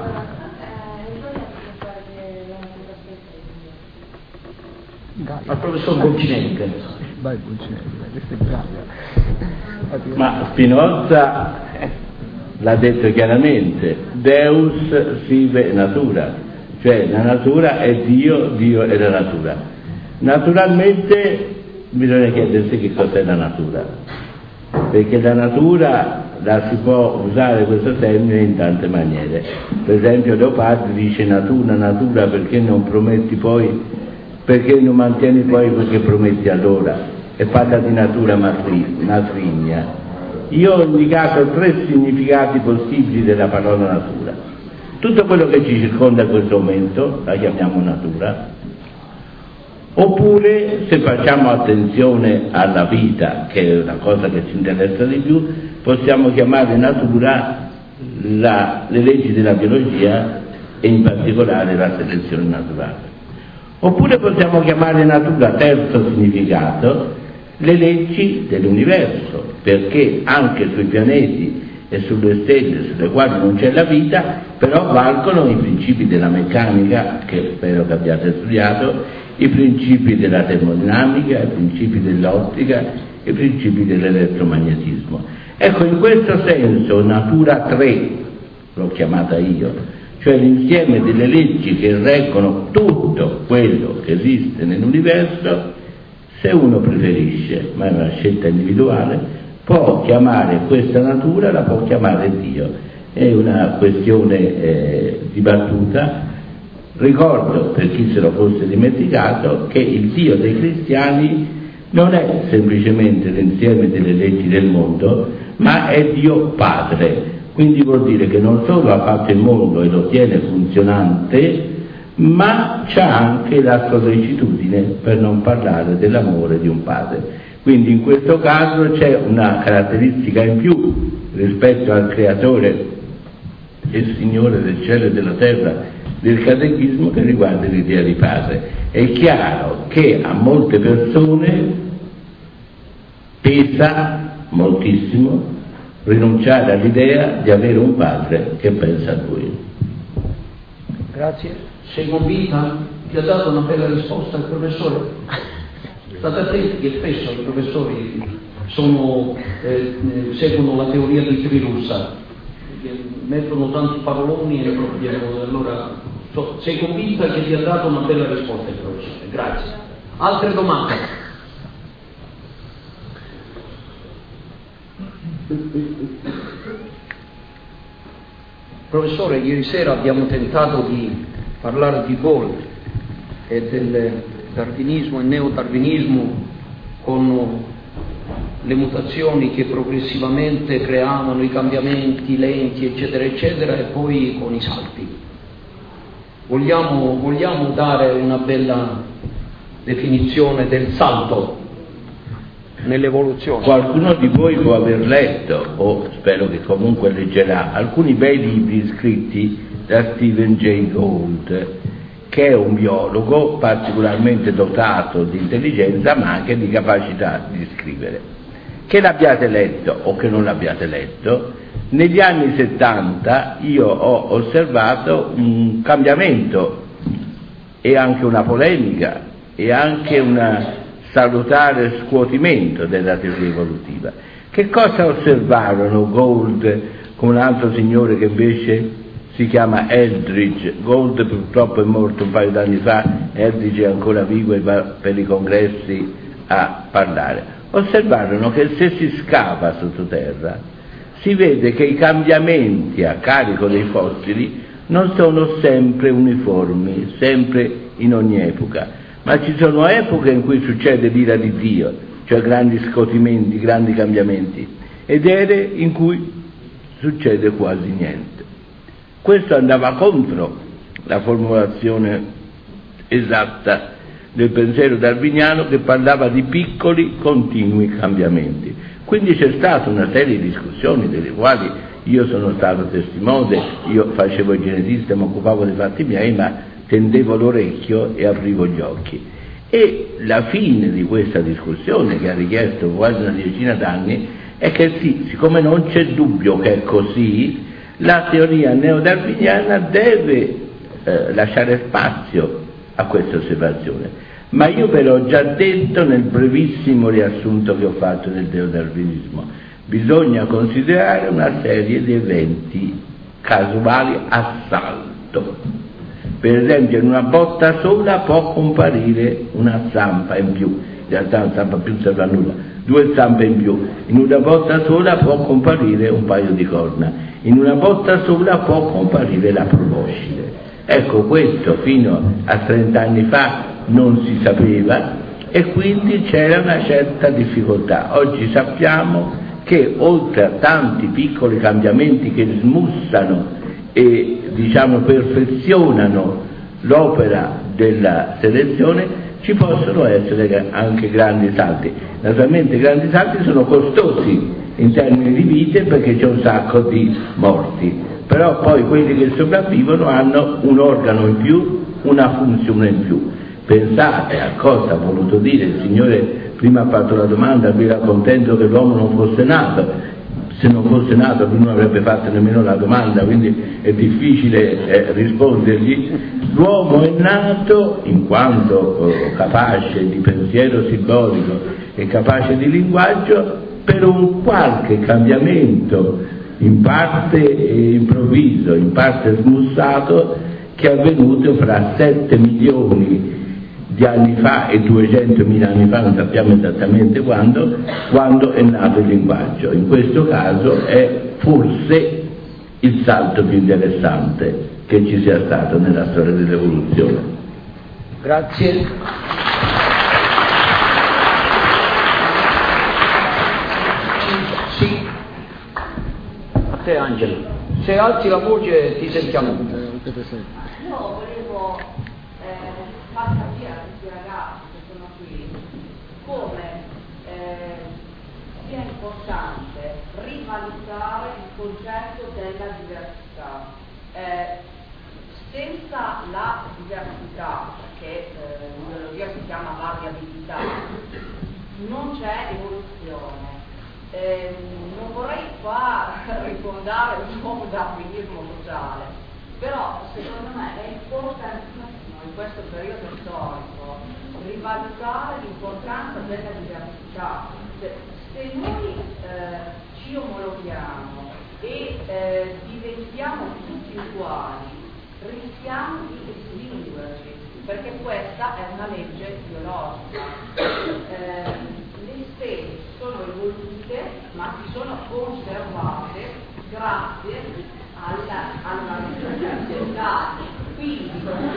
Al professor Bolcinelli. Vai Bolcinelli, questo è bravo. Ma Spinoza l'ha detto chiaramente, Deus sive natura, cioè la natura è Dio, Dio è la natura. Naturalmente bisogna chiedersi che cos'è la natura, perché la natura la si può usare questo termine in tante maniere. Per esempio Leopardi dice natura, natura, perché non prometti poi, perché non mantieni poi quel che prometti allora, e parla di natura matrigna. Io ho indicato tre significati possibili della parola natura. Tutto quello che ci circonda in questo momento la chiamiamo natura, oppure se facciamo attenzione alla vita, che è una cosa che ci interessa di più, possiamo chiamare natura la, le leggi della biologia e in particolare la selezione naturale. Oppure possiamo chiamare natura, terzo significato, le leggi dell'universo, perché anche sui pianeti e sulle stelle sulle quali non c'è la vita, però valgono i principi della meccanica, che spero che abbiate studiato, i principi della termodinamica, i principi dell'ottica, i principi dell'elettromagnetismo. Ecco, in questo senso natura tre, l'ho chiamata io, cioè l'insieme delle leggi che reggono tutto quello che esiste nell'universo. Se uno preferisce, ma è una scelta individuale, può chiamare questa natura, la può chiamare Dio. È una questione eh, dibattuta. Ricordo, per chi se lo fosse dimenticato, che il Dio dei cristiani non è semplicemente l'insieme delle leggi del mondo, ma è Dio Padre. Quindi vuol dire che non solo ha fatto il mondo e lo tiene funzionante, ma c'ha anche la sollecitudine, per non parlare dell'amore di un padre. Quindi in questo caso c'è una caratteristica in più rispetto al creatore e Signore del cielo e della terra del catechismo, che riguarda l'idea di padre. È chiaro che a molte persone pesa moltissimo rinunciare all'idea di avere un padre che pensa a lui. Grazie. Sei convinta? Ti ha dato una bella risposta il professore? State attenti che spesso i professori sono, eh, seguono la teoria di Trilussa, mettono tanti paroloni e allora so, sei convinta che ti ha dato una bella risposta il professore? Grazie. Altre domande? Professore, ieri sera abbiamo tentato di parlare di Boole e del darwinismo e neodarwinismo con le mutazioni che progressivamente creavano i cambiamenti lenti eccetera eccetera e poi con i salti. Vogliamo, vogliamo dare una bella definizione del salto nell'evoluzione? Qualcuno di voi può aver letto, o spero che comunque leggerà, alcuni bei libri scritti da Stephen Jay Gould, che è un biologo particolarmente dotato di intelligenza ma anche di capacità di scrivere. Che l'abbiate letto o che non l'abbiate letto, negli anni settanta io ho osservato un cambiamento e anche una polemica e anche un salutare scuotimento della teoria evolutiva, Che cosa osservarono Gould con un altro signore che invece si chiama Eldridge? Gould purtroppo è morto un paio d'anni fa, Eldridge è ancora vivo e va per i congressi a parlare. Osservarono che se si scava sottoterra si vede che i cambiamenti a carico dei fossili non sono sempre uniformi, sempre in ogni epoca, ma ci sono epoche in cui succede l'ira di Dio, cioè grandi scotimenti, grandi cambiamenti, ed ere in cui succede quasi niente. Questo andava contro la formulazione esatta del pensiero darwiniano, che parlava di piccoli continui cambiamenti. Quindi c'è stata una serie di discussioni delle quali io sono stato testimone, io facevo il genetista, mi occupavo dei fatti miei, ma tendevo l'orecchio e aprivo gli occhi. E la fine di questa discussione, che ha richiesto quasi una decina d'anni, è che sì, siccome non c'è dubbio che è così, la teoria neodarwiniana deve eh, lasciare spazio a questa osservazione. Ma io ve l'ho già detto nel brevissimo riassunto che ho fatto del neodarwinismo. Bisogna considerare una serie di eventi casuali a salto. Per esempio, in una botta sola può comparire una zampa in più, in realtà una zampa più non serve a nulla, due zampe in più. In una botta sola può comparire un paio di corna, in una botta sola può comparire la proboscide. Ecco, questo fino a trent'anni fa non si sapeva e quindi c'era una certa difficoltà. Oggi sappiamo che oltre a tanti piccoli cambiamenti che smussano e diciamo perfezionano l'opera della selezione, ci possono essere anche grandi salti. Naturalmente i grandi salti sono costosi in termini di vite perché c'è un sacco di morti, però poi quelli che sopravvivono hanno un organo in più, una funzione in più. Pensate a cosa ha voluto dire il Signore. Prima ha fatto la domanda, vi era contento che l'uomo non fosse nato. Se non fosse nato lui non avrebbe fatto nemmeno la domanda, quindi è difficile eh, rispondergli. L'uomo è nato in quanto eh, capace di pensiero simbolico e capace di linguaggio per un qualche cambiamento, in parte improvviso, in parte smussato, che è avvenuto fra sette milioni di anni fa e duecentomila anni fa, non sappiamo esattamente quando, quando è nato il linguaggio. In questo caso è forse il salto più interessante che ci sia stato nella storia dell'evoluzione. Grazie. Sì. A te Angelo. Se alzi la voce ti sentiamo. Io volevo eh, far capire a questi ragazzi che sono qui come eh, sia importante rivalutare il concetto della diversità. Eh, senza la diversità, perché eh, in biologia si chiama variabilità, non c'è evoluzione. Eh, non vorrei qua rifondare un nuovo darwinismo sociale, però secondo me è importantissimo in questo periodo storico rivalutare l'importanza della diversità. Cioè, se noi eh, ci omologhiamo e eh, diventiamo tutti uguali, rischiamo di estinguerci, perché questa è una legge biologica. Eh, le specie sono evolute, ma si sono conservate grazie alla, alla società. Quindi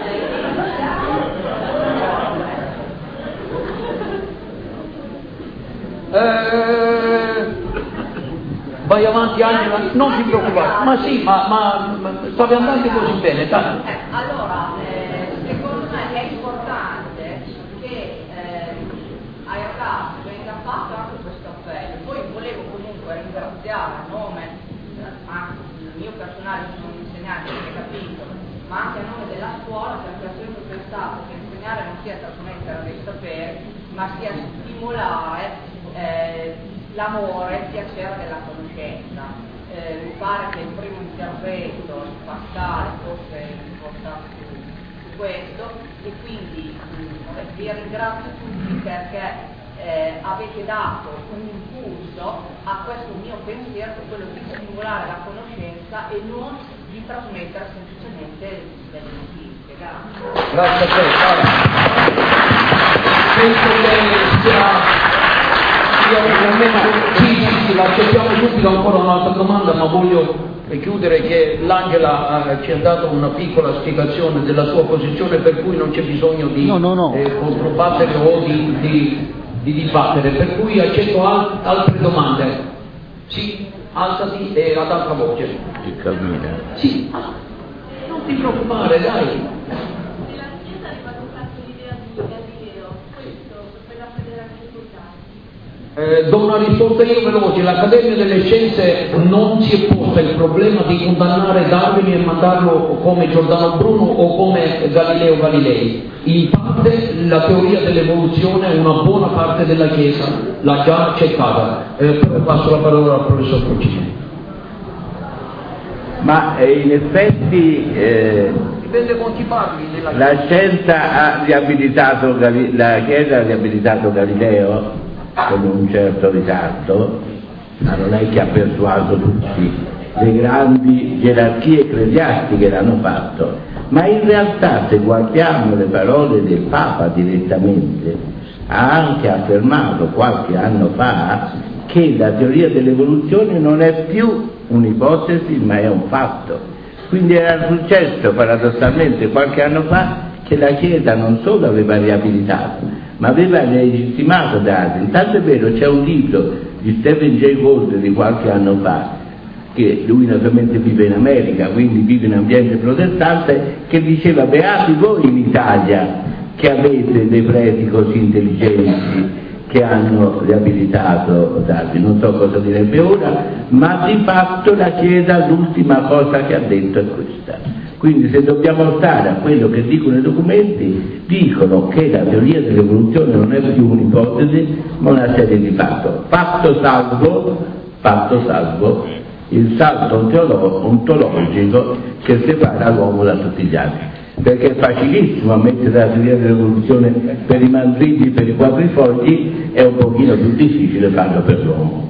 eh, vai avanti Angela, non ti preoccupare, ma sì, ma, ma, ma stavi andando così bene, dai. Eh, allora, eh, secondo me è importante che eh, ai ragazzi venga fatto anche questo appello. Poi volevo comunque ringraziare a nome, anche del mio personale, sono un insegnante, avete capito, ma anche a nome della scuola, perché ho sempre pensato che insegnare non sia trasmettere dei saperi, ma sia stimolare eh, l'amore, il piacere della conoscenza. Eh, mi pare che il primo intervento di Pasquale fosse portato su, su questo, e quindi mh, vi ringrazio tutti perché eh, avete dato un impulso a questo mio pensiero, che è quello di stimolare la conoscenza e non di trasmettere semplicemente delle notizie. Grazie. Grazie a te, Sara. Penso che sia, sia veramente, sì, sì, sì, l'accettiamo subito. Ancora un'altra domanda, ma voglio chiudere che l'Angela eh, ci ha dato una piccola spiegazione della sua posizione, per cui non c'è bisogno di no, no, no. Eh, controbattere o di, di, di dibattere, per cui accetto al, altre domande. Sì, alzati e ad alta voce. Che cammina. Sì, non ti preoccupare, dai. Eh, do una risposta io veloce. L'Accademia delle Scienze non si è posta il problema di condannare Darwin e mandarlo come Giordano Bruno o come Galileo Galilei. In parte la teoria dell'evoluzione una buona parte della Chiesa l'ha già accettata. Eh, poi passo la parola al professor Procini. Ma eh, in effetti eh, dipende con chi parli della la scienza ha riabilitato Gali- la Chiesa ha riabilitato Galileo con un certo ritardo, ma non è che ha persuaso tutti, le grandi gerarchie ecclesiastiche l'hanno fatto, ma in realtà se guardiamo le parole del Papa direttamente, ha anche affermato qualche anno fa che la teoria dell'evoluzione non è più un'ipotesi ma è un fatto. Quindi era successo paradossalmente qualche anno fa che la Chiesa non solo aveva riabilitato ma aveva legittimato Darwin. Tanto è vero, c'è un libro di Stephen Jay Gould di qualche anno fa, che lui naturalmente vive in America, quindi vive in ambiente protestante, che diceva: beati voi in Italia che avete dei preti così intelligenti che hanno riabilitato Darwin. Non so cosa direbbe ora, ma di fatto la Chiesa l'ultima cosa che ha detto è questa. Quindi se dobbiamo stare a quello che dicono i documenti, dicono che la teoria dell'evoluzione non è più un'ipotesi ma una serie di fatti. Fatto salvo, fatto salvo il salto ontolo- ontologico che separa l'uomo da tutti gli altri. Perché è facilissimo ammettere la teoria dell'evoluzione per i mandrilli, per i quadrifogli, è un pochino più difficile farlo per l'uomo.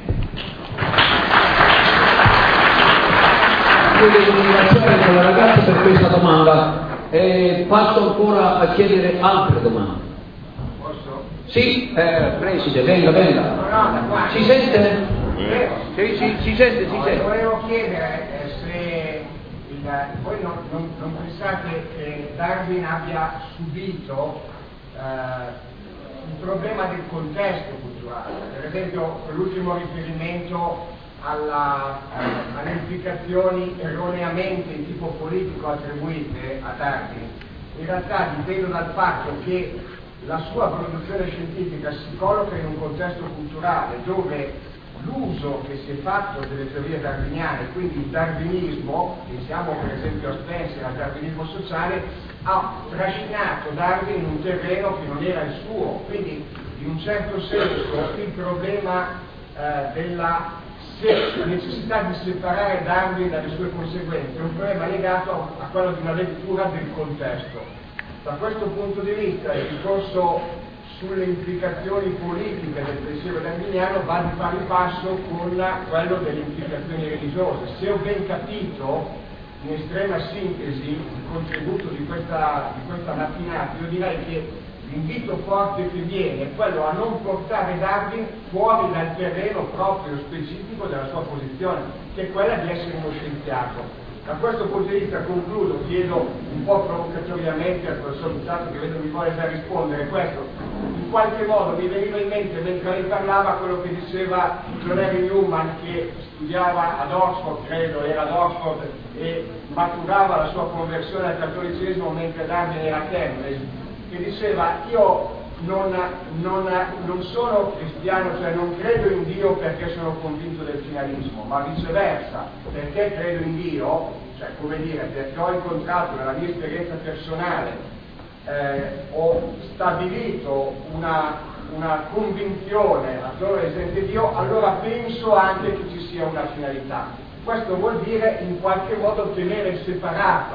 Io devo ringraziare la ragazza per questa domanda e passo ancora a chiedere altre domande. Posso? Sì, eh, preside, venga, venga. Si sente? Sì, sì, si sente, si sente. Volevo chiedere eh, se il, voi non, non, non pensate che Darwin abbia subito eh, un problema del contesto culturale, per esempio l'ultimo riferimento alla, eh, alle implicazioni erroneamente di tipo politico attribuite a Darwin. In realtà dipende dal fatto che la sua produzione scientifica si colloca in un contesto culturale dove l'uso che si è fatto delle teorie darwiniane, quindi il darwinismo, pensiamo per esempio a Spencer, al darwinismo sociale, ha trascinato Darwin in un terreno che non era il suo. Quindi in un certo senso il problema eh, della la necessità di separare Darwin dalle sue conseguenze è un problema legato a quello di una lettura del contesto. Da questo punto di vista il discorso sulle implicazioni politiche del pensiero darwiniano va di pari passo con quello delle implicazioni religiose. Se ho ben capito, in estrema sintesi, il contributo di questa, di questa mattinata, io direi che l'invito forte che viene è quello a non portare Darwin fuori dal terreno proprio specifico della sua posizione, che è quella di essere uno scienziato. Da questo punto di vista concludo, chiedo un po' provocatoriamente al professor Busato, che vedo mi vuole già rispondere, questo in qualche modo mi veniva in mente mentre lei parlava quello che diceva John Henry Newman, che studiava ad Oxford, credo era ad Oxford, e maturava la sua conversione al cattolicesimo mentre Darwin era a Cambridge, che diceva: io non, non, non sono cristiano, cioè non credo in Dio perché sono convinto del finalismo, ma viceversa, perché credo in Dio, cioè come dire, perché ho incontrato nella mia esperienza personale, eh, ho stabilito una, una convinzione attorno all'esistente di Dio, allora penso anche che ci sia una finalità. Questo vuol dire in qualche modo tenere separata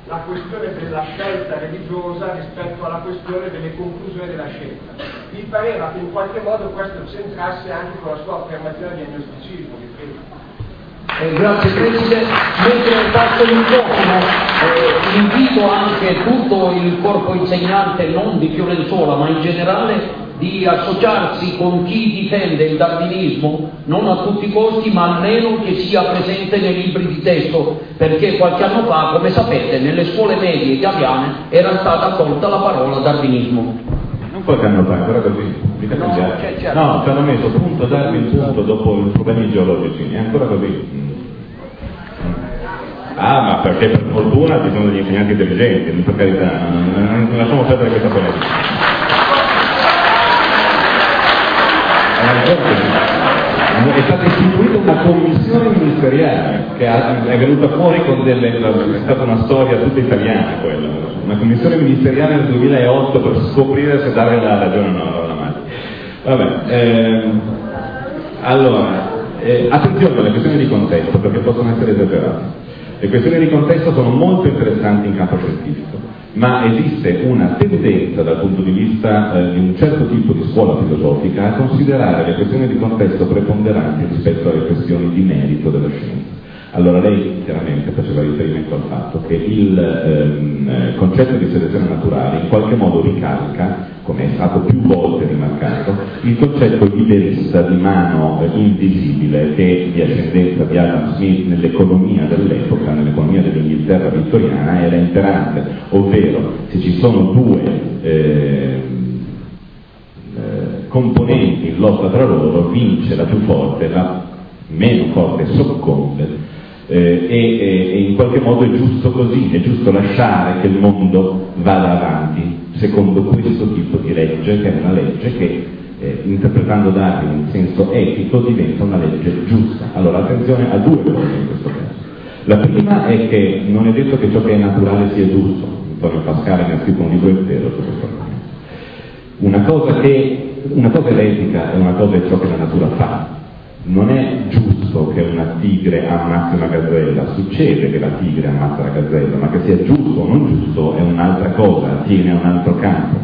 la questione della scelta religiosa rispetto alla questione delle conclusioni della scelta. Mi pareva che in qualche modo questo c'entrasse anche con la sua affermazione di agnosticismo di prima. Eh, grazie Presidente, mentre passo il microfono eh, invito anche tutto il corpo insegnante, non di Fiorenzuola ma in generale, di associarsi con chi difende il darwinismo, non a tutti i costi ma almeno che sia presente nei libri di testo, perché qualche anno fa, come sapete, nelle scuole medie italiane era stata tolta la parola darwinismo. Non qualche anno fa, ancora così, mica no, c'è, c'è, no, ci hanno messo punto Darwin punto dopo i problemi geologici, è ancora così. Ah, ma perché per fortuna ci sono degli insegnanti intelligenti, per carità, non, non, non lasciamo perdere questa polemica. È stata istituita una commissione ministeriale che è venuta fuori con delle, è stata una storia tutta italiana quella, una commissione ministeriale nel duemilaotto per scoprire se dare la ragione o no alla madre. Vabbè, ehm, allora, eh, attenzione alle questioni di contesto perché possono essere esagerate. Le questioni di contesto sono molto interessanti in campo scientifico, ma esiste una tendenza dal punto di vista eh, di un certo tipo di scuola filosofica a considerare le questioni di contesto preponderanti rispetto alle questioni di merito della scienza. Allora lei chiaramente faceva riferimento al fatto che il ehm, concetto di selezione naturale in qualche modo ricalca, come è stato più volte rimarcato, il concetto liberista di mano eh, invisibile che di ascendenza di Adam Smith nell'economia dell'epoca, nell'economia dell'Inghilterra vittoriana era imperante, ovvero se ci sono due eh, eh, componenti in lotta tra loro vince la più forte, la meno forte soccombe. Eh, e, e, e in qualche modo è giusto così, è giusto lasciare che il mondo vada avanti secondo questo tipo di legge, che è una legge che eh, interpretando Darwin in senso etico diventa una legge giusta. Allora attenzione a due cose in questo caso. La prima è che non è detto che ciò che è naturale sia giusto. Antonio Pascale mi ha scritto un libro intero su questo argomento. Una cosa che una cosa è l'etica e una cosa è ciò che la natura fa. Non è giusto che una tigre ammazzi una gazzella, succede che la tigre ammazza la gazzella, ma che sia giusto o non giusto è un'altra cosa, attiene a un altro campo.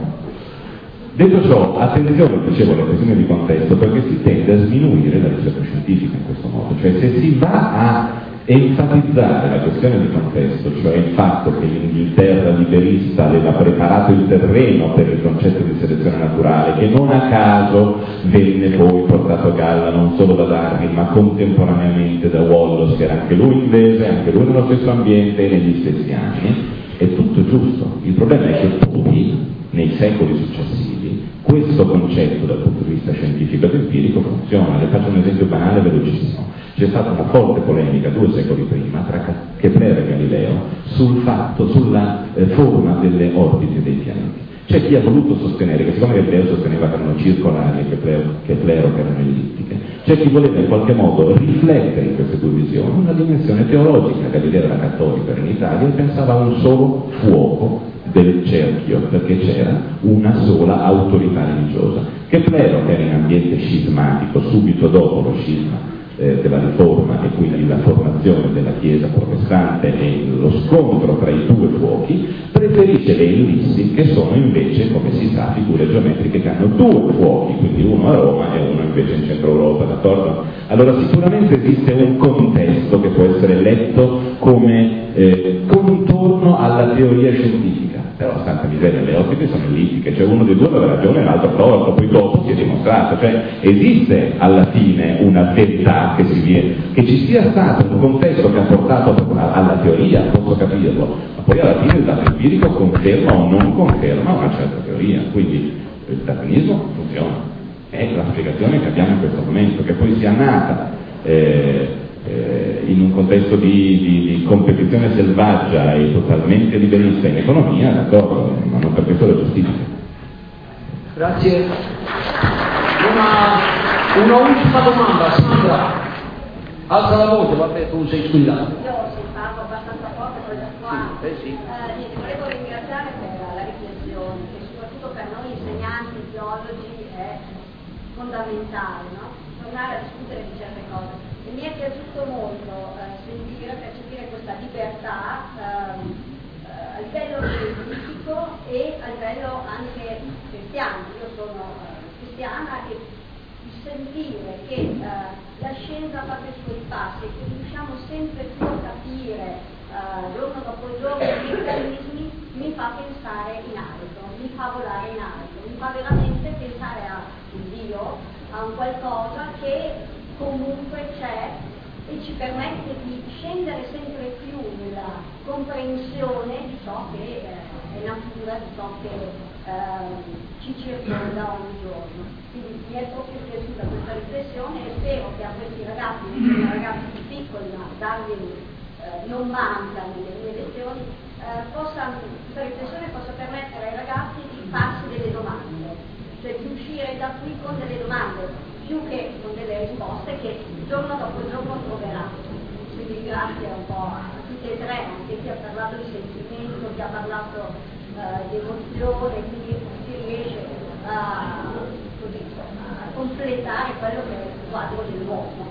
Detto ciò, attenzione, dicevo, alle questioni di contesto, perché si tende a sminuire la ricerca scientifica in questo modo, cioè se si va a enfatizzare la questione di contesto, cioè il fatto che l'Inghilterra liberista aveva preparato il terreno per il concetto di selezione naturale, che non a caso venne poi portato a galla non solo da Darwin ma contemporaneamente da Wallace, che era anche lui inglese, anche lui nello stesso ambiente e negli stessi anni, è tutto giusto. Il problema è che poi nei secoli successivi questo concetto dal punto di vista scientifico ed empirico funziona. Le faccio un esempio banale velocissimo. C'è stata una forte polemica due secoli prima tra Kepler e Galileo sul fatto, sulla eh, forma delle orbite dei pianeti. C'è chi ha voluto sostenere che siccome Galileo sosteneva che erano circolari e Kepler, Kepler che erano ellittiche, c'è chi voleva in qualche modo riflettere in queste due visioni una dimensione teologica. Galileo era cattolico, era in Italia e pensava a un solo fuoco del cerchio, perché c'era una sola autorità religiosa. Kepler, che era in ambiente scismatico subito dopo lo scisma della riforma e quindi la formazione della Chiesa protestante e lo scontro tra i due fuochi, preferisce le ellissi, che sono invece, come si sa, figure geometriche che hanno due fuochi, quindi uno a Roma e uno invece in centro Europa, d'accordo? Allora sicuramente esiste un contesto che può essere letto come eh, contorno alla teoria scientifica, però santa miseria, le ospiti sono ellittiche, cioè uno dei due aveva ragione e l'altro torto, poi dopo si è dimostrato, cioè esiste alla fine una verità che si viene, che ci sia stato un contesto che ha portato alla teoria, posso capirlo, ma poi alla fine il dato empirico conferma o non conferma una certa teoria, quindi il darwinismo funziona, è la spiegazione che abbiamo in questo momento, che poi sia nata eh, eh, in un contesto di, di, di competizione selvaggia e totalmente liberista in economia, d'accordo, ma non per questo lo giustifica. Grazie. Una, una ultima domanda, Sandra. Alza la voce, vabbè, tu sei squillato. Io sì, parlo abbastanza forte quella qua. Sì, eh sì. Eh, niente, volevo ringraziare per la riflessione, che soprattutto per noi insegnanti, biologi, è fondamentale, no? Tornare a discutere di certe cose. E mi è piaciuto molto eh, sentire, percepire questa libertà eh, a livello politico e a livello anche cristiano. Io sono uh, cristiana e il sentire che uh, la scienza fa i suoi passi e che riusciamo sempre più a capire uh, giorno dopo giorno i meccanismi mi fa pensare in alto, mi fa volare in alto, mi fa veramente pensare a un Dio, a un qualcosa che comunque c'è e ci permette di scendere sempre più nella comprensione di ciò che eh, è natura, di ciò che eh, ci circonda ogni giorno. Quindi mi è proprio piaciuta questa riflessione e spero che a questi ragazzi, che sono ragazzi più piccoli, ma Darwin eh, non manca nelle mie lezioni, eh, possa, questa riflessione possa permettere ai ragazzi di farsi delle domande, cioè di uscire da qui con delle domande più che con delle risposte che giorno dopo giorno troveranno. Quindi grazie un po' a tutti e tre, anche chi ha parlato di sentimento, chi ha parlato uh, di emozione, quindi si riesce a, così, a completare quello che è il quadro dell'uomo.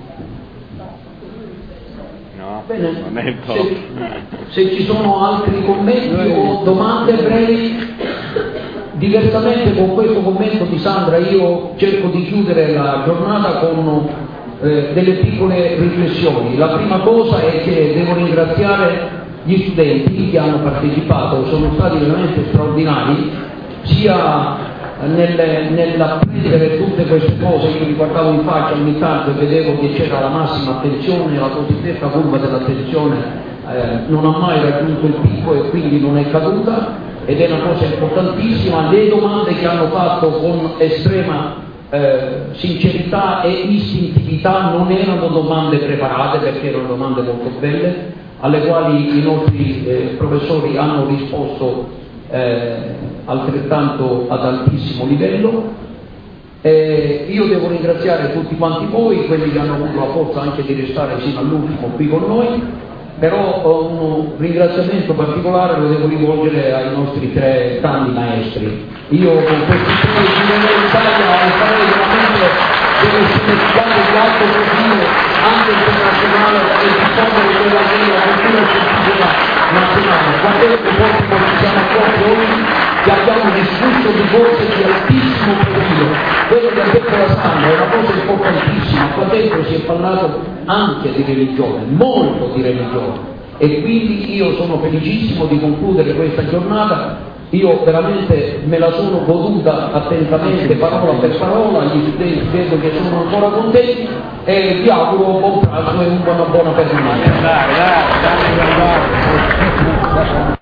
No, bene, non è il top. Se, se ci sono altri commenti o domande brevi. Diversamente con questo commento di Sandra io cerco di chiudere la giornata con eh, delle piccole riflessioni. La prima cosa è che devo ringraziare gli studenti che hanno partecipato, sono stati veramente straordinari, sia nel, nell'apprendere tutte queste cose. Io mi guardavo in faccia ogni tanto e vedevo che c'era la massima attenzione, la cosiddetta curva dell'attenzione eh, non ha mai raggiunto il picco e quindi non è caduta. Ed è una cosa importantissima. Le domande che hanno fatto con estrema eh, sincerità e istintività non erano domande preparate, perché erano domande molto belle, alle quali i nostri eh, professori hanno risposto eh, altrettanto ad altissimo livello. Eh, io devo ringraziare tutti quanti voi, quelli che hanno avuto la forza anche di restare sino all'ultimo qui con noi. Però un ringraziamento particolare lo devo rivolgere ai nostri tre grandi maestri. Io con questi tre girerei l'Italia e farei veramente delle sceneggiate di alto profilo anche internazionale e diffondere quella che è la cultura scientifica nazionale. Quando è che poi ci siamo accorti oggi che abbiamo discusso di cose di altissimo profilo. Quello che ha detto la Sandra è una cosa importantissima. Qua dentro si è parlato anche di religione, molto di religione, e quindi io sono felicissimo di concludere questa giornata. Io veramente me la sono goduta attentamente, parola per parola. Gli studenti vedo che sono ancora contenti e vi auguro buon pranzo e una buona, buona giornata.